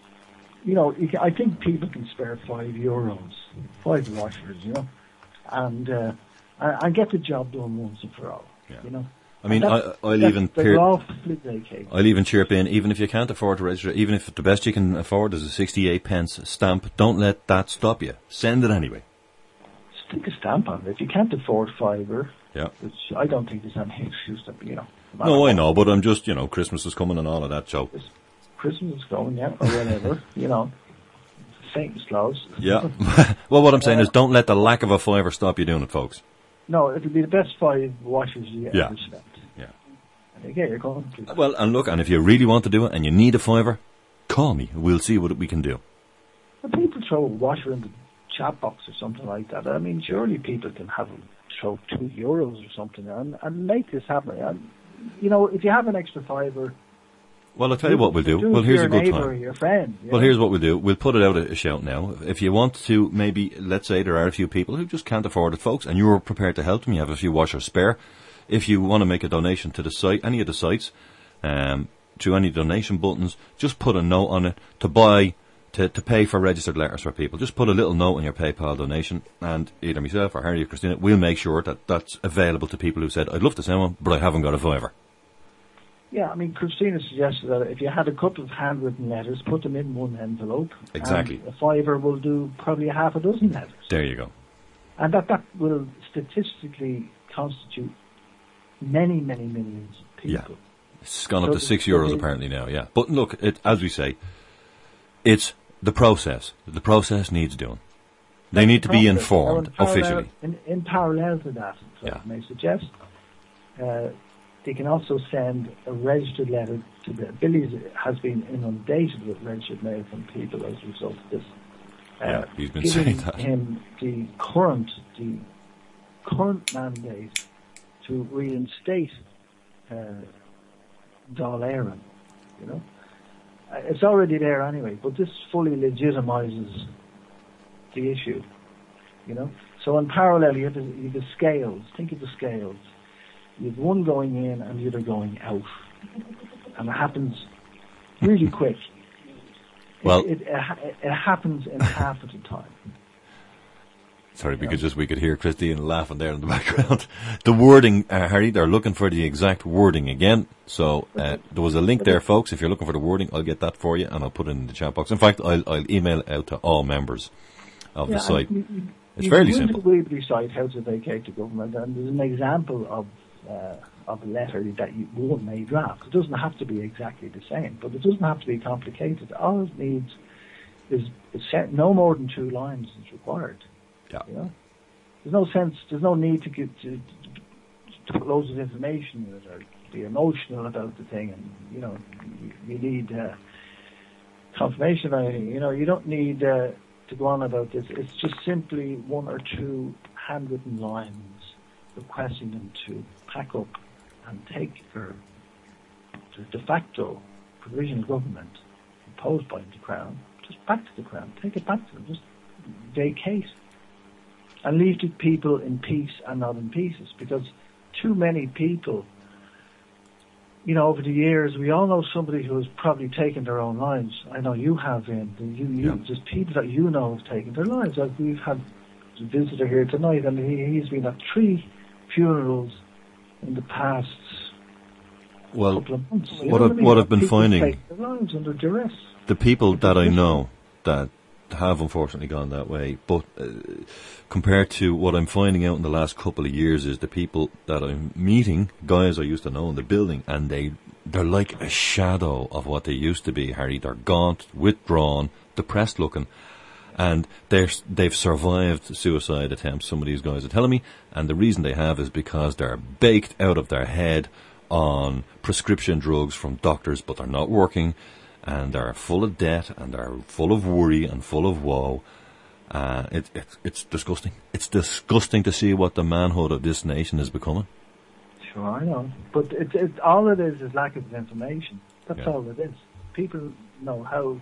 you know, you can, I think people can spare five euros, five washers, you know, and uh, and, and get the job done once and for all. Yeah. You know. I mean, And I, that's- I'll that's- even they're peer, lawfully vacated. I'll even chirp in, even if you can't afford to register, even if the best you can afford is a sixty-eight pence stamp, don't let that stop you. Send it anyway. Stick a stamp on it. If you can't afford fiver, Yeah. which I don't think there's any excuse that, you know. No, I know, but I'm just, you know, Christmas is coming and all of that, so. Christmas is going, yeah, or whatever, you know. Saint Claus. Yeah. Well, what I'm saying is don't let the lack of a fiver stop you doing it, folks. No, it'll be the best five washers you Yeah. ever spent. Yeah. And again, you're going to. Well, and look, and if you really want to do it and you need a fiver, call me. We'll see what we can do. When people throw a washer in the chat box or something like that, I mean, surely people can have them throw two euros or something and, and make this happen. And, you know, if you have an extra fiver, Well, I'll tell you what we'll do. do it Well, for here's your a good neighbour or time. your friend. you Well, know. here's what we'll do. We'll put it out a, a shout now. If you want to, maybe, let's say there are a few people who just can't afford it, folks, and you're prepared to help them. You have a few washers spare. If you want to make a donation to the site, any of the sites, um, through any donation buttons, just put a note on it to buy to, to pay for registered letters for people. Just put a little note on your PayPal donation, and either myself or Harry or Christina will make sure that that's available to people who said, I'd love to send one, but I haven't got a fiver. Yeah, I mean, Christina suggested that if you had a couple of handwritten letters, put them in one envelope. Exactly. And a fiver will do probably half a dozen letters. There you go. And that, that will statistically constitute many, many millions of people. Yeah. It's gone up So to six the- euros the- apparently now, yeah. But look, it, as we say, it's the process. The process needs doing. They need to be Process. informed Now, in parallel- officially. In, in parallel to that, so Yeah. I may suggest, uh, they can also send a registered letter to the... Billy's has been inundated with registered mail from people as a result of this. Uh, Yeah, he's been giving saying that. him the current, the current mandate to reinstate uh, Dáil Éireann, you know. Uh, It's already there anyway, but this fully legitimizes the issue, you know. So in parallel, you have, the, you have the scales. Think of the scales. You have one going in and the other going out, and it happens really quick. Well- it, it, it, ha- it happens in half of the time. Sorry, we could just we could hear Christine laughing there in the background. The wording, uh, Harry, they're looking for the exact wording again. So uh, there was a link there, folks. If you're looking for the wording, I'll get that for you, and I'll put it in the chat box. In fact, I'll, I'll email it out to all members of Yeah, the site. and you- you- It's you fairly go simple. to the Weebly site, how to vacate the government, and there's an example of uh, of a letter that you, one may draft. It doesn't have to be exactly the same, but it doesn't have to be complicated. All it needs is, is set, no more than two lines is required. Yeah. You know? There's no sense, there's no need to get to, to, to put loads of information in it or be emotional about the thing, and you know, you, you need uh, confirmation of anything. You know, you don't need uh, to go on about this. It's just simply one or two handwritten lines requesting them to pack up and take their the de facto provisional government imposed by the Crown, just back to the Crown, take it back to them, just vacate, and leave the people in peace and not in pieces, because too many people, you know, over the years, we all know somebody who has probably taken their own lives. I know you have, Ian. You, you, Yeah. There's people that you know have taken their lives. Like we've had a visitor here tonight, and he, he's been at three funerals in the past Well, couple of months. You what know I've, I mean? what I've been People finding, take their lives under duress. the people that I know that have unfortunately gone that way, but uh, compared to what I'm finding out in the last couple of years is the people that I'm meeting, guys I used to know in the building, and they, they're like a shadow of what they used to be, Harry. They're gaunt, withdrawn, depressed looking, and they're, they've survived suicide attempts, some of these guys are telling me, and the reason they have is because they're baked out of their head on prescription drugs from doctors, but they're not working, and they're full of debt, and they're full of worry and full of woe. Uh, it, it, it's disgusting. It's disgusting to see what the manhood of this nation is becoming. Sure, I know. But it, it, all it is is lack of information. That's Yeah. all it is. People know how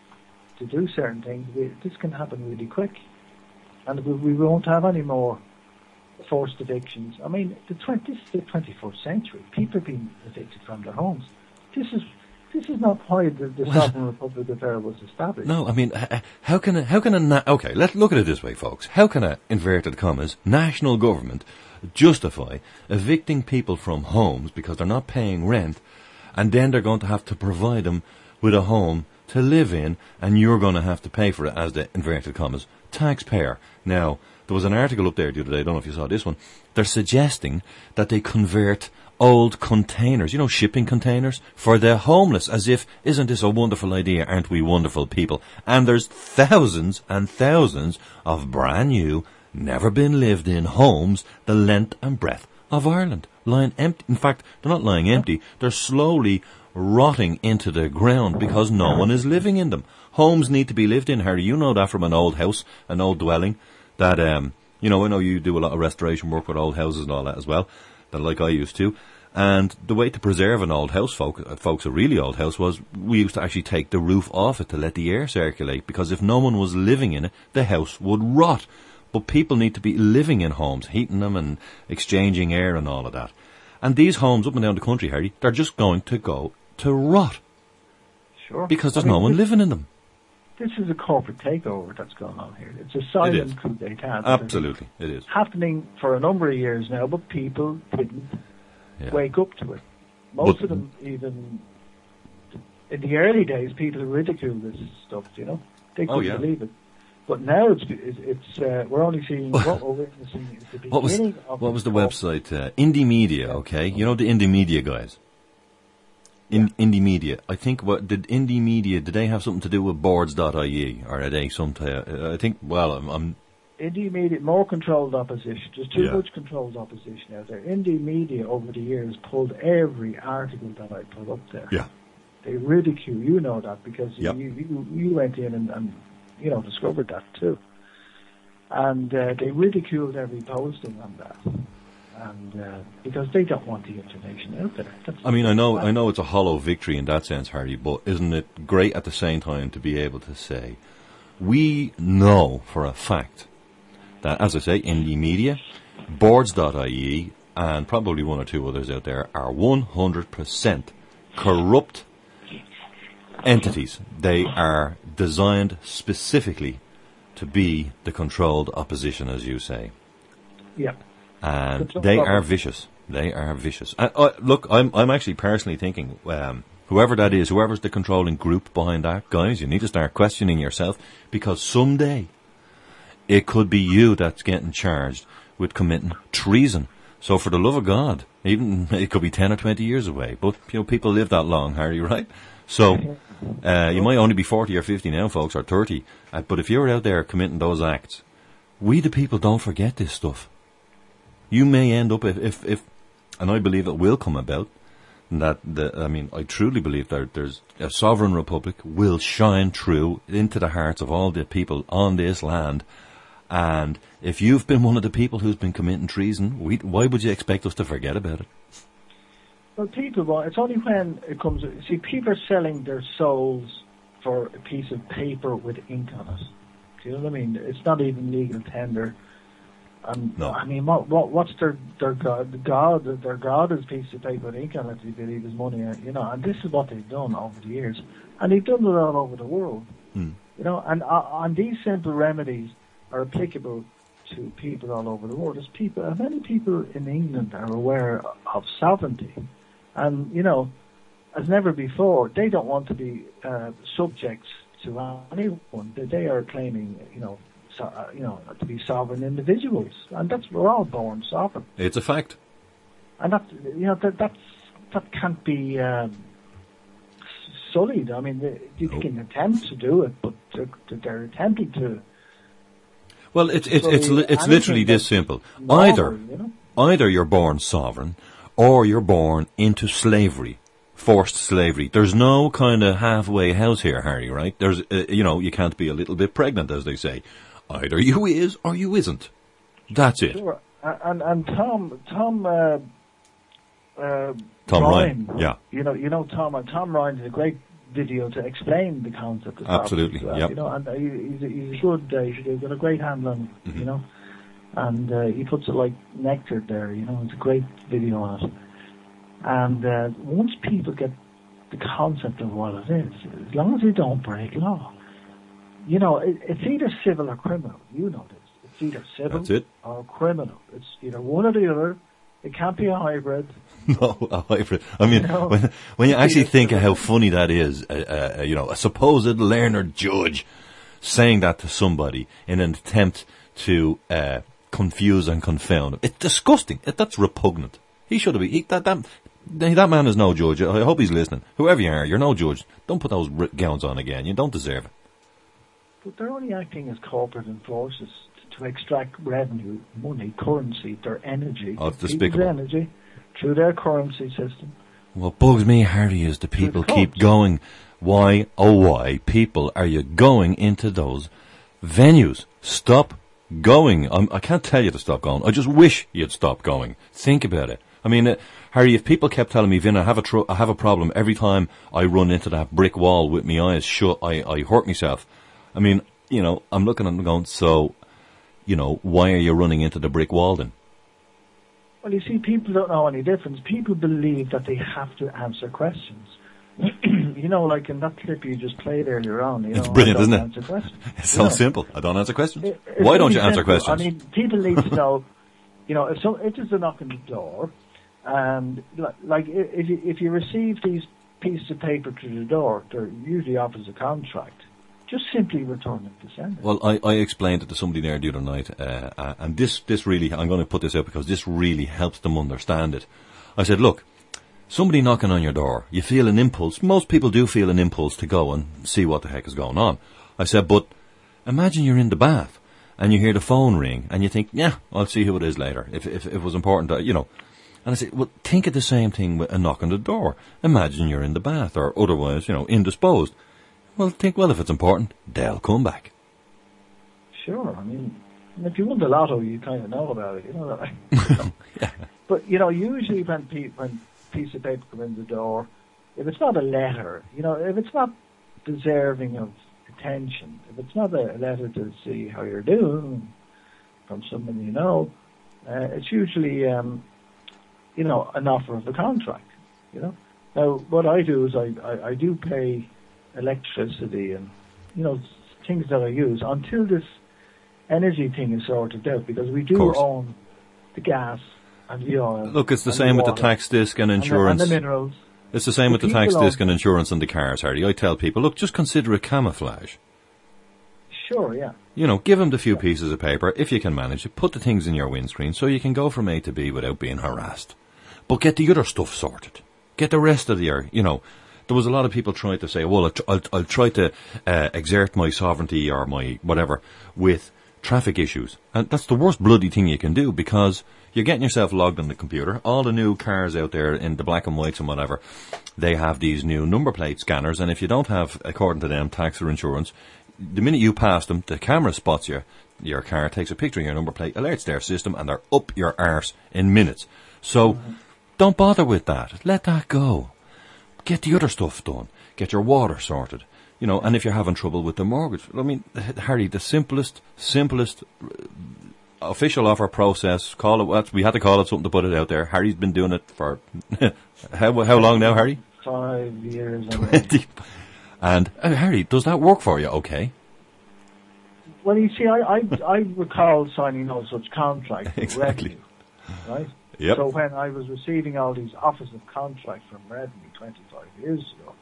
to do certain things. We, this can happen really quick. And we, we won't have any more forced evictions. I mean, the twenty, this is the twenty-first century. People are being evicted from their homes. This is this is not why the, the Well- Sovereign Republic of Ireland was established. No, I mean, h- h- how can a, how can a, na- okay, let's look at it this way, folks. How can a, inverted commas, national government justify evicting people from homes because they're not paying rent, and then they're going to have to provide them with a home to live in, and you're going to have to pay for it as the inverted commas taxpayer. Now, there was an article up there the other day, I don't know if you saw this one, they're suggesting that they convert old containers, you know, shipping containers, for the homeless, as if, isn't this a wonderful idea, aren't we wonderful people? And there's thousands and thousands of brand new, never been lived in homes the length and breadth of Ireland, lying empty. In fact, they're not lying empty, they're slowly rotting into the ground because no one is living in them. Homes need to be lived in, Harry. You know that from an old house, an old dwelling, that, um, you know, I know you do a lot of restoration work with old houses and all that as well, that like I used to. And the way to preserve an old house, folk, uh, folks, a really old house, was we used to actually take the roof off it to let the air circulate, because if no one was living in it, the house would rot. But people need to be living in homes, heating them and exchanging air and all of that. And these homes up and down the country, Harry, they're just going to go to rot. Sure. Because there's I mean, no one this- living in them. this is a corporate takeover that's going on here. It's a silent coup d'etat. Absolutely, it is. Happening for a number of years now, but people didn't yeah. wake up to it. Most but, of them, even in the early days, people ridiculed this stuff, you know. They couldn't oh, yeah. believe it. But now it's, it's uh, we're only seeing what we're witnessing is the beginning what was, of What was the website? Uh, Indie Media, okay? You know the Indie Media guys? In, yeah. Indie Media. I think, what did Indie Media, did they have something to do with boards dot I E? Or are they some, uh, I think, well, I'm... I'm Indie Media, more controlled opposition. There's too yeah. much controlled opposition out there. Indie Media, over the years, pulled every article that I put up there. Yeah. They ridicule, you know that, because yep. you, you you went in and, and you know, discovered that too. And uh, they ridiculed every posting on that. And uh, because they don't want the information out there. That's I mean, I know I know it's a hollow victory in that sense, Harry, but isn't it great at the same time to be able to say, we know for a fact that, as I say, Indie Media, boards dot I E, and probably one or two others out there are one hundred percent corrupt entities. They are designed specifically to be the controlled opposition, as you say. Yeah. And they are vicious. They are vicious. And, uh, look, I'm I'm actually personally thinking, um, whoever that is, whoever's the controlling group behind that, guys, you need to start questioning yourself, because someday it could be you that's getting charged with committing treason. So for the love of God, even it could be ten or twenty years away, but you know, people live that long, Harry, right? So uh, you might only be forty or fifty now, folks, or thirty. Uh, but if you're out there committing those acts, we the people don't forget this stuff. You may end up, if, if, if and I believe it will come about, that the, I mean, I truly believe that there's a sovereign republic will shine through into the hearts of all the people on this land. And if you've been one of the people who's been committing treason, we, why would you expect us to forget about it? Well, people, well, it's only when it comes, see, people are selling their souls for a piece of paper with ink on it. Do you know what I mean? It's not even legal tender. And no. I mean, what, what what's their their god? The god, their god is a piece of paper with ink on it. You believe is money, you know. And this is what they've done over the years, and they've done it all over the world. Hmm. You know, and uh, and these simple remedies are applicable to people all over the world. There's people, uh, many people in England are aware of sovereignty, and you know, as never before, they don't want to be uh, subjects to anyone. They, they are claiming, you know. So, uh, you know, to be sovereign individuals, and that's we're all born sovereign. It's a fact, and that you know that that's that can't be um, sullied. I mean, they, they nope. can attempt to do it, but they're, they're attempting to. Well, it's it's it's li- it's literally this simple. Normal, either you know? either you're born sovereign, or you're born into slavery, forced slavery. There's no kind of halfway house here, Harry. Right? There's uh, you know, you can't be a little bit pregnant, as they say. Either you is or you isn't. That's it. Sure. And and Tom Tom uh, uh, Tom Ryan, Ryan, yeah. You know you know Tom and Tom Ryan did a great video to explain the concept of absolutely. sovereignty. Yep. You know, and uh, he's a, he's a good. Uh, he's got a great handle on it. Mm-hmm. You know, and uh, he puts it like nectar there. You know, it's a great video on it. And uh, once people get the concept of what it is, as long as they don't break law. You know, it, it's either civil or criminal. You know this. It's either civil That's it. or criminal. It's either one or the other. It can't be a hybrid. No, a hybrid. I mean, you know, when when you actually think of how funny that is, uh, uh, you know, a supposed learned judge saying that to somebody in an attempt to uh, confuse and confound. It's disgusting. It, that's repugnant. He should have been. He, that, that, that man is no judge. I hope he's listening. Whoever you are, you're no judge. Don't put those gowns on again. You don't deserve it. But they're only acting as corporate enforcers to, to extract revenue, money, currency, their energy. Oh, it's despicable. Energy through their currency system. What bugs me, Harry, is the people keep going. Why, oh why, people, are you going into those venues? Stop going. I'm, I can't tell you to stop going. I just wish you'd stop going. Think about it. I mean, uh, Harry, if people kept telling me, Vin, I have a tr- I have a problem every time I run into that brick wall with my eyes shut, I, I hurt myself. I mean, you know, I'm looking at them going, so, you know, why are you running into the brick wall then? Well, you see, people don't know any difference. People believe that they have to answer questions. You you know, like in that clip you just played earlier on, you know, It's brilliant, I don't isn't it? answer questions. It's You so know, simple. I don't answer questions. it- it's Why don't really you answer simple. questions? I mean, people need to know, you know, if so, if there's a knock on the door, and li- like i- if you, if you receive these pieces of paper to the door, they're usually offers a contract. Just simply return them to sender. Well, I, I explained it to somebody there the other night, uh, uh, and this, this really, I'm going to put this out because this really helps them understand it. I said, look, somebody knocking on your door, you feel an impulse, most people do feel an impulse to go and see what the heck is going on. I said, but imagine you're in the bath, and you hear the phone ring, and you think, yeah, I'll see who it is later, if, if, if it was important, to, you know. And I said, well, think of the same thing with a knock on the door. Imagine you're in the bath, or otherwise, you know, indisposed. Well, think, well, if it's important, they'll come back. Sure, I mean, if you won the lotto, you kind of know about it, you know that. Yeah. But, you know, usually when pe- when piece of paper comes in the door, if it's not a letter, you know, if it's not deserving of attention, if it's not a letter to see how you're doing from someone you know, uh, it's usually, um, you know, an offer of a contract, you know. Now, what I do is I, I, I do pay electricity and, you know, things that I use until this energy thing is sorted out, because we do Course. own the gas and the oil. Look, it's the and same with the water tax disc and and the- insurance. And the, minerals. It's the same The with the tax people disc own- and insurance and the cars, Hardy. I tell people, look, just consider it camouflage. Sure, yeah. You know, give them the few pieces of paper, if you can manage it, put the things in your windscreen so you can go from A to B without being harassed. But get the other stuff sorted. Get the rest of your, you know, there was a lot of people trying to say, well, I'll, tr- I'll, I'll try to uh, exert my sovereignty or my whatever with traffic issues. And that's the worst bloody thing you can do, because you're getting yourself logged on the computer. All the new cars out there in the black and whites and whatever, they have these new number plate scanners, and if you don't have, according to them, tax or insurance, the minute you pass them, the camera spots you, your car takes a picture of your number plate, alerts their system, and they're up your arse in minutes. So, mm-hmm. don't bother with that. Let that go. Get the other stuff done. Get your water sorted. You know, and if you're having trouble with the mortgage, I mean, Harry, the simplest, simplest uh, official offer process, call it what, we had to call it something to put it out there. Harry's been doing it for, how, how long now, Harry? Five years. Twenty. And, uh, Harry, does that work for you okay? Well, you see, I, I, I recall signing no such contract. Exactly. Revenue, right? Yep. So when I was receiving all these offers of contract from Revenue twenty-five years ago,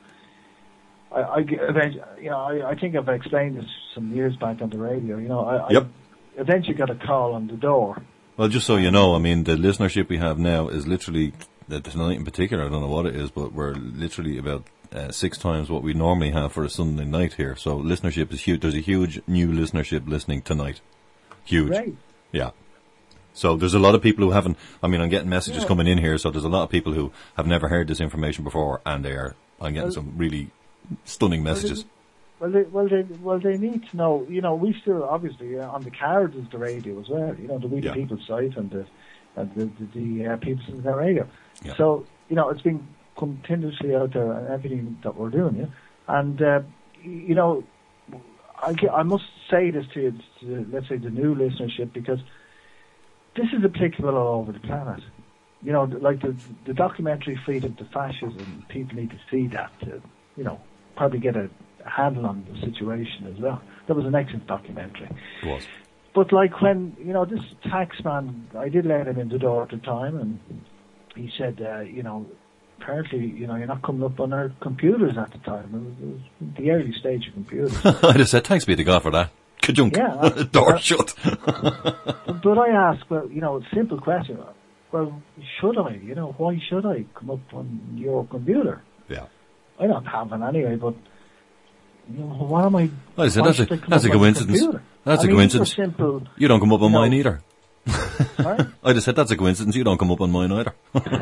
I, I, eventually, you know, I, I think I've explained this some years back on the radio. You know, I, yep. I eventually got a call on the door. Well, just so you know, I mean, the listenership we have now is literally, tonight in particular, I don't know what it is, but we're literally about uh, six times what we normally have for a Sunday night here. So listenership is huge. There's a huge new listenership listening tonight. Huge. Great. Yeah. So there's a lot of people who haven't, I mean, I'm getting messages yeah. coming in here, so there's a lot of people who have never heard this information before, and they are, I'm getting well, some really stunning messages. Well, they, well, they, well, they need to know, you know, we still, obviously, uh, on the card is the radio as well, you know, the We the yeah. People site and the, and the, the, the uh, People's Internet Radio. Yeah. So, you know, it's been continuously out there and everything that we're doing, yeah. And, uh, you know, I, I must say this to, to, let's say, the new listenership, because this is applicable all over the planet. You know, like the, the documentary Freedom to Fascism, people need to see that to, you know, probably get a handle on the situation as well. That was an excellent documentary. It was. But like when, you know, this tax man, I did let him in the door at the time, and he said, uh, you know, apparently, you know, you're not coming up on our computers at the time. It was, it was the early stage of computers. I just said, thanks be to God for that. Kajunk. Yeah. Door uh, shut. but, but I asked, well, you know, a simple question. Well, should I? You know, why should I come up on your computer? Yeah. I don't have one anyway, but, you know, what am I... Well, I said, that's a, that's a coincidence. That's I a mean, coincidence. Simple, you don't come up on you know, mine either. Sorry? I just said, that's a coincidence. You don't come up on mine either.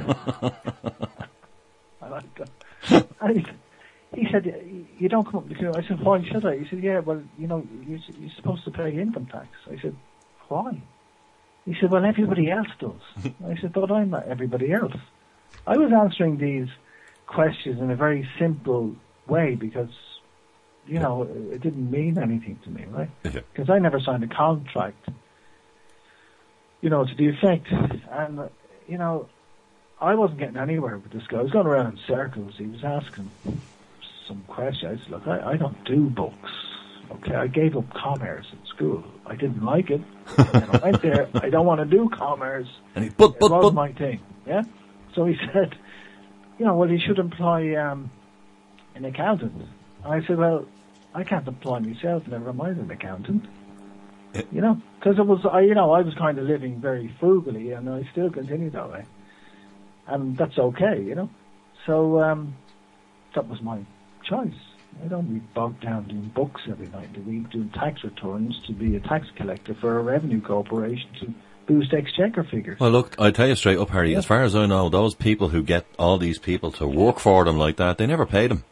I like that. And he, he said, you don't come up on the computer. I said, why should I? He said, yeah, well, you know, you're, you're supposed to pay income tax. I said, why? He said, well, everybody else does. I said, but I'm not everybody else. I was answering these questions in a very simple way because, you know, it didn't mean anything to me, right? Because I never signed a contract, you know, to the effect. And, you know, I wasn't getting anywhere with this guy. I was going around in circles. He was asking some question. I said, look, I, I don't do books. Okay, I gave up commerce in school. I didn't like it. And I went there. I don't want to do commerce. And he, but, but, it was but. my thing. Yeah. So he said, you know, well, you should employ um, an accountant. And I said, well, I can't employ myself. Never mind an accountant. It, you know, because it was, I, you know, I was kind of living very frugally, and I still continue that way, and that's okay, you know. So um, that was my choice. I don't be bogged down doing books every night of the week, doing tax returns to be a tax collector for a revenue corporation to boost exchequer figures. Well, look, I tell you straight up, Harry, yeah. as far as I know, those people who get all these people to work for them like that, they never pay them.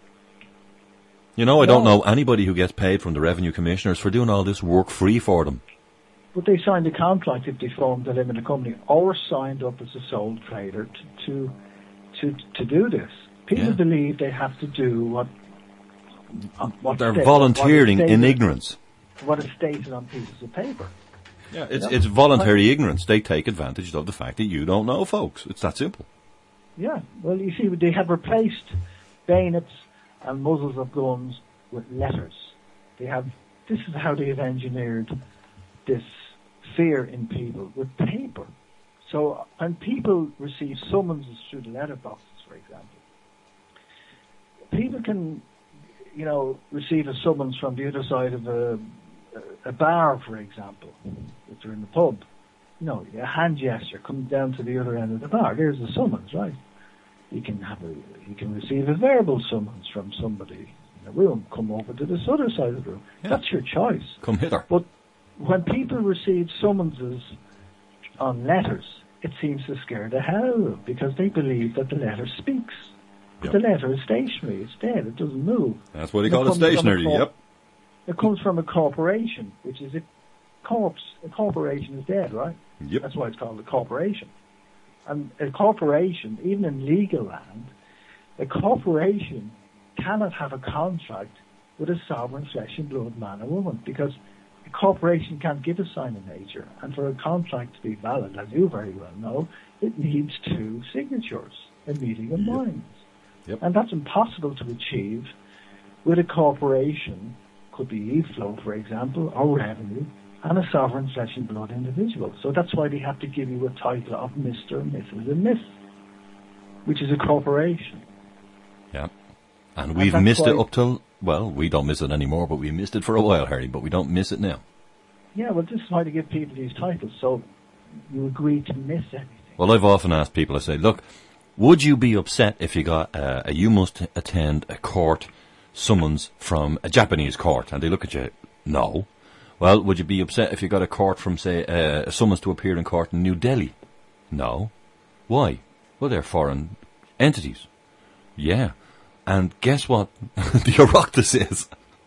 You know, I no. don't know anybody who gets paid from the revenue commissioners for doing all this work free for them. But they signed a contract if they formed a limited company or signed up as a sole trader to to to, to do this. People Yeah. believe they have to do what What They're state, volunteering what in stated, ignorance. What is stated on pieces of paper. Yeah, it's Yeah. it's voluntary ignorance. They take advantage of the fact that you don't know, folks. It's that simple. Yeah, well, you see, they have replaced bayonets and muzzles of guns with letters. They have. This is how they have engineered this fear in people with paper. So when people receive summonses through the letterboxes, for example, people can, you know, receive a summons from the other side of a, a bar, for example, if they're in the pub. You know, a hand gesture comes down to the other end of the bar. There's a summons, right? You can have a, you can receive a verbal summons from somebody in a room. Come over to this other side of the room. Yeah. That's your choice. Come hither. But when people receive summonses on letters, it seems to scare the hell out of them because they believe that the letter speaks. Yep. The letter is stationary. It's dead. It doesn't move. That's what they And call it, comes from a stationary, corp- yep. It comes from a corporation, which is a corpse. A corporation is dead, right? Yep. That's why it's called a corporation. And a corporation, even in legal land, a corporation cannot have a contract with a sovereign flesh and blood man or woman because a corporation can't give a sign of nature. And for a contract to be valid, as you very well know, it needs two signatures, a meeting of minds. Yep. And that's impossible to achieve with a corporation, could be e-flow, for example, or revenue, and a sovereign flesh and blood individual. So that's why they have to give you a title of Mister and Missus and Miss, which is a corporation. Yeah. And we've and missed it why, up till, well, we don't miss it anymore, but we missed it for a while, Harry, but we don't miss it now. Yeah, well, this is why they give people these titles, so you agree to miss everything. Well, I've often asked people, I say, look, would you be upset if you got uh, a you must attend a court summons from a Japanese court? And they look at you, no. Well, would you be upset if you got a court from, say, uh, a summons to appear in court in New Delhi? No. Why? Well, they're foreign entities. Yeah. And guess what the Oireachtas is?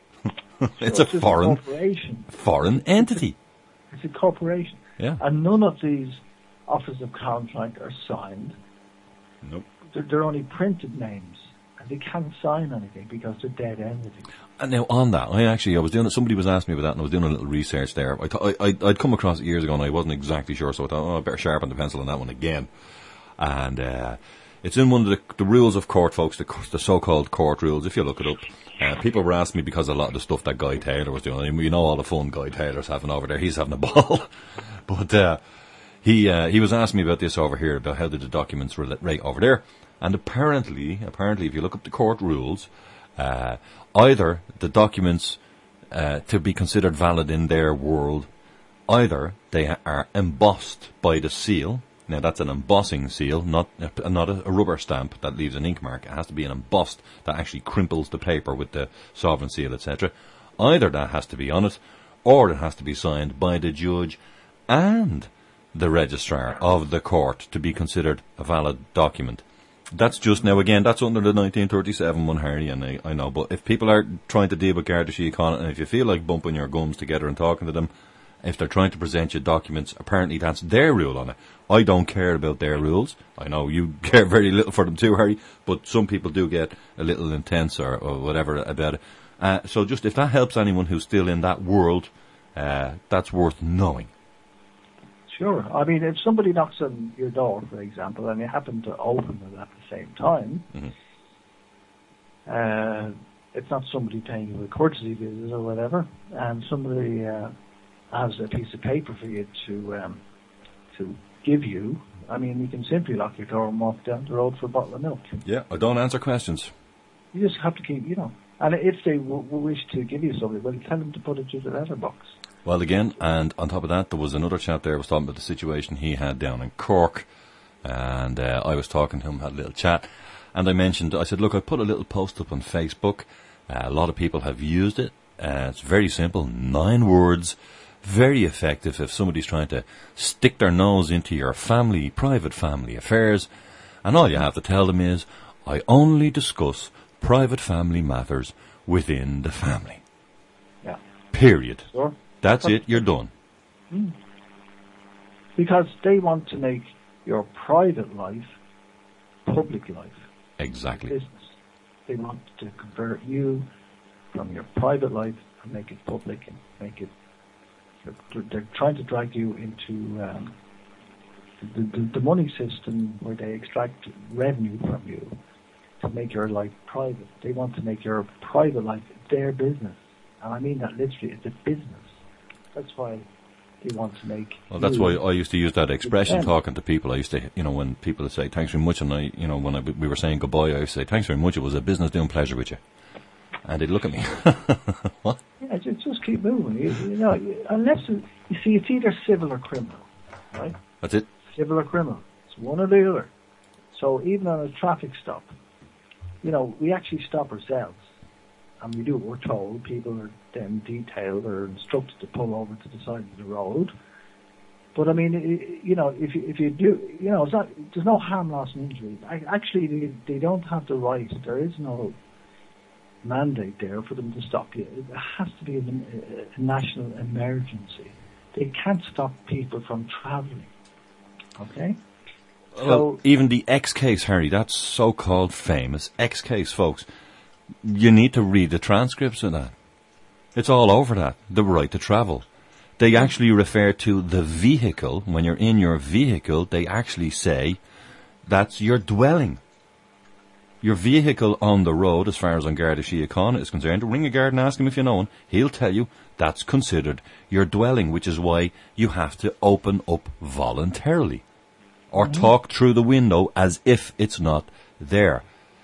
It's so a foreign, a corporation. foreign entity. It's a corporation. Yeah. And none of these offers of contract are signed. Nope. They're, they're only printed names. And they can't sign anything because they're dead entities. And now on that, I actually, I was doing, somebody was asking me about that and I was doing a little research there. I thought, I, I'd come across it years ago and I wasn't exactly sure, so I thought, oh, I better sharpen the pencil on that one again. And, uh, it's in one of the, the rules of court, folks, the, the so-called court rules, if you look it up. Uh, people were asking me because a lot of the stuff that Guy Taylor was doing, I mean, you know all the fun Guy Taylor's having over there, he's having a ball. But, uh, he, uh, he was asking me about this over here, about how did the documents relate over there. And apparently, apparently, if you look up the court rules, uh, either the documents, uh, to be considered valid in their world, either they are embossed by the seal. Now that's an embossing seal, not a, not a, a rubber stamp that leaves an ink mark. It has to be an embossed that actually crimples the paper with the sovereign seal, et cetera. Either that has to be on it, or it has to be signed by the judge and the registrar of the court to be considered a valid document. That's just, now again, that's under the nineteen thirty-seven one, Harry, and I, I know, but if people are trying to deal with Garda Síochána, and if you feel like bumping your gums together and talking to them, if they're trying to present you documents, apparently that's their rule on it. I don't care about their rules. I know you care very little for them too, Harry, but some people do get a little intense or, or whatever about it. Uh, so just, if that helps anyone who's still in that world, uh, that's worth knowing. Sure. I mean, if somebody knocks on your door, for example, and you happen to open it at the same time, mm-hmm. Uh, it's not somebody paying you a courtesy visit or whatever, and somebody uh, has a piece of paper for you to um, to give you. I mean, you can simply lock your door and walk down the road for a bottle of milk. Yeah, I don't answer questions. You just have to keep, you know. And if they w- w- wish to give you something, well, tell them to put it through the letterbox. Well, again, and on top of that, there was another chap there who was talking about the situation he had down in Cork, and uh, I was talking to him, had a little chat, and I mentioned, I said, look, I put a little post up on Facebook. Uh, a lot of people have used it. Uh, it's very simple, nine words, very effective if somebody's trying to stick their nose into your family, private family affairs, and all you have to tell them is, I only discuss private family matters within the family. Yeah. Period. Sure. That's it, you're done. Mm. Because they want to make your private life public life. Exactly. Business. They want to convert you from your private life and make it public and make it. They're, they're trying to drag you into um, the, the, the money system where they extract revenue from you to make your life private. They want to make your private life their business. And I mean that literally, it's a business. That's why they want to make. Well, that's why I used to use that expression Yeah. talking to people. I used to, you know, when people would say, thanks very much, and I, you know, when I, we were saying goodbye, I used to say, thanks very much, it was a business doing pleasure with you. And they'd look at me. What? Yeah, just, just keep moving. You, you know, you, unless, you see, it's either civil or criminal, right? That's it. Civil or criminal. It's one or the other. So even on a traffic stop, you know, we actually stop ourselves. And we do, we're told, people are then detailed or instructed to pull over to the side of the road. But I mean, it, you know, if you, if you do, you know, it's not, there's no harm, loss and injury. I, actually, they, they don't have the right, there is no mandate there for them to stop you. It has to be a, a national emergency. They can't stop people from travelling. Okay? Well, So, even the X case, Harry, that's so-called famous X case, folks. You need to read the transcripts of that. It's all over that, the right to travel. They actually refer to the vehicle. When you're in your vehicle, they actually say that's your dwelling. Your vehicle on the road, as far as on Garda Síochána is concerned, ring a guard and ask him if you know him. He'll tell you that's considered your dwelling, which is why you have to open up voluntarily. Or Mhm. talk through the window as if it's not there.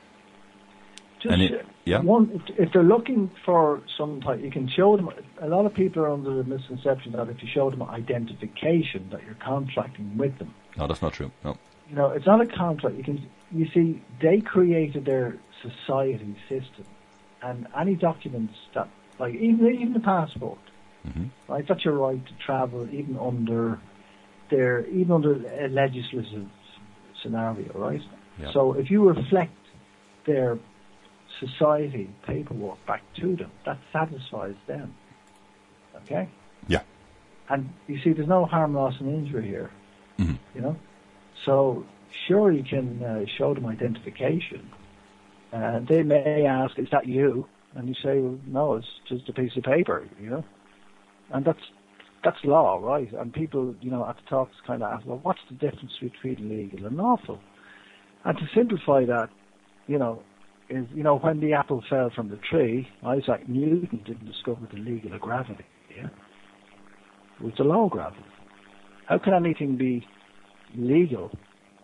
just And it- yeah. one, if- if they're looking for some type, you can show them. A lot of people are under the misconception that if you show them identification, that you're contracting with them. No, that's not true. No. You know, it's not a contract. You can, you see, they created their society system, and any documents that, like even even the passport, Mm-hmm. right? That's your right to travel, even under their, even under a legislative scenario, right? Yeah. So if you reflect their society paperwork back to them, that satisfies them. Okay? Yeah. And you see, there's no harm, loss, and injury here. Mhm. You know, so sure you can uh, show them identification. Uh, they may ask, "Is that you?" And you say, well, "No, it's just a piece of paper." You know, and that's that's law, right? And people, you know, at the talks kind of ask, "Well, what's the difference between legal and lawful?" And to simplify that, you know, is you know when the apple fell from the tree, Isaac Newton didn't discover the legal of gravity. Yeah, it was the law of gravity. How can anything be legal?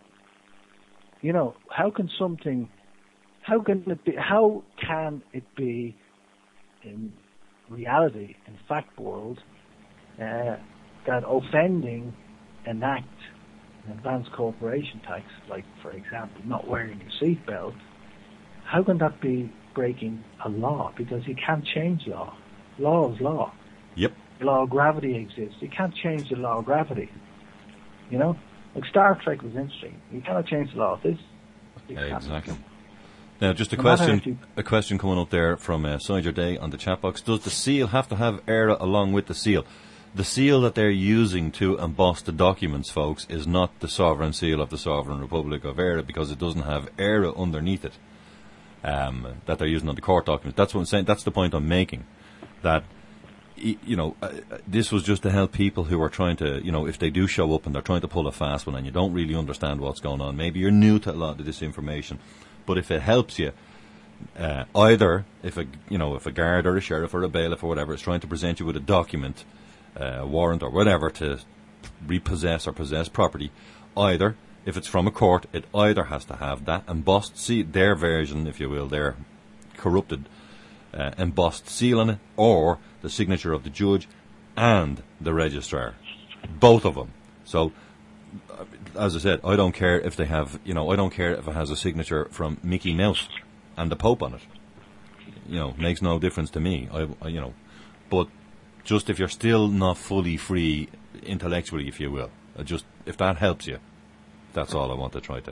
You know, how can something, how can it be, how can it be in reality, in fact world, uh, that offending an act, an advanced corporation tax, like for example, not wearing your seatbelt, how can that be breaking a law? Because you can't change law. Law is law. Yep. The law of gravity exists. You can't change the law of gravity. You know? Like Star Trek was interesting. You cannot change the law of this. You can't. Exactly. Now, just a No matter question, if you- a question coming up there from uh, Sider Day on the chat box. Does the seal have to have ERA along with the seal? The seal that they're using to emboss the documents, folks, is not the sovereign seal of the Sovereign Republic of Eire because it doesn't have ERA underneath it. Um, that they're using on the court documents. That's what I'm saying. That's the point I'm making. That y- you know, uh, uh, this was just to help people who are trying to, you know, if they do show up and they're trying to pull a fast one and you don't really understand what's going on. Maybe you're new to a lot of this information, but if it helps you Uh, either if a you know if a guard or a sheriff or a bailiff or whatever is trying to present you with a document, uh, warrant or whatever to repossess or possess property, either if it's from a court, it either has to have that embossed seal, their version, if you will, their corrupted uh, embossed seal on it, or the signature of the judge and the registrar, both of them. So, uh, as I said, I don't care if they have, you know, I don't care if it has a signature from Mickey Mouse and the Pope on it. You know, makes no difference to me. I, I you know, but just if you're still not fully free intellectually, if you will, uh, just if that helps you, that's all I want to try to.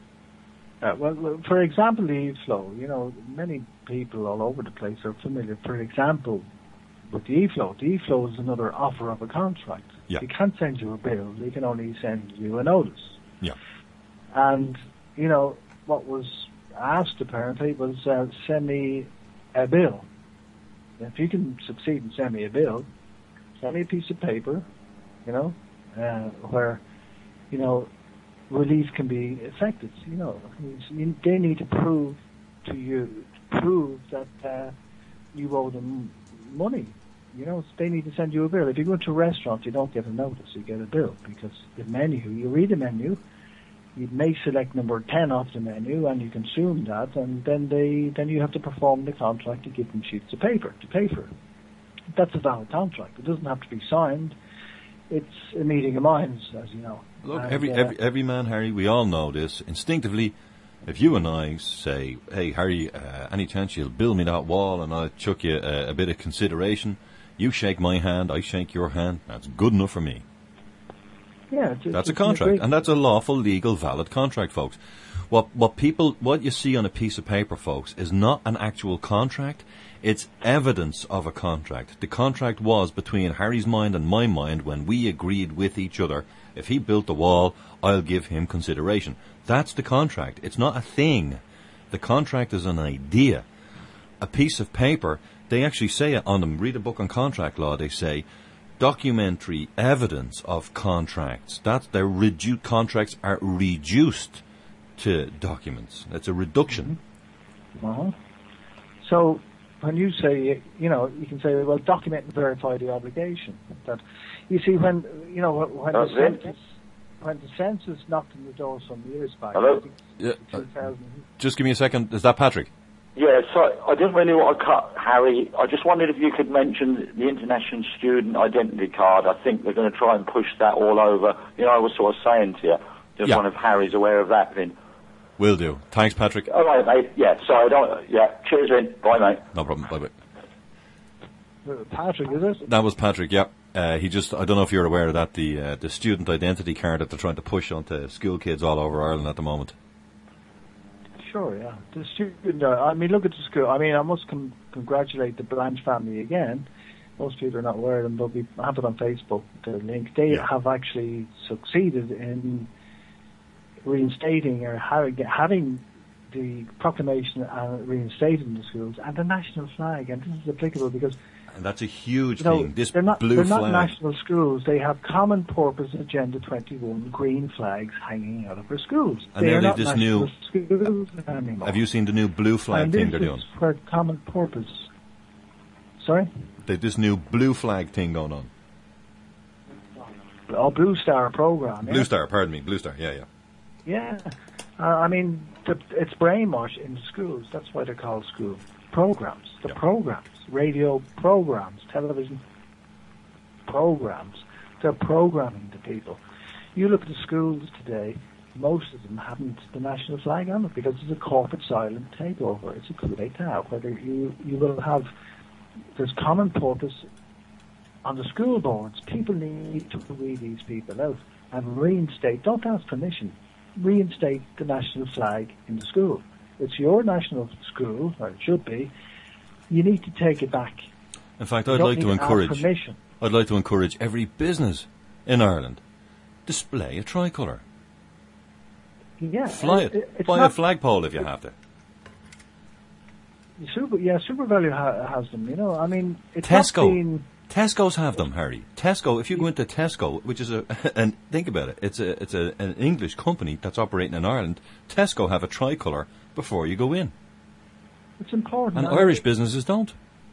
Uh, well, for example, the e-flow, you know, many people all over the place are familiar, for example, with the e-flow. The e-flow is another offer of a contract. Yeah. They can't send you a bill, they can only send you a notice. Yeah. And, you know, what was asked apparently was uh, send me a bill. If you can succeed and send me a bill, send me a piece of paper, you know, uh, where, you know, relief can be effected. You know, you, they need to prove to you, prove that uh, you owe them money. You know, they need to send you a bill. If you go to a restaurant, you don't get a notice, you get a bill, because the menu, you read the menu, you may select number ten off the menu, and you consume that, and then they, then you have to perform the contract to give them sheets of paper to pay for it. That's a valid contract. It doesn't have to be signed. It's a meeting of minds, as you know. Look, and, every, uh, every every man, Harry, we all know this. Instinctively, if you and I say, hey, Harry, uh, any chance you'll build me that wall and I'll chuck you a, a bit of consideration, you shake my hand, I shake your hand, that's good enough for me. Yeah, it's, that's it's a contract, great. and that's a lawful, legal, valid contract, folks. What what people, what you see on a piece of paper, folks, is not an actual contract. It's evidence of a contract. The contract was between Harry's mind and my mind when we agreed with each other. If he built the wall, I'll give him consideration. That's the contract. It's not a thing. The contract is an idea. A piece of paper, they actually say it on them. Read a book on contract law. They say documentary evidence of contracts. That's their redu- contracts are reduced to documents. It's a reduction. Uh-huh. So when you say, you know, you can say, well, document and verify the obligation. That you see, when you know when That's the it. census, when the census knocked on the door some years back. Hello? I think Yeah, uh, two thousand. Just give me a second. Is that Patrick? Yeah, so I didn't really want to cut, Harry. I just wondered if you could mention the International Student Identity Card. I think they're going to try and push that all over. You know, I was sort of saying to you, just Yeah. one of Harry's aware of that, then. Will do. Thanks, Patrick. All right, mate. Yeah, sorry, don't, yeah. Cheers, Vin. Bye, mate. No problem. Bye-bye. Uh, Patrick, is it? That was Patrick, yeah. Uh, he just, I don't know if you're aware of that, the uh, the student identity card that they're trying to push onto school kids all over Ireland at the moment. Sure, yeah. The student, uh, I mean, look at the school. I mean, I must con- congratulate the Blanche family again. Most people are not aware of them, but we have it on Facebook, the link. They Yeah. have actually succeeded in reinstating or having, having the proclamation uh, reinstated in the schools and the national flag. And this is applicable because And that's a huge you know, thing. This they're not, blue they're flag. not national schools. They have Common Purpose Agenda twenty-one green flags hanging out of their schools. And they now are they've not this national new- schools anymore. Have you seen the new blue flag and thing this they're doing? is for Common Purpose. Sorry? They, this new blue flag thing going on. Oh, Blue Star program. Yeah. Blue Star, pardon me. Blue Star, yeah, yeah. Yeah. Uh, I mean, the, it's brainwash in schools. That's why they're called school programs. The Yeah. programs, radio programs, television programs. They're programming the people. You look at the schools today, most of them haven't the national flag on it because it's a corporate silent takeover. It's a coup d'etat. Whether you, you will have, there's Common Purpose on the school boards. People need to weed these people out and reinstate, don't ask permission, reinstate the national flag in the school. It's your national school, or it should be. You need to take it back. In fact, You I'd don't like need to ask encourage. permission. I'd like to encourage every business in Ireland display a tricolour. Yeah, Fly and it. it's Buy a not- flagpole if you have to. Super, yeah, Super Value ha- has them. You know, I mean, it's Tesco. not been. Tesco's have them, Harry. Tesco. If you go into Tesco, which is a and think about it, it's a it's a, an English company that's operating in Ireland. Tesco have a tricolour before you go in. It's important. And I mean, Irish businesses don't.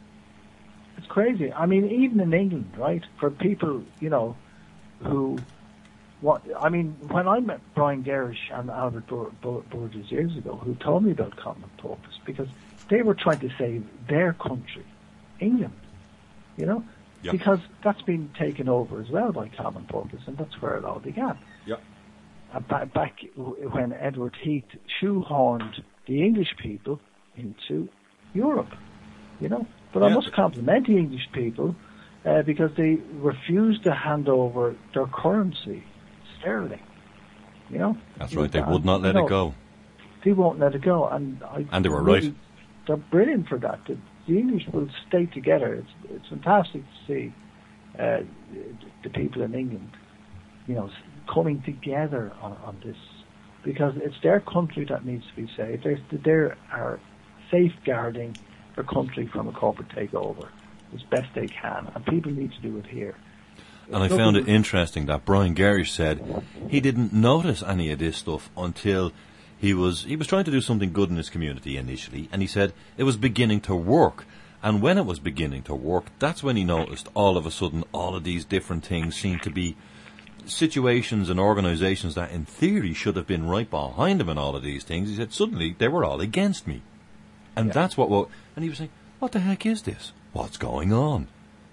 It's crazy. I mean, even in England, right, for people, you know, who, what, I mean, when I met Brian Garish and Albert Bur- Bur- Burgess years ago, who told me about Common Purpose, because they were trying to save their country, England, you know, Yep. because that's been taken over as well by Common Purpose, and that's where it all began. Yep. Uh, ba- back w- when Edward Heath shoehorned the English people into Europe, you know. But I Yeah. must compliment the English people uh, because they refused to hand over their currency, sterling. You know. That's right. They would not let you know, it go. They won't let it go, and I And they were really- right. They're brilliant for that. The, the English will stay together. It's it's fantastic to see uh, the people in England, you know, coming together on, on this, because it's their country that needs to be saved. They're, they are safeguarding their country from a corporate takeover as best they can, and people need to do it here. And I It's found it nothing- interesting that Brian Garish said he didn't notice any of this stuff until he was he was trying to do something good in his community initially, and he said it was beginning to work. And when it was beginning to work, that's when he noticed all of a sudden all of these different things seemed to be situations and organisations that in theory should have been right behind him in all of these things. He said suddenly they were all against me. And Yeah. that's what, what, and he was saying, what the heck is this? What's going on?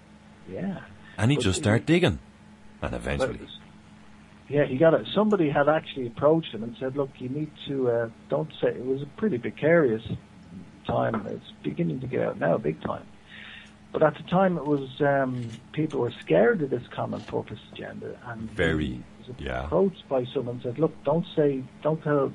Yeah. And he But just he- started digging. And eventually, But- Yeah, he got it. Somebody had actually approached him and said, "Look, you need to uh, don't say." It was a pretty precarious time. It's beginning to get out now, big time. But at the time, it was um, people were scared of this common purpose agenda, and Very, he was yeah. approached by someone and said, "Look, don't say, don't tell,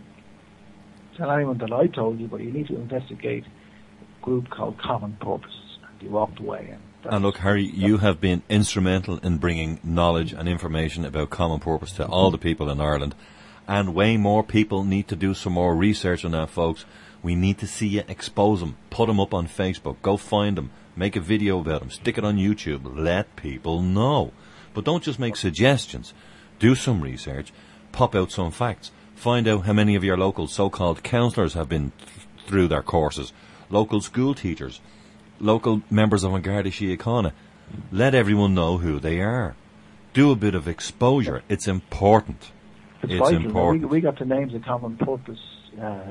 tell anyone that I told you, but you need to investigate a group called Common Purpose." And he walked away. And that's- and look, Harry, you have been instrumental in bringing knowledge and information about Common Purpose to all the people in Ireland. And way more people need to do some more research on that, folks. We need to see you expose them. Put them up on Facebook. Go find them. Make a video about them. Stick it on YouTube. Let people know. But don't just make suggestions. Do some research. Pop out some facts. Find out how many of your local so-called counsellors have been th- through their courses. Local school teachers. Local members of An Garda Síochána. Let everyone know who they are. Do a bit of exposure. It's important. It's, It's vital. important. We, we got the names of Common Purpose uh,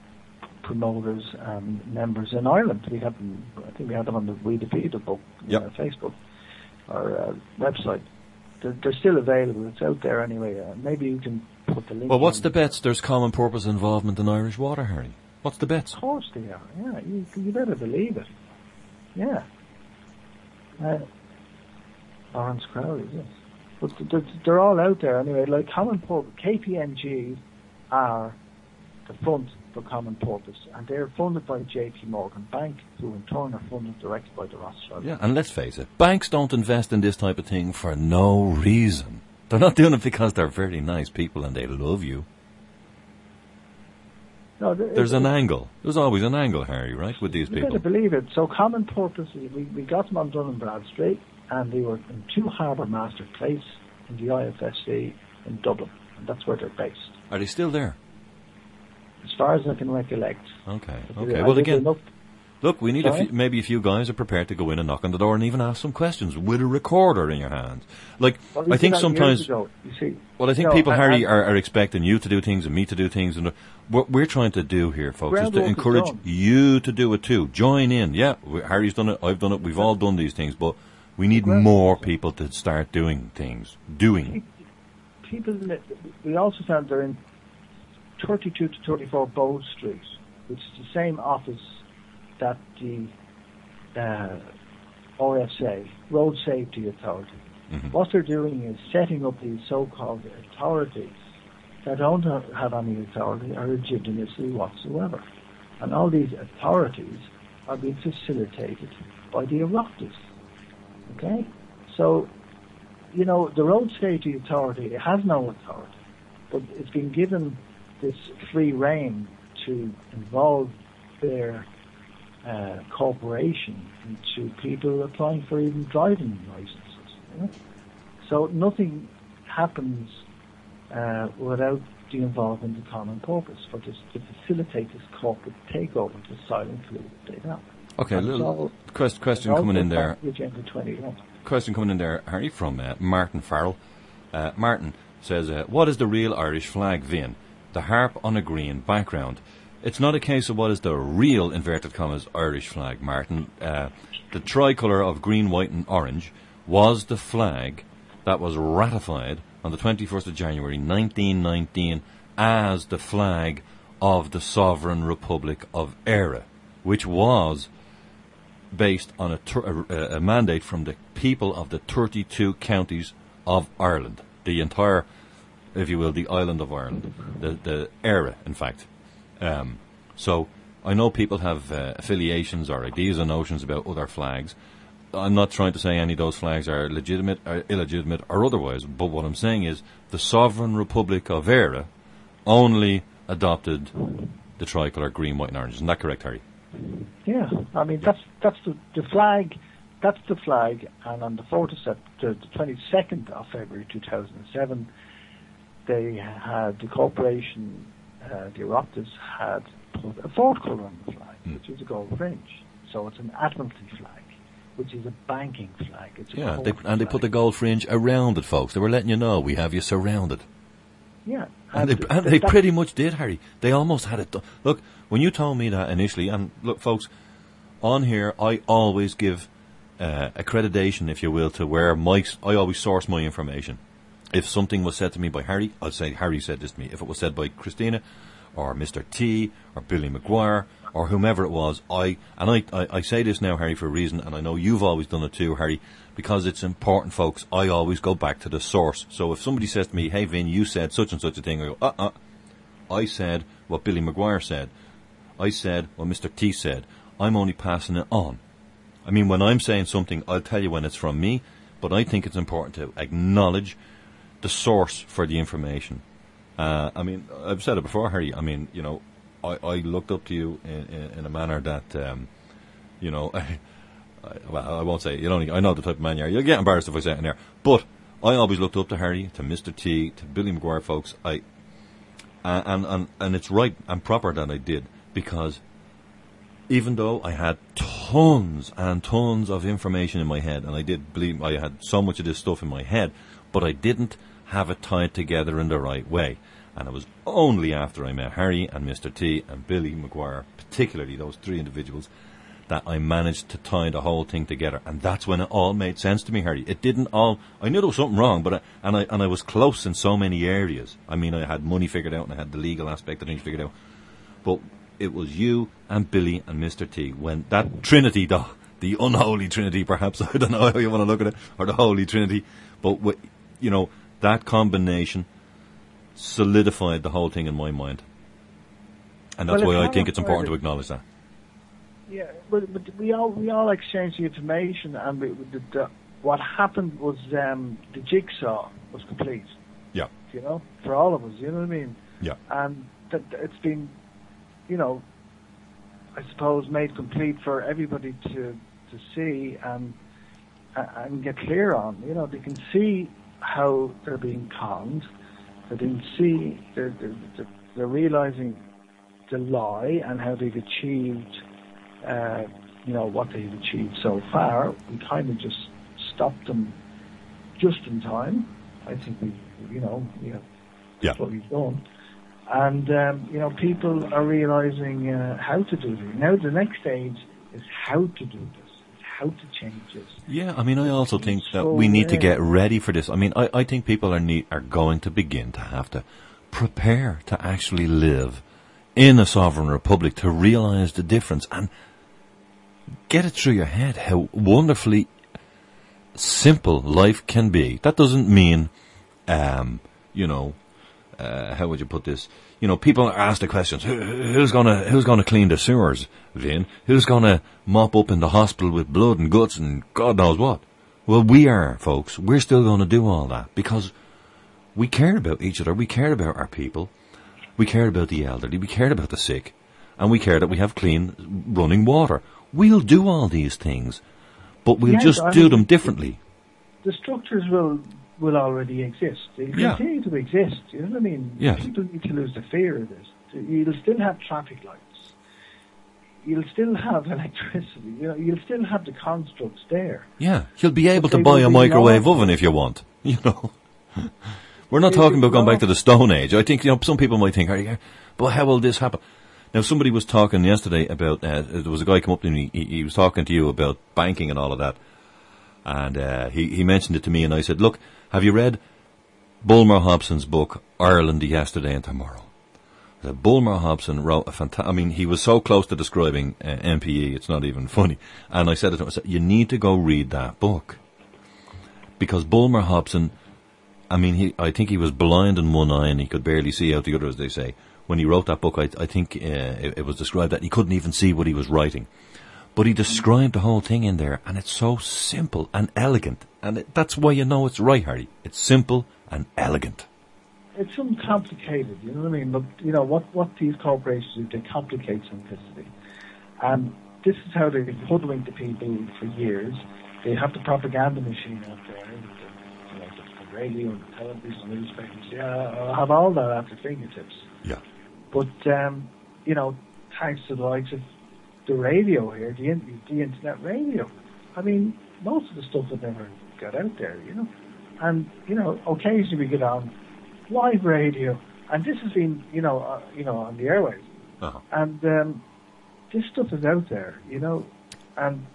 promoters and members in Ireland. We have them, I think we had them on the We the People book, Yep. uh, Facebook or uh, website. They're, they're still available. It's out there anyway. Uh, maybe you can put the link. Well, what's on. the bets there's Common Purpose involvement in Irish Water, Harry? What's the bets? Of course they are. Yeah, you, you better believe it. Yeah. Uh, Lawrence Crowley, yes. But th- th- they're all out there anyway. Like Common Purpose, K P N G are the front for Common Purpose, and they're funded by the J P Morgan Bank, who in turn are funded directly by the Rothschild. Yeah, and let's face it, banks don't invest in this type of thing for no reason. They're not doing it because they're very nice people and they love you. No, th- There's it- an angle. There's always an angle, Harry, right, with these You people. better believe it. So Common Purpose, we, we got them on Dun and Bradstreet, and they were in Two Harbour Master Place in the I F S C in Dublin, and that's where they're based. Are they still there? As far as I can recollect. Okay, I okay. did Well, again, enough- look, we need a Sorry? few, maybe a few guys are prepared to go in and knock on the door and even ask some questions with a recorder in your hand. Like, Well, we I did think that years sometimes... ago, you see. Well, I think No, people, I- Harry, I- are, are expecting you to do things and me to do things. And what we're trying to do here, folks, is to Groundwork is encourage done. you to do it too. Join in. Yeah, we- Harry's done it. I've done it. We've all done these things. But we need groundwork more is done. people to start doing things. Doing. People, li- we also found they're in thirty-two to thirty-four Bow Street, which is the same office that the uh, R S A, Road Safety Authority. Mhm. What they're doing is setting up these so-called authorities that don't have, have any authority or legitimacy whatsoever. And all these authorities are being facilitated by the Oireachtas. Okay? So, you know, the Road Safety Authority has no authority, but it's been given this free rein to involve their uh, corporation into people applying for even driving licenses. You know? So nothing happens uh, without the involvement of common purpose for this to facilitate this corporate takeover of the silent flu that they have. Okay, a And it's little all- quest, question it's coming all in there. Agenda twenty-one. Question coming in there, Harry, from uh, Martin Farrell. Uh, Martin says, uh, what is the real Irish flag, Vin? The harp on a green background. It's not a case of what is the real, inverted commas, Irish flag, Martin. Uh, the tricolour of green, white and orange was the flag that was ratified on the twenty-first of January nineteen nineteen as the flag of the Sovereign Republic of Eire, which was based on a, tur- a, a mandate from the people of the thirty-two counties of Ireland, the entire, if you will, the island of Ireland, the, the Eire, in fact. Um, so I know people have uh, affiliations or ideas and notions about other flags. I'm not trying to say any of those flags are legitimate or illegitimate or otherwise, but what I'm saying is the Sovereign Republic of Eire only adopted the tricolour green, white and orange. Isn't that correct, Harry? Yeah, I mean that's that's the, the flag, that's the flag, and on the fourth of Sep- the, the twenty-second of February two thousand seven, they had the corporation, uh, the Oireachtas had put a fourth colour on the flag, Mm. which is a gold fringe. So it's an Admiralty flag, which is a banking flag. It's a Yeah, they, court and they flag. put the gold fringe around it, folks. They were letting you know, we have you surrounded. Yeah, And they, th- and th- they that- pretty much did, Harry. They almost had it done. Look, when you told me that initially, and look, folks, on here, I always give uh, accreditation, if you will, to where my, I always source my information. If something was said to me by Harry, I'd say Harry said this to me. If it was said by Christina, or Mister T, or Billy McGuire, or whomever it was, I, and I, I, I say this now, Harry, for a reason, and I know you've always done it too, Harry, because it's important, folks. I always go back to the source. So if somebody says to me, hey, Vin, you said such and such a thing, I go, uh-uh. I said what Billy McGuire said. I said what Mister T said. I'm only passing it on. I mean, when I'm saying something, I'll tell you when it's from me, but I think it's important to acknowledge the source for the information. Uh, I mean, I've said it before, Harry. I mean, you know, I, I looked up to you in, in, in a manner that, um, you know, I, well, I won't say it. You know, I know the type of man you are. You'll get embarrassed if I say it in there. But I always looked up to Harry, to Mister T, to Billy McGuire, folks. I uh, and, and and it's right and proper that I did, because even though I had tons and tons of information in my head, and I did believe I had so much of this stuff in my head, but I didn't have it tied together in the right way. And it was only after I met Harry and Mister T and Billy McGuire, particularly those three individuals, that I managed to tie the whole thing together. And that's when it all made sense to me, Harry. It didn't all... I knew there was something wrong, but I, and I and I was close in so many areas. I mean, I had money figured out and I had the legal aspect of things figured out. But it was you and Billy and Mister T. When that trinity, the, the unholy trinity, perhaps, I don't know how you want to look at it, or the holy trinity, but, w- you know, that combination solidified the whole thing in my mind. And that's Well, why it's I think not it's important to fair. acknowledge that. Yeah, but, but we all we all exchanged the information, and we, the, the, what happened was um, the jigsaw was complete. Yeah. You know, for all of us, you know what I mean? Yeah. And that it's been, you know, I suppose made complete for everybody to to see and and get clear on. You know, they can see how they're being conned. They can see they're they're, they're, they're realizing the lie and how they've achieved. Uh, you know, what they've achieved so far. We kind of just stopped them just in time. I think we, you know, we have, Yeah. that's what we've done. And, um, you know, people are realizing uh, how to do this. Now the next stage is how to do this, how to change this. Yeah, I mean, I also think that So, we need to yeah. get ready for this. I mean, I, I think people are need, are going to begin to have to prepare to actually live in a sovereign republic, to realize the difference and get it through your head how wonderfully simple life can be. That doesn't mean, um, you know, uh, how would you put this? You know, people are asked the questions, Who, who's gonna, who's gonna clean the sewers, Vin? Who's gonna mop up in the hospital with blood and guts and God knows what? Well, we are, folks. We're still gonna do all that because we care about each other. We care about our people. We care about the elderly. We care about the sick. And we care that we have clean running water. We'll do all these things, but we'll Yes, just I do mean, them differently. The structures will will already exist. They Yeah. continue to exist. You know what I mean? Yes. People need to lose the fear of this. You'll still have traffic lights. You'll still have electricity. You know, you'll still have the constructs there. Yeah, you'll be able But to they buy will a be microwave lawful. oven if you want. You know, we're not They talking will about going back to lawful. the Stone Age. I think, you know, some people might think, "Are you, but how will this happen?" Now, somebody was talking yesterday about, uh, there was a guy come up to me, he, he was talking to you about banking and all of that. And, uh, he, he mentioned it to me and I said, look, have you read Bulmer Hobson's book, Ireland Yesterday and Tomorrow? Uh, Bulmer Hobson wrote a fantastic, I mean, he was so close to describing uh, M P E, it's not even funny. And I said to him, I said, you need to go read that book. Because Bulmer Hobson, I mean, he, I think he was blind in one eye and he could barely see out the other, as they say. When he wrote that book, I, I think uh, it, it was described that he couldn't even see what he was writing. But he described the whole thing in there, and it's so simple and elegant. And it, that's why you know it's right, Harry. It's simple and elegant. It's uncomplicated, you know what I mean? But, you know, what, what these corporations do, they complicate simplicity. And this is how they've hoodwinked the people for years. They have the propaganda machine out there, the, you know, the, the radio, the television, the newspapers. Yeah, I'll have all that at their fingertips. Yeah. But, um, you know, thanks to the likes of the radio here, the, in, the internet radio, I mean, most of the stuff would never got out there, you know. And, you know, occasionally we get on live radio, and this has been, you know, uh, you know, on the airwaves, Uh-huh. and um, this stuff is out there, you know, and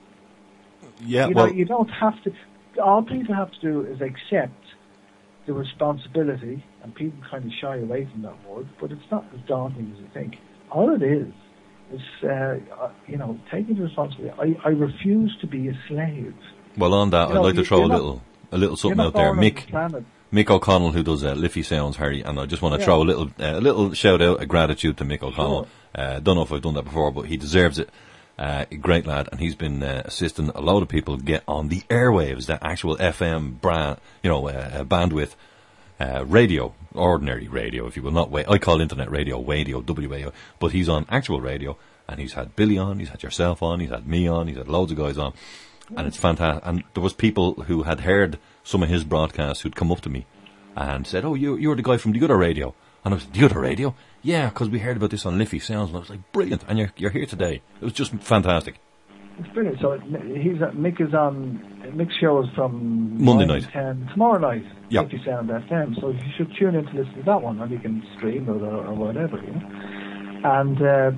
Yeah, you know, well, you don't have to. All people have to do is accept the responsibility, and people kind of shy away from that word, but it's not as daunting as you think. All it is is, uh, uh, you know, taking the responsibility. I, I refuse to be a slave. well, on that, You I'd know, like to you- throw a you're not- little, a little You're something not out there. born on Mick, the planet. Mick O'Connell, who does uh, Liffey Sounds, Harry, and I just want to Yeah. throw a little, uh, a little shout out, a gratitude to Mick O'Connell. Sure. Uh, don't know if I've done that before, but he deserves it. Uh, a great lad, and he's been uh, assisting a lot of people get on the airwaves, the actual F M brand, you know, uh, bandwidth, uh, radio, ordinary radio, if you will, not. Wa- I call internet radio radio, W A O, but he's on actual radio, and he's had Billy on, he's had yourself on, he's had me on, he's had loads of guys on, and it's fantastic. And there was people who had heard some of his broadcasts who'd come up to me and said, "Oh, you, you're the guy from the other radio," and I was, "The other radio?" Yeah, because we heard about this on Liffey Sounds, and I was like, brilliant, and you're, you're here today. It was just fantastic. It's brilliant. So he's uh, Mick is on. Mick's show is from Monday nine night. to ten tomorrow night. Yeah. Liffey Sound F M. So you should tune in to listen to that one, or you can stream it or, or whatever, you know. And uh,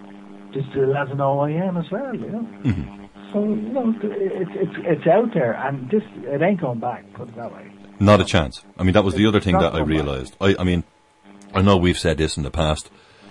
just eleven oh a m as well, you know. Mm-hmm. So you know, it's it's it's out there, and this it ain't going back. Put it that way. Not a chance. I mean, that was the It's other thing not that I come back. realised. I, I mean, I know we've said this in the past,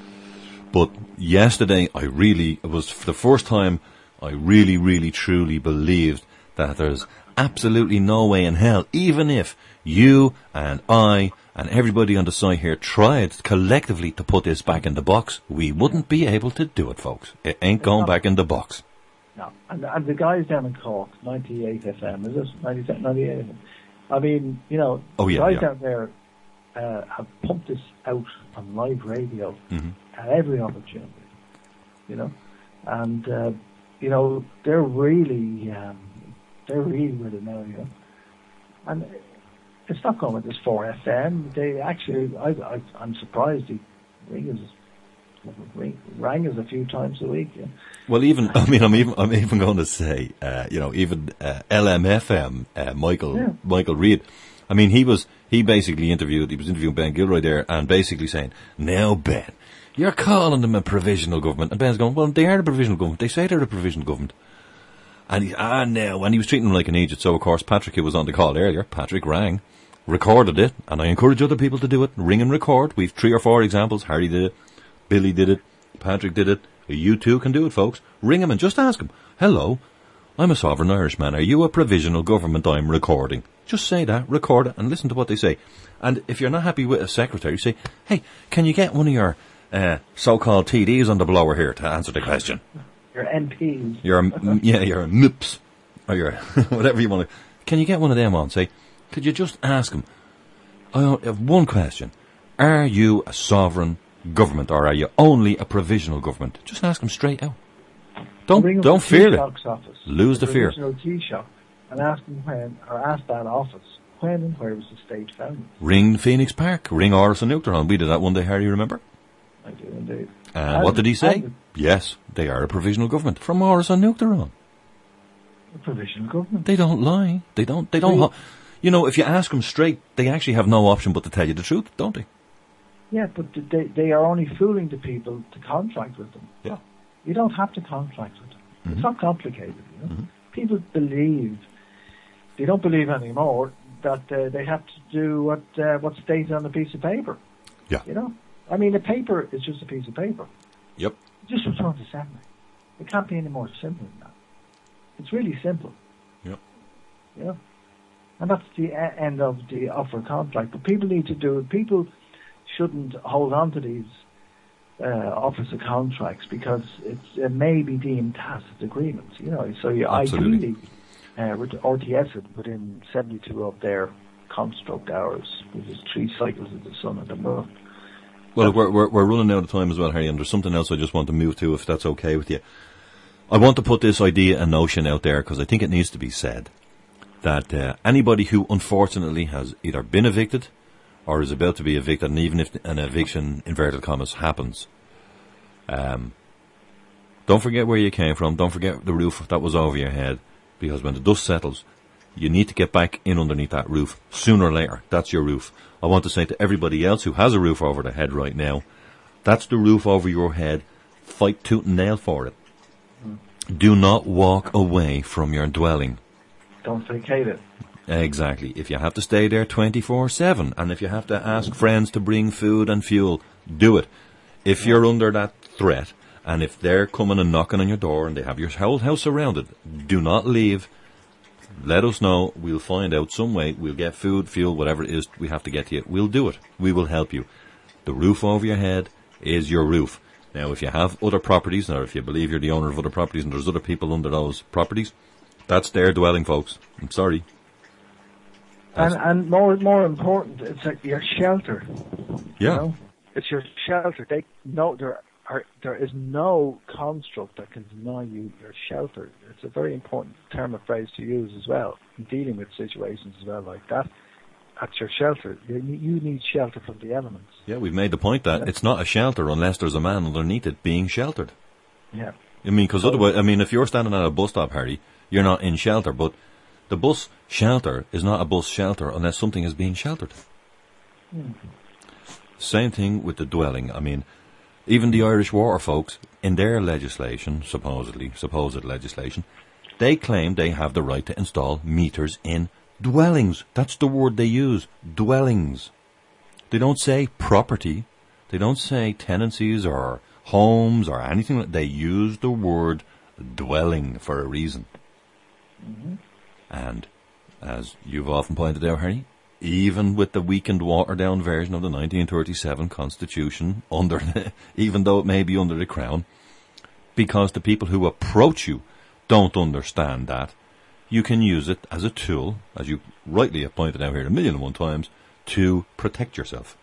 but yesterday I really, it was for the first time, I really, really, truly believed that there's absolutely no way in hell, even if you and I and everybody on the site here tried collectively to put this back in the box, we wouldn't be able to do it, folks. It ain't going back in the box. No, and and the guys down in Cork, ninety-eight F M, is it ninety-seven, ninety-eight F M? I mean, you know, Oh, yeah, guys yeah. down there uh, have pumped this out on live radio Mhm. at every opportunity, you know, and uh, you know they're really um, they're really with it now, you know, and it's not going with this four F M. They actually, I, I I'm surprised he ring us ring, rang us a few times a week. Yeah. Well, even I mean, I'm even I'm even going to say, uh, you know, even uh, L M F M, uh, Michael Yeah. Michael Reid. I mean, he was he basically interviewed. He was interviewing Ben Gilroy there, and basically saying, "Now, Ben, you're calling them a provisional government," and Ben's going, "Well, they are a provisional government. They say they're a provisional government." And he, ah, no, and he was treating them like an idiot. So, of course, Patrick, who was on the call earlier, Patrick rang, recorded it, and I encourage other people to do it. Ring and record. We've three or four examples. Harry did it. Billy did it. Patrick did it. You too can do it, folks. Ring him and just ask him, "Hello, I'm a sovereign Irishman. Are you a provisional government I'm recording?" Just say that, record it, and listen to what they say. And if you're not happy with a secretary, say, "Hey, can you get one of your uh, so-called T Ds on the blower here to answer the question?" Your M Ps. Your, m- yeah, your M I Ps, or your, whatever you want to. Can you get one of them on? Say, could you just ask him, I have one question. Are you a sovereign government, or are you only a provisional government? Just ask him straight out. Don't, Ring up don't the fear it. Taoiseach's office, Lose the fear. provisional Taoiseach, and ask them when, or ask that office when and where was the state founded? Ring Phoenix Park, ring Orison Uachtaráin. We did that one day, Harry, remember? I do indeed. And, And- what did he say? and- Yes, they are a provisional government from Orison Uachtaráin. The provisional government. They don't lie. They don't. They don't. We- Ho- you know, if you ask them straight, they actually have no option but to tell you the truth, don't they? Yeah, but they they are only fooling the people to contract with them. Yeah. You don't have to contract with them. Mhm. It's not complicated. You know, Mhm. people believe they don't believe anymore that uh, they have to do what uh, what stays on a piece of paper. Yeah. You know, I mean, a paper is just a piece of paper. Yep. Just return to sender. It can't be any more simple than that. It's really simple. Yep. You know, and that's the e- end of the offer contract. But people need to do it. People shouldn't hold on to these uh, offers of contracts because it's, it may be deemed tacit agreements. You know, so you Absolutely. ideally uh, R T S it within seventy-two of their construct hours, which is three cycles of the sun and the moon. Well, we're, we're we're running out of time as well, Harry, and there's something else I just want to move to, if that's okay with you. I want to put this idea and notion out there because I think it needs to be said that uh, anybody who unfortunately has either been evicted or is about to be evicted, and even if an eviction, inverted commas, happens, um, don't forget where you came from, don't forget the roof that was over your head, because when the dust settles, you need to get back in underneath that roof sooner or later. That's your roof. I want to say to everybody else who has a roof over their head right now, that's the roof over your head. Fight tooth and nail for it. Mm. Do not walk away from your dwelling. Don't vacate it. Exactly. If you have to stay there twenty-four seven, and if you have to ask friends to bring food and fuel, do it. If you're under that threat, and if they're coming and knocking on your door and they have your whole house surrounded, do not leave. Let us know. We'll find out some way. We'll get food, fuel, whatever it is we have to get to you. We'll do it. We will help you. The roof over your head is your roof. Now, if you have other properties, or if you believe you're the owner of other properties and there's other people under those properties, that's their dwelling, folks. I'm sorry. And, and more more important, it's like your shelter. Yeah. You know? It's your shelter. They no, there are there is no construct that can deny you your shelter. It's a very important term of phrase to use as well in dealing with situations as well like that. That's your shelter. You, you need shelter from the elements. Yeah, we've made the point that it's not a shelter unless there's a man underneath it being sheltered. Yeah. I mean, because otherwise, I mean, if you're standing at a bus stop, Harry, you're not in shelter, but the bus shelter is not a bus shelter unless something is being sheltered. Mm. Same thing with the dwelling. I mean, even the Irish Water folks, in their legislation, supposedly, supposed legislation, they claim they have the right to install meters in dwellings. That's the word they use, dwellings. They don't say property. They don't say tenancies or homes or anything. They use the word dwelling for a reason. Mm-hmm. And as you've often pointed out, Harry, even with the weakened, watered-down version of the nineteen thirty-seven Constitution, under the, even though it may be under the Crown, because the people who approach you don't understand that, you can use it as a tool, as you rightly have pointed out here a million and one times, to protect yourself.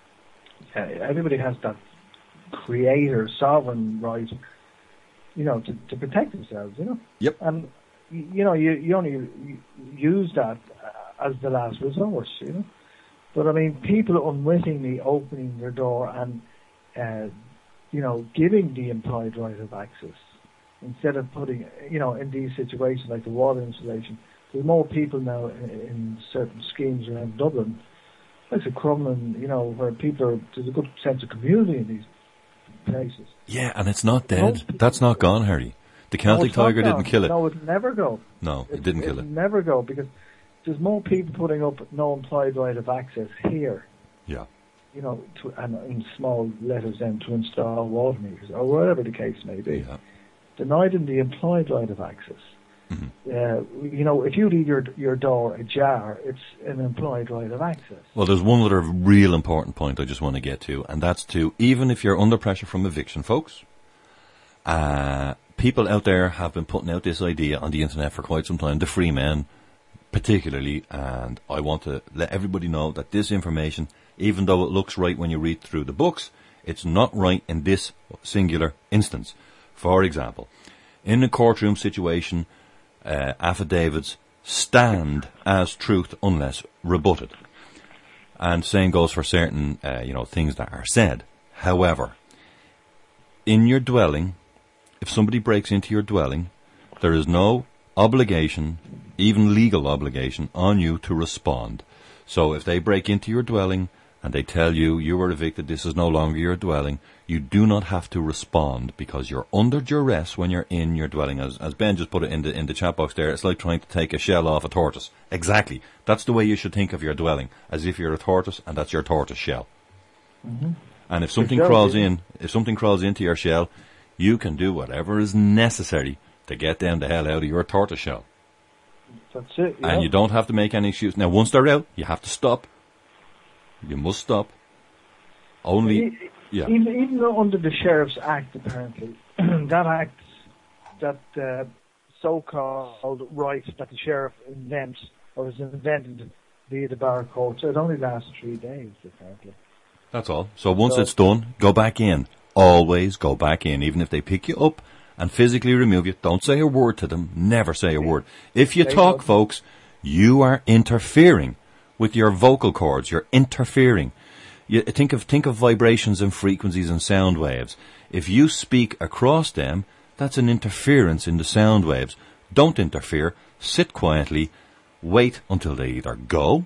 Uh, everybody has that creator, sovereign right, you know, to, to protect themselves, you know? Yep. And, you, you know, you, you only use that as the last resort, you know? But, I mean, people unwittingly opening their door and, uh, you know, giving the implied right of access, instead of putting, you know, in these situations like the water installation, there's more people now in, in certain schemes around Dublin, like the Crumlin, you know, where people are, there's a good sense of community in these places. Yeah, and it's not dead. That's not gone, Harry. The Celtic no, Tiger didn't didn't kill it. No, it'll never go. No, it, it didn't kill it. It'll never go, because there's more people putting up no implied right of access here. Yeah. You know, to, and in small letters then to install water meters, or whatever the case may be. Yeah. Denied them the implied right of access. Mm-hmm. Uh, you know, if you leave your your door ajar, it's an implied right of access. Well, there's one other real important point I just want to get to, and that's to, even if you're under pressure from eviction, folks, uh, people out there have been putting out this idea on the internet for quite some time, the free men particularly, and I want to let everybody know that this information, even though it looks right when you read through the books, it's not right in this singular instance. For example, in a courtroom situation, uh, affidavits stand as truth unless rebutted. And same goes for certain, uh, you know, things that are said. However, in your dwelling, if somebody breaks into your dwelling, there is no obligation, even legal obligation, on you to respond. So if they break into your dwelling and they tell you you were evicted, this is no longer your dwelling, you do not have to respond because you're under duress when you're in your dwelling. As, as Ben just put it in the, in the chat box there, it's like trying to take a shell off a tortoise. Exactly. That's the way you should think of your dwelling, as if you're a tortoise and that's your tortoise shell. Mm-hmm. And if something crawls in, if something crawls into your shell, you can do whatever is necessary to get them the hell out of your tortoise shell. That's it. Yeah. And you don't have to make any excuses. Now, once they're out, you have to stop. You must stop. Only, yeah. Even, even though under the Sheriff's Act, apparently, that act, that uh, so-called right that the sheriff invents or is invented via the bar courts, it only lasts three days, apparently. That's all. So once So- it's done, go back in. Always go back in. Even if they pick you up and physically remove you, don't say a word to them. Never say a word. If you There you talk, go. folks, you are interfering with your vocal cords. You're interfering. You think of think of vibrations and frequencies and sound waves. If you speak across them, that's an interference in the sound waves. Don't interfere. Sit quietly. Wait until they either go,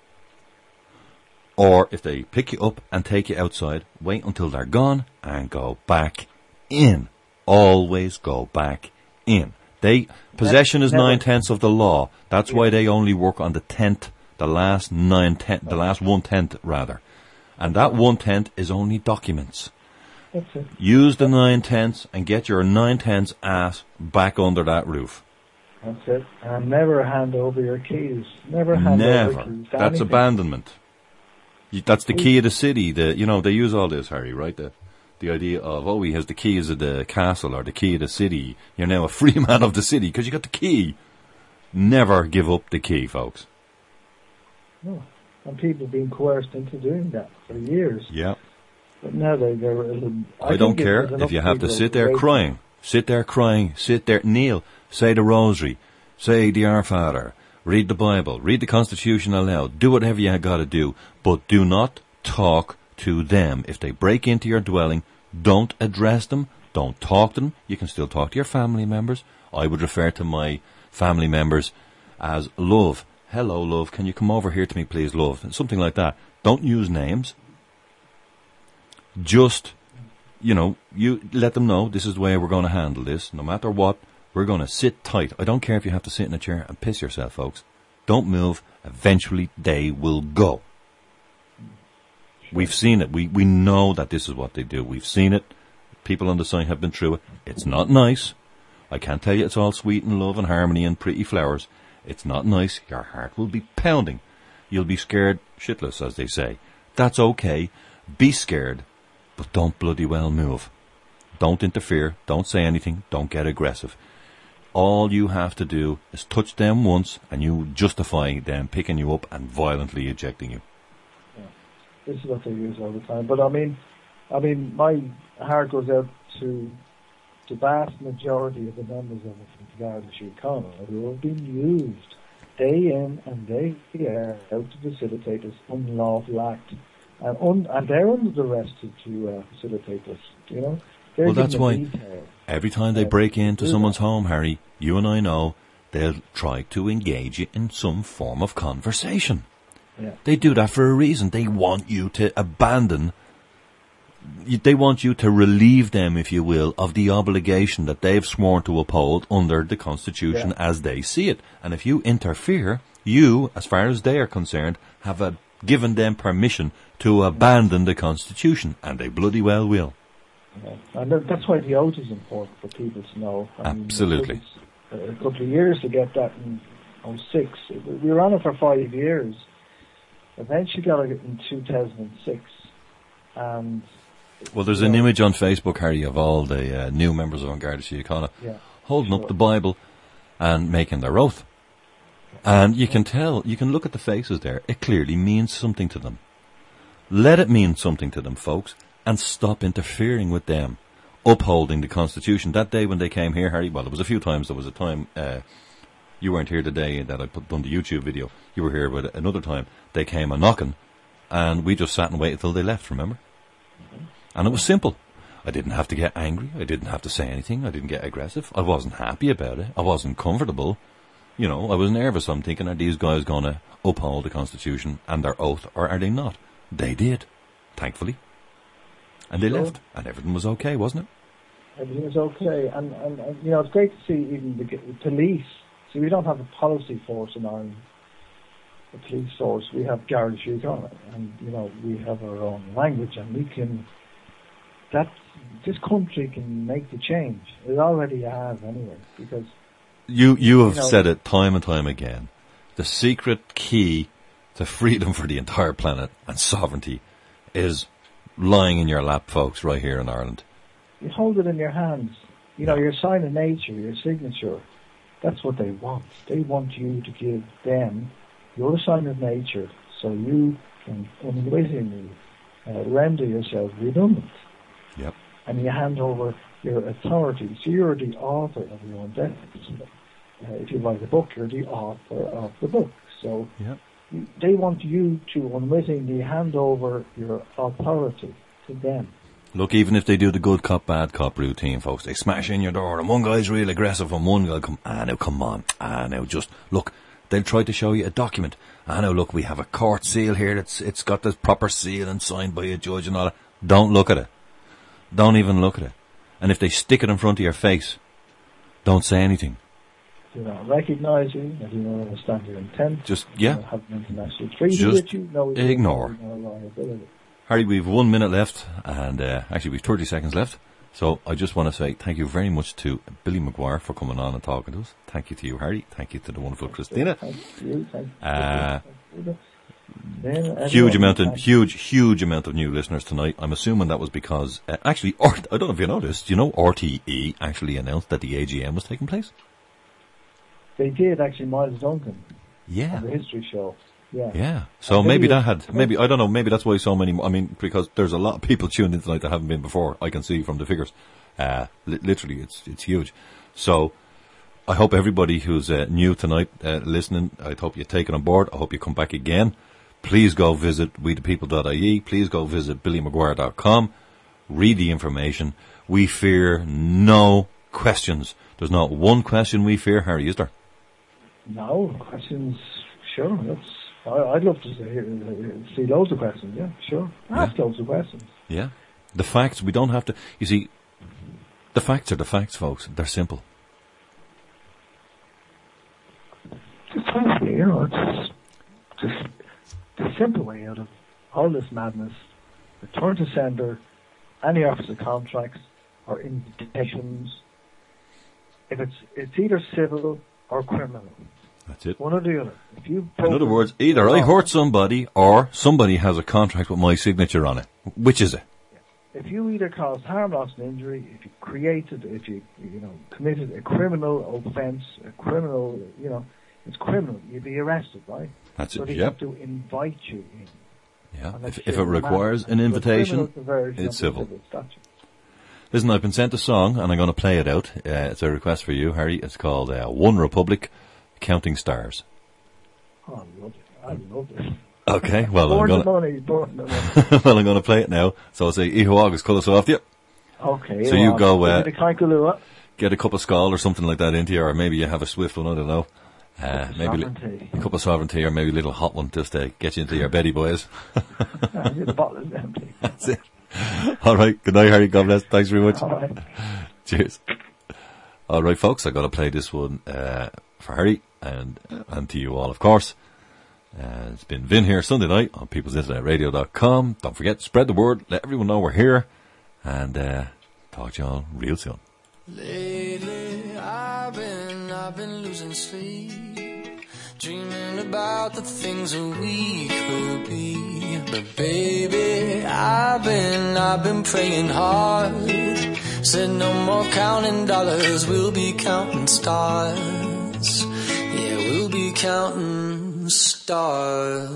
or if they pick you up and take you outside, wait until they're gone and go back in. Always go back in. They possession is Never. nine tenths of the law. That's why they only work on the tenth, the last nine tenth, the last one tenth rather, and that one tenth is only documents. That's it. Use the nine tenths and get your nine tenths ass back under that roof. That's it. And never hand over your keys. Never hand Never. over keys. to That's anything. abandonment. You- That's the key of the city. The you know they use all this, Harry, right? The the idea of oh, he has the keys of the castle or the key of the city. You're now a free man of the city because you got the key. Never give up the key, folks. No. And people have been coerced into doing that for years. Yeah. But now they, they're... I, don't care if you have to sit there crying. Sit there crying. Sit there, kneel. Say the rosary. Say the Our Father. Read the Bible. Read the Constitution aloud. Do whatever you got to do. But do not talk to them. If they break into your dwelling, don't address them. Don't talk to them. You can still talk to your family members. I would refer to my family members as love. Hello, love. Can you come over here to me, please, love? Something like that. Don't use names. Just, you know, you let them know this is the way we're going to handle this. No matter what, we're going to sit tight. I don't care if you have to sit in a chair and piss yourself, folks. Don't move. Eventually, they will go. We've seen it. We we know that this is what they do. We've seen it. People on the site have been through it. It's not nice. I can't tell you it's all sweet and love and harmony and pretty flowers. It's not nice. Your heart will be pounding. You'll be scared shitless, as they say. That's okay. Be scared, but don't bloody well move. Don't interfere. Don't say anything. Don't get aggressive. All you have to do is touch them once and you justify them picking you up and violently ejecting you. Yeah. This is what they use all the time. But I mean, I mean, my heart goes out to the vast majority of the members of the Garda Síochána who have been used day in and day out to facilitate this unlawful act. And, un- and they're under duress to, to uh, facilitate this, you know? They're Well, that's given why a detail. every time they Yeah, break into do someone's that. home, Harry, you and I know, they'll try to engage you in some form of conversation. Yeah. They do that for a reason. They want you to abandon, you- they want you to relieve them, if you will, of the obligation that they've sworn to uphold under the Constitution Yeah. as they see it. And if you interfere, you, as far as they are concerned, have uh, given them permission to abandon the Constitution, and they bloody well will. Yeah. And that- that's why the oath is important for people to know. I mean, Absolutely. it took us a couple of years to get that in oh six. We were on it for five years. Eventually got it in two thousand six. And Well, there's an image on Facebook, Harry, of all the uh, new members of Garda Síochána Yeah, holding sure. up the Bible and making their oath. And you can tell, you can look at the faces there, it clearly means something to them. Let it mean something to them, folks, and stop interfering with them, upholding the Constitution. That day when they came here, Harry, well, there was a few times, there was a time uh, You weren't here today that I put done the YouTube video. You were here, but another time they came a knocking, and we just sat and waited till they left. Remember? Mm-hmm. And it was simple. I didn't have to get angry. I didn't have to say anything. I didn't get aggressive. I wasn't happy about it. I wasn't comfortable. You know, I was nervous. I'm thinking, are these guys going to uphold the Constitution and their oath, or are they not? They did, thankfully. And they Sure. left, and everything was okay, wasn't it? Everything was okay, and, and, and you know, it's great to see even the, the police. See, we don't have a policy force in Ireland, a police force. We have Garda Síochána, and, you know, we have our own language, and we can, that, this country can make the change. It already has, anyway, because... You you have You know, said it time and time again. The secret key to freedom for the entire planet and sovereignty is lying in your lap, folks, right here in Ireland. You hold it in your hands. You know, your sign of nature, your signature, that's what they want. They want you to give them your sign of nature so you can unwittingly uh, render yourself redundant. Yep. And you hand over your authority. So you're the author of your own destiny. Uh, if you write a book, you're the author of the book. So yep. you, they want you to unwittingly hand over your authority to them. Look, even if they do the good cop, bad cop routine, folks, they smash in your door, and one guy's real aggressive, and one guy come, ah, now come on, ah, now just, look, they'll try to show you a document. Ah, now look, we have a court seal here, it's it's got the proper seal and signed by a judge and all that. Don't look at it. Don't even look at it. And if they stick it in front of your face, don't say anything. Do not recognise you, they do not understand your intent. Just, do yeah. not have an international treaty Just with you. No, ignore. no liability. Harry, we've one minute left, and uh, actually we've thirty seconds left. So I just want to say thank you very much to Billy McGuire for coming on and talking to us. Thank you to you, Harry. Thank you to the wonderful Christina. Thank you. Thank you. Uh, Thank you. Then huge everyone, amount of thank huge, huge amount of new listeners tonight. I'm assuming that was because uh, actually, R- I don't know if you noticed. You know, R T E actually announced that the A G M was taking place. They did actually, Miles Duncan. Yeah. On the History Show. Yeah. Yeah. So And maybe Billy that had, maybe, I don't know, maybe that's why so many, I mean, because there's a lot of people tuned in tonight that haven't been before, I can see from the figures. Uh, li- literally, it's, it's huge. So, I hope everybody who's uh, new tonight, uh, listening, I hope you take it on board. I hope you come back again. Please go visit we the people dot I E. Please go visit billy mcguire dot com. Read the information. We fear no questions. There's not one question we fear, Harry, is there? No, questions, sure. That's, I, I'd love to see, see loads of questions, yeah, sure. Ask Yeah. loads of questions. Yeah. The facts, we don't have to, you see, the facts are the facts, folks. They're simple. Just simply, you know, it's just the simple way out of all this madness. Return to sender any offers of contracts or invitations. If it's it's either civil or criminal. That's it. One or the other. If you In other words, either I hurt somebody or somebody has a contract with my signature on it. Which is it? If you either caused harm, loss, and injury, if you created, if you you know committed a criminal offence, a criminal, you know, it's criminal. You'd be arrested, right? That's so it, they yep. have to invite you in. Yeah. And If, that's if it civil requires matter. an So invitation, criminal conversion it's of the civil. statute. Listen, I've been sent a song and I'm going to play it out. Uh, it's a request for you, Harry. It's called uh, One Republic, Counting Stars. Oh, I love it. I love it. Okay, well, I'm Born going the money, born the money. well, I'm going to play it now. So I'll say, Iho August, colour so off you. Okay. So you well, go, uh, the Kankalua. get a cup of skull or something like that into you, or maybe you have a swift one, I don't know. Uh, maybe li- sovereignty. a cup of sovereignty, or maybe a little hot one just to get you into your beddy, boys. Yeah, the bottle is empty. That's it. All right. Good night, Harry. God bless. Thanks very much. All right. Cheers. All right, folks. I got to play this one uh, for Harry and and to you all, of course. Uh, it's been Vin here Sunday night on peoples internet radio dot com. Don't forget, spread the word. Let everyone know we're here. And uh, talk to you all real soon. Lately, I've been, I've been losing sleep, dreaming about the things that we could be. But baby, I've been, I've been praying hard. Said no more counting dollars, we'll be counting stars. Yeah, we'll be counting stars.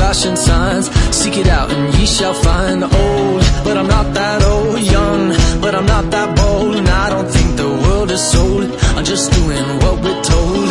flashing signs. Seek it out and ye shall find. Old, but I'm not that old. Young, but I'm not that bold. And I don't think the world is sold. I'm just doing what we're told.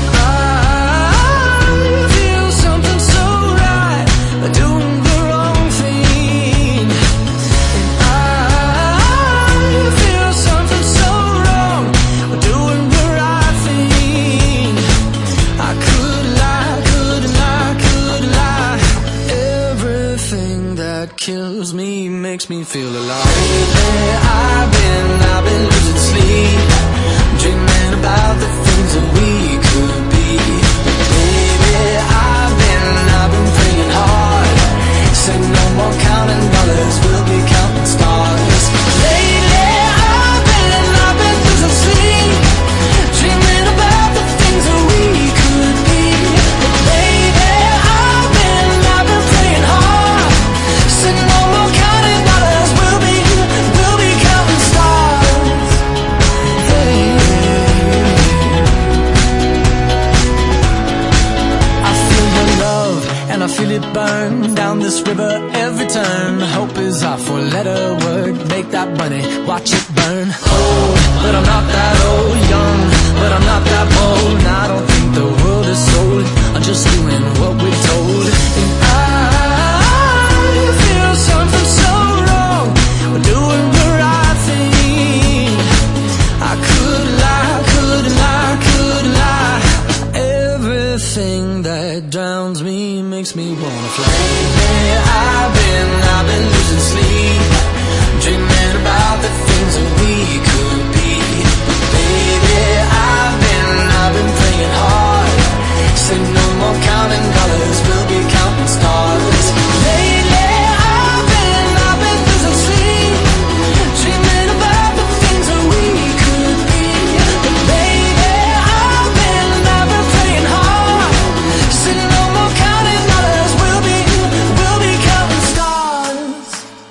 I feel something so right, doing the wrong thing. And I feel something so wrong, doing the right thing. I could lie, could lie, could lie. Everything that kills me makes me feel alive. Lately I've been, I've been losing sleep, dreaming about the things that we could be. Baby, I've been, I've been praying hard. Said no more counting dollars, we'll be counting stars. Lately I've been, I've been losing sleep, dreaming about the things that we could be. But baby, I've been, I've been praying hard. Said no more counting dollars, we'll be, we'll be counting stars. Hey. I feel your love and I feel it burn down this river every turn. Hope is our four-letter word. Make that money, watch it burn. Old, but I'm not that old. Young, but I'm not that bold. And I don't think the world is sold. I'm just doing what we're told. And I feel something so wrong, we're doing the right thing. I could lie, could lie, could lie. Everything that drowns me makes me wanna fly. Lately I've been, I've been losing sleep, dreaming about the things that we could be. Baby, I've been, I've been praying hard. Said no more counting dollars, we'll be counting stars. Lately I've been, I've been losing sleep, dreaming about the things that we could be. But baby, I've been, I've been praying hard. Said no more counting dollars, we'll be, we'll be counting stars.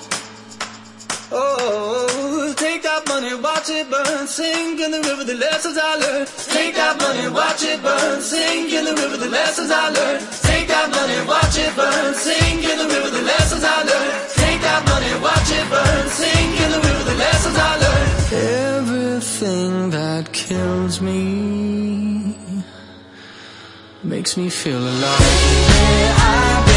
Oh, take that money, watch it burn, sink in the river, the lessons I learned. Take that money, watch it burn, sink in the river, the lessons I learned. Take that money, watch it burn, sink in the river, the lessons I learned. Take that money, watch it burn, sink in the river, the lessons I learned. Everything that kills me makes me feel alive. I've